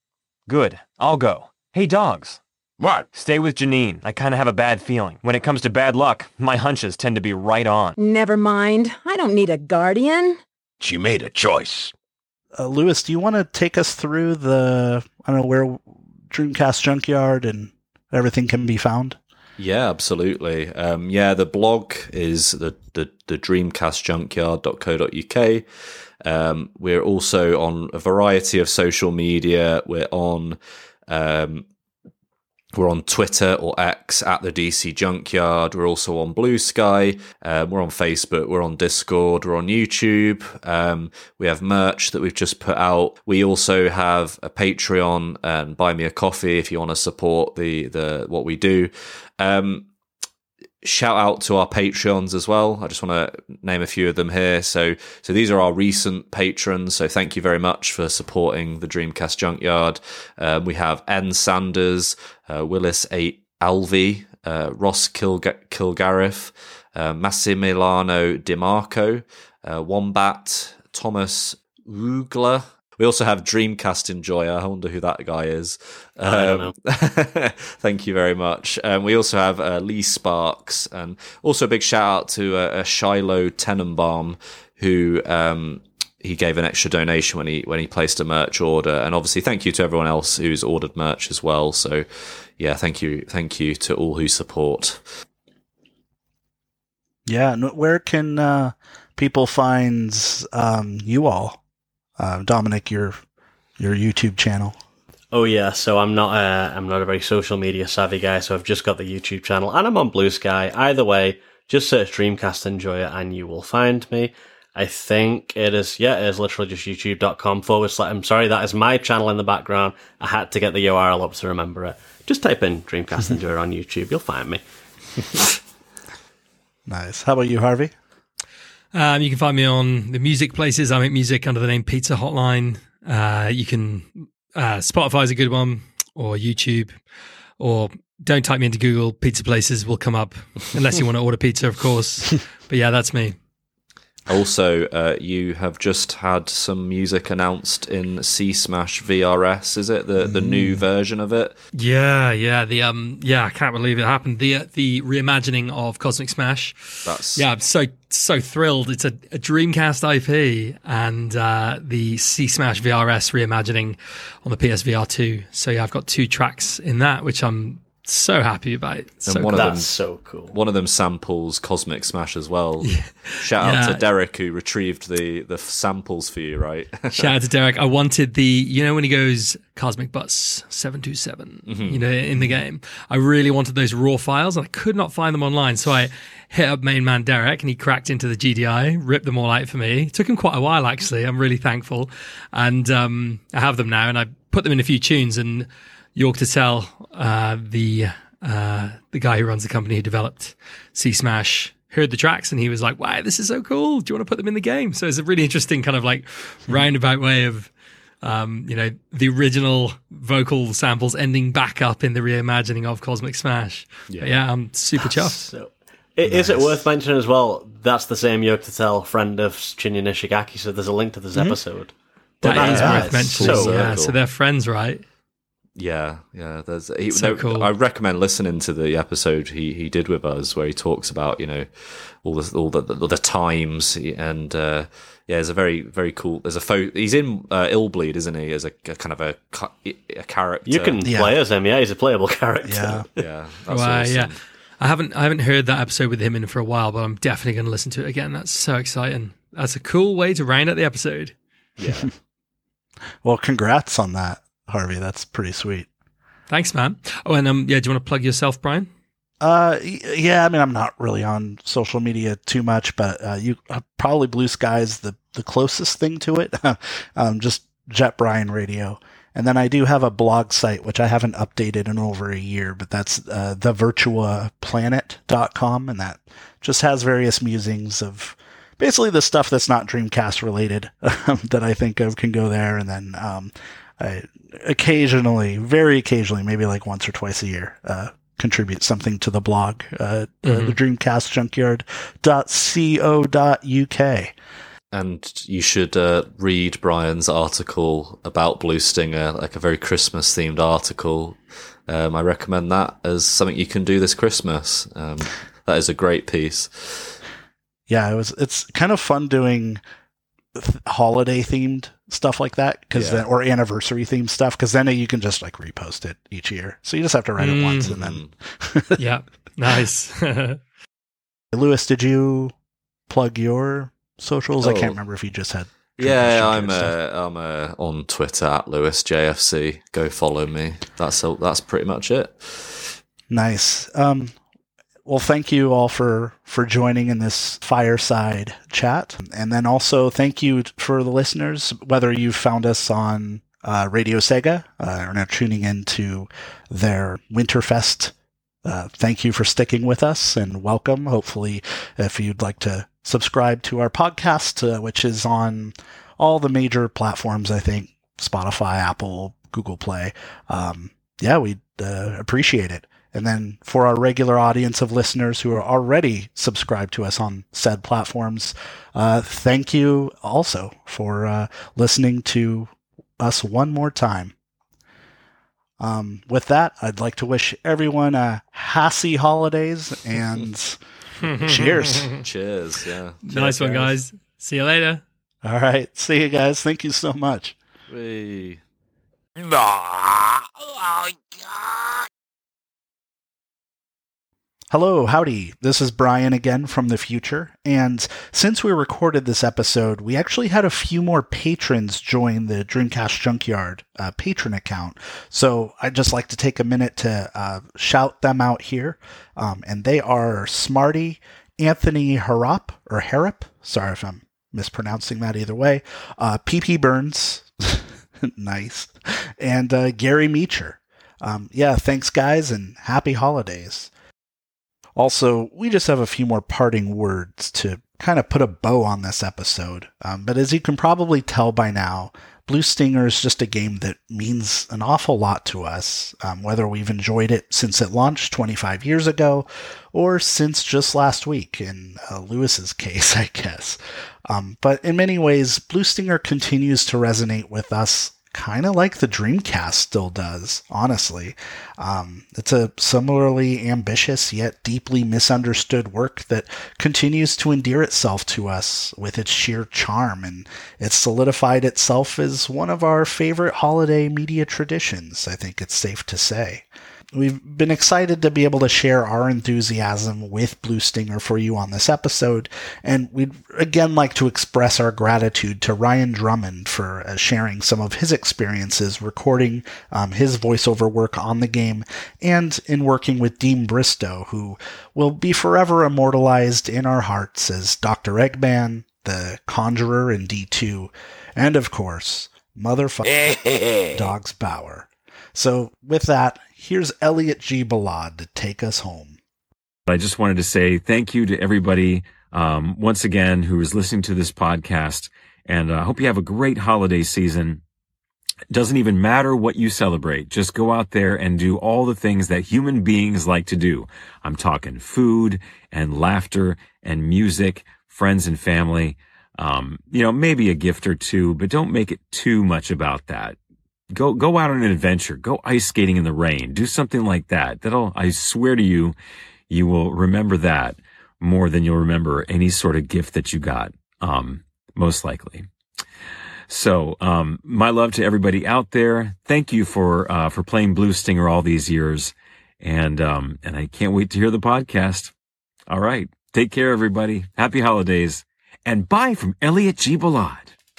Good. I'll go. Hey, dogs. What? Stay with Janine. I kind of have a bad feeling. When it comes to bad luck, my hunches tend to be right on. Never mind. I don't need a guardian. She made a choice. Uh, Lewis, do you want to take us through the, I don't know, where Dreamcast Junkyard and everything can be found? Yeah, absolutely. Um, yeah, the blog is the, the, the dreamcast junkyard dot co dot uk. Um, we're also on a variety of social media. We're on um, we're on Twitter or X at the D C Junkyard. We're also on Blue Sky. Um, we're on Facebook. We're on Discord. We're on YouTube. Um, we have merch that we've just put out. We also have a Patreon and Buy Me a Coffee if you want to support the the what we do. Um, shout out to our Patreons as well. I just want to name a few of them here. So, so these are our recent patrons. So thank you very much for supporting the Dreamcast Junkyard. Um, we have N Sanders, uh, Willis A. Alvey, uh, Ross Kilga- Kilgariff, uh, Massimiliano DiMarco, uh, Wombat, Thomas Ugler. We also have Dreamcast Enjoyer. I wonder who that guy is. Um, I don't know. Thank you very much. Um, we also have uh, Lee Sparks, and also a big shout out to uh, uh, Shiloh Tenenbaum, who um, he gave an extra donation when he when he placed a merch order. And obviously, thank you to everyone else who's ordered merch as well. So, yeah, thank you, thank you to all who support. Yeah, and where can uh, people find um, you all? Uh, Dominic, your your YouTube channel. Oh yeah, so I'm not a, I'm not a very social media savvy guy, so I've just got the YouTube channel, and I'm on Blue Sky. Either way, just search Dreamcast Enjoyer and you will find me. I think it is, yeah, it is literally just youtube.com forward slash, I'm sorry, that is my channel in the background. I had to get the U R L up to remember it. Just type in Dreamcast Enjoyer on YouTube, you'll find me. Nice. How about you, Harvey? Um, you can find me on the music places. I make music under the name Pizza Hotline. Uh, you can, uh, Spotify is a good one, or YouTube, or don't type me into Google. Pizza places will come up, unless you want to order pizza, of course. But yeah, that's me. Also, uh, you have just had some music announced in C Smash V R S. Is it the the mm. new version of it? Yeah, yeah. The um, yeah. I can't believe it happened. The uh, the reimagining of Cosmic Smash. That's yeah. I'm so so thrilled. It's a, a Dreamcast I P, and uh, the C Smash V R S reimagining on the P S V R two. So yeah, I've got two tracks in that, which I'm so happy about. So and one cool. of them, That's so cool. One of them samples Cosmic Smash as well. Yeah. Shout out Yeah. to Derek who retrieved the, the samples for you, right? Shout out to Derek. I wanted the, you know, when he goes Cosmic Bus seven two seven, Mhm. you know, in the game. I really wanted those raw files, and I could not find them online. So I hit up main man Derek, and he cracked into the G D I, ripped them all out for me. It took him quite a while, actually. I'm really thankful. And um, I have them now, and I put them in a few tunes. And York to Tell, uh, the uh, the guy who runs the company who developed C Smash, heard the tracks and he was like, wow, this is so cool. Do you want to put them in the game? So it's a really interesting kind of like roundabout way of, um, you know, the original vocal samples ending back up in the reimagining of Cosmic Smash. Yeah. But yeah, I'm super chuffed. So, i- is it worth mentioning as well, that's the same Yoke to Tell friend of Shinya Nishigaki, so there's a link to this Mhm. episode. That But is yeah, worth it's mentioning. so yeah, cool. so they're friends, right? Yeah, yeah. There's he, So no, cool. I recommend listening to the episode he, he did with us where he talks about you know all the all the the, the times and uh, yeah, there's a very very cool. There's a photo. He's in uh, Illbleed, isn't he? As a, a kind of a a character. You can Yeah. play as him, yeah, he's a playable character. Yeah. Yeah, that's Wow, awesome. yeah. I haven't I haven't heard that episode with him in for a while, but I'm definitely going to listen to it again. That's so exciting. That's a cool way to round out the episode. Yeah. Well, congrats on that, Harvey. That's pretty sweet. Thanks, man. Oh, and um, yeah, do you want to plug yourself, Brian? Uh, y- yeah. I mean, I'm not really on social media too much, but uh, you uh, probably Blue Sky is the the closest thing to it. um, just Jet Brian Radio, and then I do have a blog site which I haven't updated in over a year, but that's uh, the virtua planet dot com, and that just has various musings of basically the stuff that's not Dreamcast related that I think of can go there, and then um, I occasionally, very occasionally, maybe like once or twice a year, uh, contribute something to the blog, uh, Mhm. the dreamcast junkyard dot co dot uk. And you should uh, read Brian's article about Blue Stinger, like a very Christmas-themed article. Um, I recommend that as something you can do this Christmas. Um, that is a great piece. Yeah, it was. It's kind of fun doing th- holiday-themed stuff like that, because Yeah. then, or anniversary-themed stuff, because then you can just like repost it each year. So you just have to write it once, and then. Yeah, nice. Lewis, did you plug your socials? I Oh. can't remember if you just had. Yeah, I'm Dreamcast uh, stuff. I'm uh, on Twitter at Lewis J F C. Go follow me. That's all, that's pretty much it. Nice. Um, well, thank you all for, for joining in this fireside chat. And then also thank you for the listeners, whether you found us on uh, Radio Sega uh, or now tuning into their Winterfest. Uh, thank you for sticking with us and welcome. Hopefully, if you'd like to subscribe to our podcast, uh, which is on all the major platforms, I think, Spotify, Apple, Google Play. Um, yeah, we'd uh, appreciate it. And then for our regular audience of listeners who are already subscribed to us on said platforms, uh, thank you also for uh, listening to us one more time. Um, with that, I'd like to wish everyone a happy holidays and cheers. Cheers, yeah. Nice one, guys. See you later. All right. See you guys. Thank you so much. Whee. Hello, howdy. This is Brian again from the future. And since we recorded this episode, we actually had a few more patrons join the Dreamcast Junkyard uh, patron account. So I'd just like to take a minute to uh, shout them out here. Um, and they are Smarty, Anthony Harop, or Harrop. Sorry if I'm mispronouncing that either way. Uh, P P Burns. Nice. And uh, Gary Meacher. Um, yeah, thanks, guys, and happy holidays. Also, we just have a few more parting words to kind of put a bow on this episode. Um, but as you can probably tell by now, Blue Stinger is just a game that means an awful lot to us, um, whether we've enjoyed it since it launched twenty-five years ago or since just last week, in uh, Lewis's case, I guess. Um, but in many ways, Blue Stinger continues to resonate with us kind of like the Dreamcast still does, honestly. Um, it's a similarly ambitious yet deeply misunderstood work that continues to endear itself to us with its sheer charm, and it's solidified itself as one of our favorite holiday media traditions, I think it's safe to say. We've been excited to be able to share our enthusiasm with Blue Stinger for you on this episode, and we'd again like to express our gratitude to Ryan Drummond for uh, sharing some of his experiences recording um, his voiceover work on the game, and in working with Dean Bristow, who will be forever immortalized in our hearts as Doctor Eggman, the Conjurer in D two, and of course, motherfucking Dogs Bauer. So with that, here's Elliot G. Ballad to take us home. I just wanted to say thank you to everybody um, once again who is listening to this podcast, and I uh, hope you have a great holiday season. It doesn't even matter what you celebrate. Just go out there and do all the things that human beings like to do. I'm talking food and laughter and music, friends and family. Um, you know, maybe a gift or two, but don't make it too much about that. Go, go out on an adventure. Go ice skating in the rain. Do something like that. That'll, I swear to you, you will remember that more than you'll remember any sort of gift that you got. Um, most likely. So, um, my love to everybody out there. Thank you for, uh, for playing Blue Stinger all these years. And, um, and I can't wait to hear the podcast. All right. Take care, everybody. Happy holidays. And bye from Elliot G. Ballad.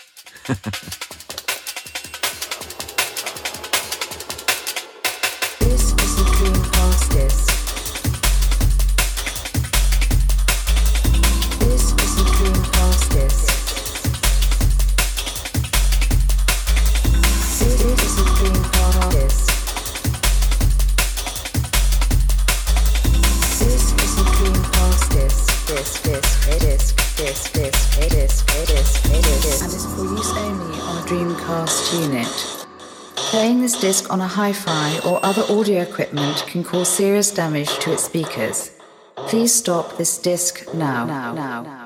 Unit. Playing this disc on a hi-fi or other audio equipment can cause serious damage to its speakers. Please stop this disc now. now, now, now.